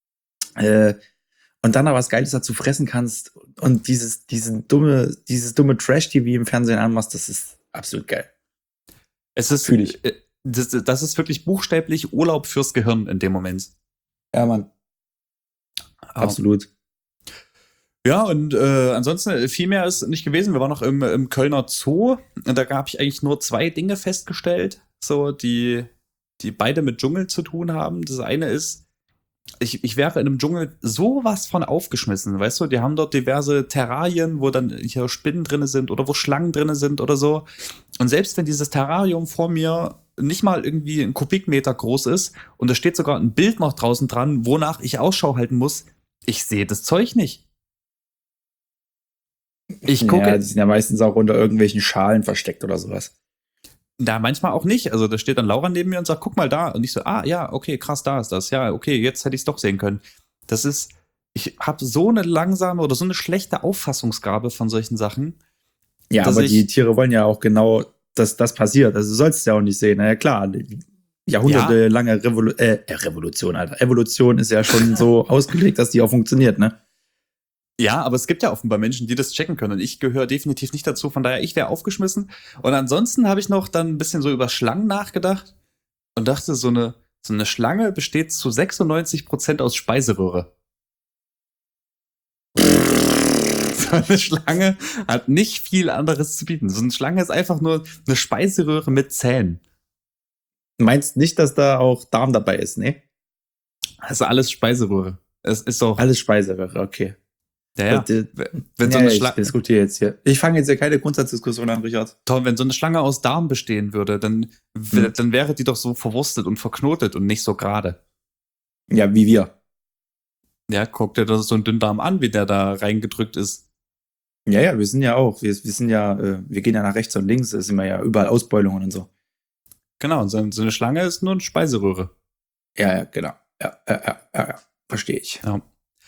Äh, und dann aber was Geiles dazu fressen kannst und dieses, diesen dumme, dieses dumme Trash-T V im Fernsehen anmachst, das ist absolut geil. Es ist, Fühl ich. äh, das, das ist wirklich buchstäblich Urlaub fürs Gehirn in dem Moment. Ja, Mann. Absolut. Ja, und äh, ansonsten äh, viel mehr ist nicht gewesen. Wir waren noch im, im Kölner Zoo und da habe ich eigentlich nur zwei Dinge festgestellt, so die, die beide mit Dschungel zu tun haben. Das eine ist, ich, ich wäre in einem Dschungel sowas von aufgeschmissen, weißt du? Die haben dort diverse Terrarien, wo dann hier Spinnen drin sind oder wo Schlangen drin sind oder so. Und selbst wenn dieses Terrarium vor mir nicht mal irgendwie ein Kubikmeter groß ist und da steht sogar ein Bild noch draußen dran, wonach ich Ausschau halten muss, ich sehe das Zeug nicht. Ich gucke. Ja, die sind ja meistens auch unter irgendwelchen Schalen versteckt oder sowas. Da manchmal auch nicht. Also da steht dann Laura neben mir und sagt, guck mal da. Und ich so, ah ja, okay, krass, da ist das. Ja, okay, jetzt hätte ich es doch sehen können. Das ist, ich habe so eine langsame oder so eine schlechte Auffassungsgabe von solchen Sachen. Ja, dass aber ich- die Tiere wollen ja auch genau, dass das passiert. Also du sollst es ja auch nicht sehen. Na ja, klar, jahrhundertelange Revolu äh, äh, Revolution, Alter. Evolution ist ja schon so ausgelegt, dass die auch funktioniert, ne? Ja, aber es gibt ja offenbar Menschen, die das checken können. Und ich gehöre definitiv nicht dazu. Von daher, ich wäre aufgeschmissen. Und ansonsten habe ich noch dann ein bisschen so über Schlangen nachgedacht und dachte, so eine, so eine Schlange besteht zu sechsundneunzig Prozent aus Speiseröhre. So eine Schlange hat nicht viel anderes zu bieten. So eine Schlange ist einfach nur eine Speiseröhre mit Zähnen. Meinst nicht, dass da auch Darm dabei ist, ne? Also alles Speiseröhre. Es ist doch. Alles Speiseröhre, okay. Ja, ja. Und, äh, Wenn so ja, eine ich Schlange. diskutiere jetzt hier. Ich fange jetzt hier keine Grundsatzdiskussion an, Richard. Toll, wenn so eine Schlange aus Darm bestehen würde, dann, w- Hm. dann wäre die doch so verwurstet und verknotet und nicht so gerade. Ja, wie wir. Ja, guck dir das so ein Dünndarm an, wie der da reingedrückt ist. Ja, ja, wir sind ja auch. Wir, wir sind ja, äh, wir gehen ja nach rechts und links, da sind wir ja überall Ausbeulungen und so. Genau, und so so eine Schlange ist nur eine Speiseröhre. Ja, ja, genau. Ja, ja, ja, ja, ja. Verstehe ich. Ja.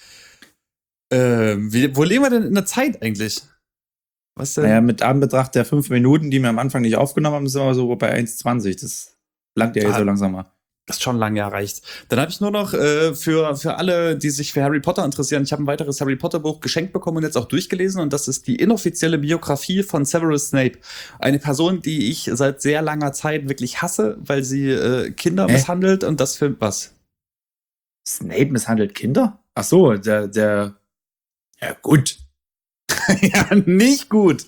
Ähm, wie, wo leben wir denn in der Zeit eigentlich? Was denn? Naja, mit Anbetracht der fünf Minuten, die wir am Anfang nicht aufgenommen haben, sind wir so bei eins zwanzig. Das langt ja jetzt Ah. so langsam mal. Das ist schon lange erreicht. Dann habe ich nur noch äh, für, für alle, die sich für Harry Potter interessieren, ich habe ein weiteres Harry Potter Buch geschenkt bekommen und jetzt auch durchgelesen und das ist die inoffizielle Biografie von Severus Snape. Eine Person, die ich seit sehr langer Zeit wirklich hasse, weil sie äh, Kinder Hä? misshandelt und das für was? Snape misshandelt Kinder? Ach so, der, der, ja gut. Ja, nicht gut.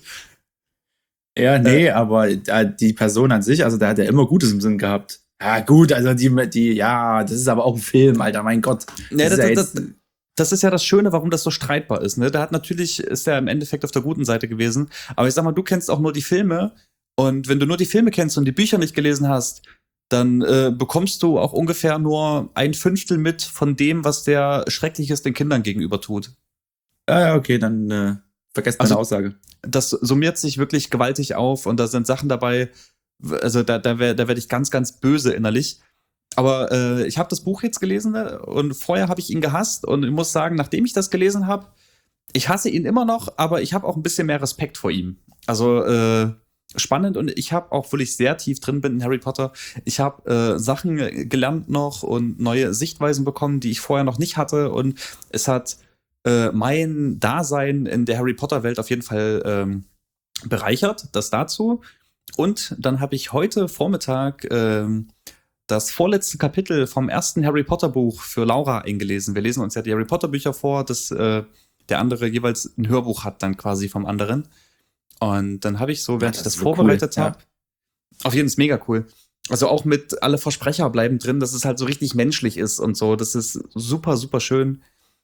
Ja, nee, äh, aber äh, die Person an sich, also der hat ja immer Gutes im Sinn gehabt. Ja, gut, also die, die, ja, das ist aber auch ein Film, Alter, mein Gott. Das, ja, ist, das, ja das, das, das ist ja das Schöne, warum das so streitbar ist. Ne? Der hat natürlich, ist er im Endeffekt auf der guten Seite gewesen, aber ich sag mal, du kennst auch nur die Filme und wenn du nur die Filme kennst und die Bücher nicht gelesen hast, dann äh, bekommst du auch ungefähr nur ein Fünftel mit von dem, was der Schreckliches den Kindern gegenüber tut. Ja, ja, okay, dann äh, vergesst meine also, Aussage. Das summiert sich wirklich gewaltig auf und da sind Sachen dabei, also da, da, wär, da werde ich ganz, ganz böse innerlich. Aber äh, ich habe das Buch jetzt gelesen, ne? Und vorher habe ich ihn gehasst und ich muss sagen, nachdem ich das gelesen habe, ich hasse ihn immer noch, aber ich habe auch ein bisschen mehr Respekt vor ihm. Also äh, spannend und ich habe auch, obwohl ich sehr tief drin bin in Harry Potter, ich habe äh, Sachen gelernt noch und neue Sichtweisen bekommen, die ich vorher noch nicht hatte und es hat äh, mein Dasein in der Harry Potter Welt auf jeden Fall ähm, bereichert, das dazu. Und dann habe ich heute Vormittag ähm, das vorletzte Kapitel vom ersten Harry Potter Buch für Laura eingelesen. Wir lesen uns ja die Harry Potter Bücher vor, dass äh, der andere jeweils ein Hörbuch hat dann quasi vom anderen. Und dann habe ich so, während ja, das ich das vorbereitet cool, habe, ja. Auf jeden Fall mega cool. Also auch mit alle Versprecher bleiben drin, dass es halt so richtig menschlich ist und so. Das ist super, super schön.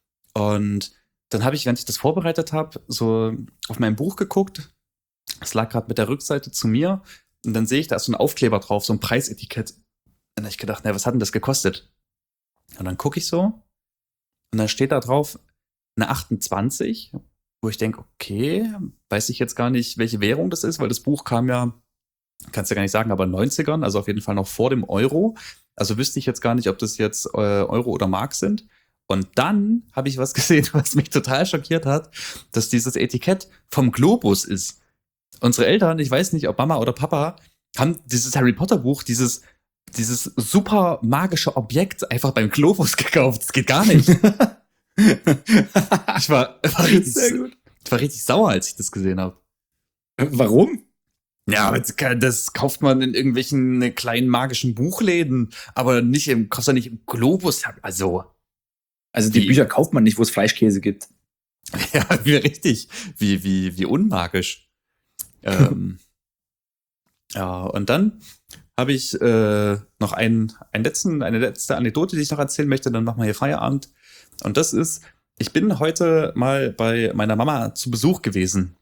Und dann habe ich, während ich das vorbereitet habe, so auf mein Buch geguckt. Es lag gerade mit der Rückseite zu mir. Und dann sehe ich, da ist so ein Aufkleber drauf, so ein Preisetikett. Und dann habe ich gedacht, na, was hat denn das gekostet? Und dann gucke ich so. Und dann steht da drauf eine achtundzwanzig, wo ich denke, okay, weiß ich jetzt gar nicht, welche Währung das ist, weil das Buch kam ja, kannst du ja gar nicht sagen, aber in den neunzigern, also auf jeden Fall noch vor dem Euro. Also wüsste ich jetzt gar nicht, ob das jetzt äh, Euro oder Mark sind. Und dann habe ich was gesehen, was mich total schockiert hat, dass dieses Etikett vom Globus ist. Unsere Eltern, ich weiß nicht, ob Mama oder Papa, haben dieses Harry Potter Buch, dieses, dieses super magische Objekt einfach beim Globus gekauft. Das geht gar nicht. ich, war, war richtig, Sehr gut. ich war richtig sauer, als ich das gesehen habe. Warum? Ja, das kauft man in irgendwelchen kleinen magischen Buchläden, aber nicht im, kostet nicht im Globus. Also, also die wie, Bücher kauft man nicht, wo es Fleischkäse gibt. Ja, wie richtig. Wie, wie, wie unmagisch. ähm, ja, und dann habe ich äh, noch einen, einen letzten, eine letzte Anekdote, die ich noch erzählen möchte, dann machen wir hier Feierabend. Und das ist, ich bin heute mal bei meiner Mama zu Besuch gewesen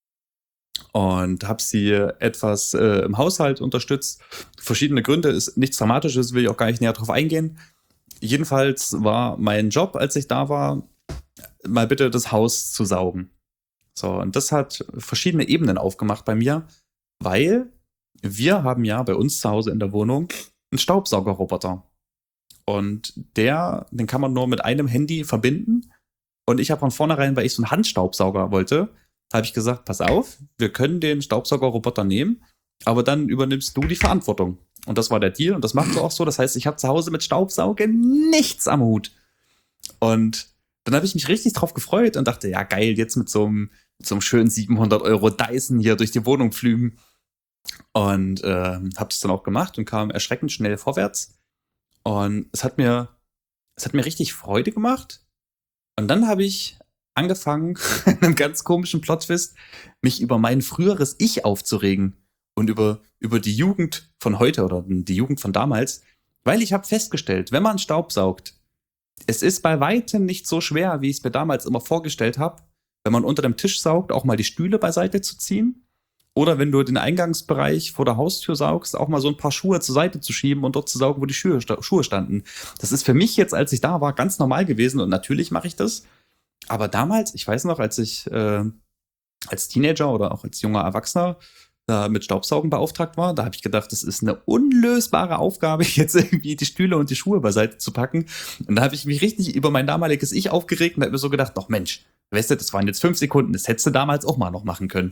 und habe sie etwas äh, im Haushalt unterstützt. Verschiedene Gründe, ist nichts Dramatisches, will ich auch gar nicht näher drauf eingehen. Jedenfalls war mein Job, als ich da war, mal bitte das Haus zu saugen. So, und das hat verschiedene Ebenen aufgemacht bei mir, weil wir haben ja bei uns zu Hause in der Wohnung einen Staubsaugerroboter. Und der, den kann man nur mit einem Handy verbinden. Und ich habe von vornherein, weil ich so einen Handstaubsauger wollte, habe ich gesagt, pass auf, wir können den Staubsaugerroboter nehmen, aber dann übernimmst du die Verantwortung. Und das war der Deal und das macht so auch so. Das heißt, ich habe zu Hause mit Staubsaugen nichts am Hut. Und dann habe ich mich richtig drauf gefreut und dachte, ja geil, jetzt mit so einem, mit so einem schönen siebenhundert Euro Dyson hier durch die Wohnung pflügen. Und äh, habe das dann auch gemacht und kam erschreckend schnell vorwärts. Und es hat mir, es hat mir richtig Freude gemacht. Und dann habe ich angefangen, in einem ganz komischen Plot-Twist, mich über mein früheres Ich aufzuregen und über, über die Jugend von heute oder die Jugend von damals, weil ich habe festgestellt, wenn man Staub saugt, es ist bei weitem nicht so schwer, wie ich es mir damals immer vorgestellt habe, wenn man unter dem Tisch saugt, auch mal die Stühle beiseite zu ziehen. Oder wenn du den Eingangsbereich vor der Haustür saugst, auch mal so ein paar Schuhe zur Seite zu schieben und dort zu saugen, wo die Schuhe, Schuhe standen. Das ist für mich jetzt, als ich da war, ganz normal gewesen und natürlich mache ich das. Aber damals, ich weiß noch, als ich äh, als Teenager oder auch als junger Erwachsener äh, mit Staubsaugen beauftragt war, da habe ich gedacht, das ist eine unlösbare Aufgabe, jetzt irgendwie die Stühle und die Schuhe beiseite zu packen. Und da habe ich mich richtig über mein damaliges Ich aufgeregt und habe mir so gedacht, doch Mensch, weißt du, das waren jetzt fünf Sekunden, das hättest du damals auch mal noch machen können.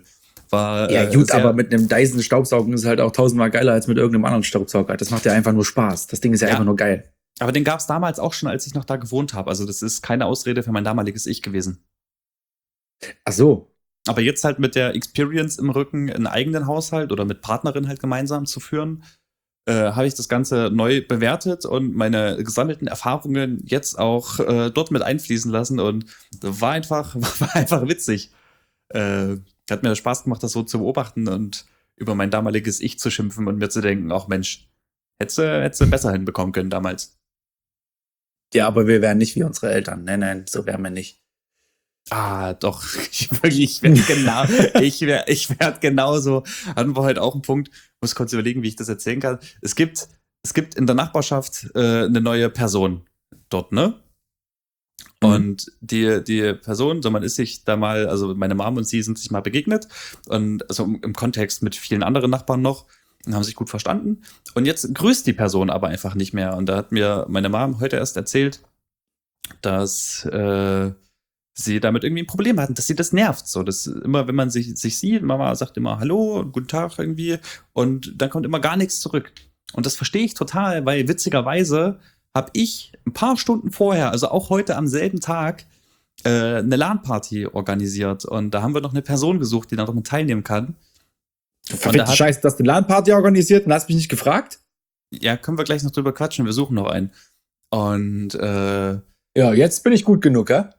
War, Ja, äh, gut, sehr, aber mit einem Dyson-Staubsaugen ist es halt auch tausendmal geiler als mit irgendeinem anderen Staubsauger. Das macht ja einfach nur Spaß. Das Ding ist ja, Ja. einfach nur geil. Aber den gab es damals auch schon, als ich noch da gewohnt habe. Also das ist keine Ausrede für mein damaliges Ich gewesen. Ach so. Aber jetzt halt mit der Experience im Rücken, einen eigenen Haushalt oder mit Partnerin halt gemeinsam zu führen, äh, habe ich das Ganze neu bewertet und meine gesammelten Erfahrungen jetzt auch äh, dort mit einfließen lassen. Und war einfach, war einfach witzig. Äh, hat mir Spaß gemacht, das so zu beobachten und über mein damaliges Ich zu schimpfen und mir zu denken, ach Mensch, hättest du, hättest du besser hinbekommen können damals. Ja, aber wir wären nicht wie unsere Eltern. Nein, nein, so wären wir nicht. Ah, doch, ich, ich werde genau, ich werde ich werd genauso. Hatten wir heute auch einen Punkt, muss kurz überlegen, wie ich das erzählen kann. Es gibt, es gibt in der Nachbarschaft äh, eine neue Person dort, ne? Mhm. Und die, die Person, so man ist sich da mal, also meine Mom und sie sind sich mal begegnet und also im Kontext mit vielen anderen Nachbarn noch und haben sich gut verstanden. Und jetzt grüßt die Person aber einfach nicht mehr. Und da hat mir meine Mom heute erst erzählt, dass äh, sie damit irgendwie ein Problem hatten, dass sie das nervt. So, dass immer, wenn man sich, sich sieht, Mama sagt immer Hallo und guten Tag irgendwie und dann kommt immer gar nichts zurück. Und das verstehe ich total, weil witzigerweise habe ich ein paar Stunden vorher, also auch heute am selben Tag, äh, eine LAN-Party organisiert. Und da haben wir noch eine Person gesucht, die da noch teilnehmen kann. Verfickte Scheiße, dass du eine LAN-Party organisiert und hast mich nicht gefragt? Ja, können wir gleich noch drüber quatschen. Wir suchen noch einen. Und äh, ja, jetzt bin ich gut genug, ja?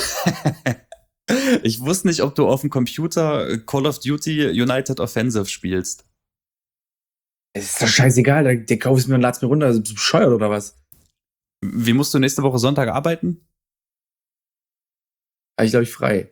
Ich wusste nicht, ob du auf dem Computer Call of Duty United Offensive spielst. Es ist doch scheißegal, der, der kauf ich mir und lad's mir runter. Bist du bescheuert oder was? Wie musst du nächste Woche Sonntag arbeiten? Ich glaube, ich frei.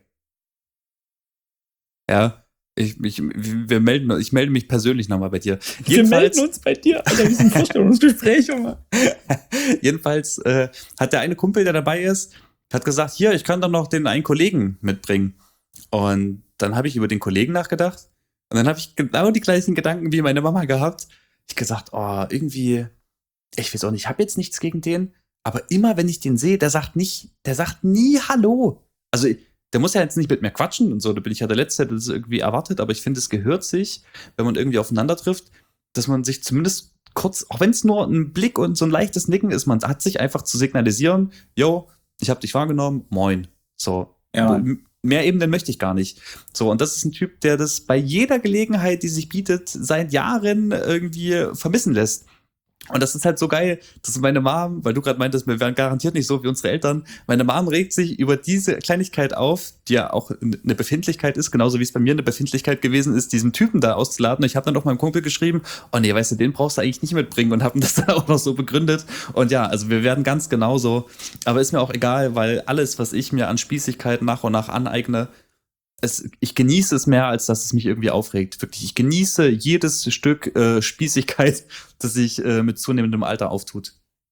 Ja, ich, ich, wir melden, ich melde mich persönlich nochmal bei dir. Wir melden uns bei dir, Alter, wir sind ein Vorstellungsgespräch, Junge. Jedenfalls äh, hat der eine Kumpel, der dabei ist, hat gesagt, hier, ich kann doch noch den einen Kollegen mitbringen. Und dann habe ich über den Kollegen nachgedacht. Und dann habe ich genau die gleichen Gedanken wie meine Mama gehabt. Ich gesagt, oh, irgendwie, ich weiß auch nicht, ich habe jetzt nichts gegen den. Aber immer, wenn ich den sehe, der sagt nicht, der sagt nie Hallo. Also der muss ja jetzt nicht mit mir quatschen und so, da bin ich ja der Letzte, der das irgendwie erwartet. Aber ich finde, es gehört sich, wenn man irgendwie aufeinander trifft, dass man sich zumindest kurz, auch wenn es nur ein Blick und so ein leichtes Nicken ist, man hat sich einfach zu signalisieren, yo, ich habe dich wahrgenommen, moin. So, ja. Mehr Ebenen möchte ich gar nicht. So, und das ist ein Typ, der das bei jeder Gelegenheit, die sich bietet, seit Jahren irgendwie vermissen lässt. Und das ist halt so geil, dass meine Mom, weil du gerade meintest, wir wären garantiert nicht so wie unsere Eltern, meine Mom regt sich über diese Kleinigkeit auf, die ja auch eine Befindlichkeit ist, genauso wie es bei mir eine Befindlichkeit gewesen ist, diesen Typen da auszuladen. Ich habe dann auch meinem Kumpel geschrieben, oh nee, weißt du, den brauchst du eigentlich nicht mitbringen und haben das dann auch noch so begründet. Und ja, also wir werden ganz genauso, aber ist mir auch egal, weil alles, was ich mir an Spießigkeit nach und nach aneigne, Es, ich genieße es mehr, als dass es mich irgendwie aufregt. Wirklich, ich genieße jedes Stück äh, Spießigkeit, das sich äh, mit zunehmendem Alter auftut.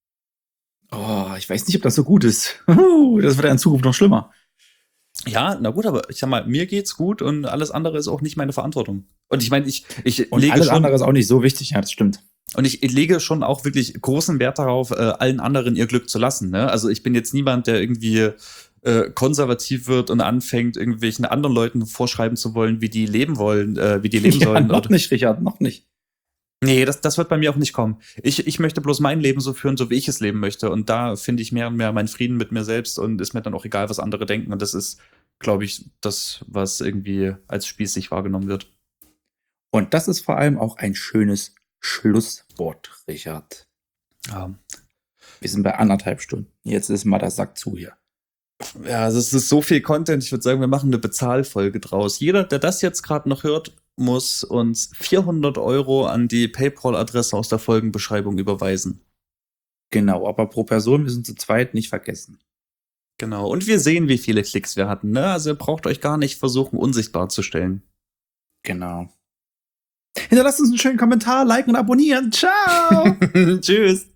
Oh, ich weiß nicht, ob das so gut ist. Das wird ja in Zukunft noch schlimmer. Ja, na gut, aber ich sag mal, mir geht's gut und alles andere ist auch nicht meine Verantwortung. Und ich meine, ich, ich und lege alles schon, andere ist auch nicht so wichtig, ja, das stimmt. Und ich, ich lege schon auch wirklich großen Wert darauf, äh, allen anderen ihr Glück zu lassen. Ne? Also ich bin jetzt niemand, der irgendwie äh, konservativ wird und anfängt, irgendwelchen anderen Leuten vorschreiben zu wollen, wie die leben wollen, äh, wie die leben ja, sollen. Noch nicht, Richard, noch nicht. Nee, das, das wird bei mir auch nicht kommen. Ich, ich möchte bloß mein Leben so führen, so wie ich es leben möchte. Und da finde ich mehr und mehr meinen Frieden mit mir selbst und ist mir dann auch egal, was andere denken. Und das ist, glaube ich, das, was irgendwie als spießig wahrgenommen wird. Und das ist vor allem auch ein schönes Schlusswort, Richard. Ja. Wir sind bei anderthalb Stunden. Jetzt ist mal der Sack zu hier. Ja, das ist so viel Content. Ich würde sagen, wir machen eine Bezahlfolge draus. Jeder, der das jetzt gerade noch hört, muss uns vierhundert Euro an die PayPal-Adresse aus der Folgenbeschreibung überweisen. Genau, aber pro Person, wir sind zu zweit, nicht vergessen. Genau, und wir sehen, wie viele Klicks wir hatten. Ne? Also ihr braucht euch gar nicht versuchen, unsichtbar zu stellen. Genau. Hinterlasst uns einen schönen Kommentar, liken und abonnieren. Ciao! Tschüss!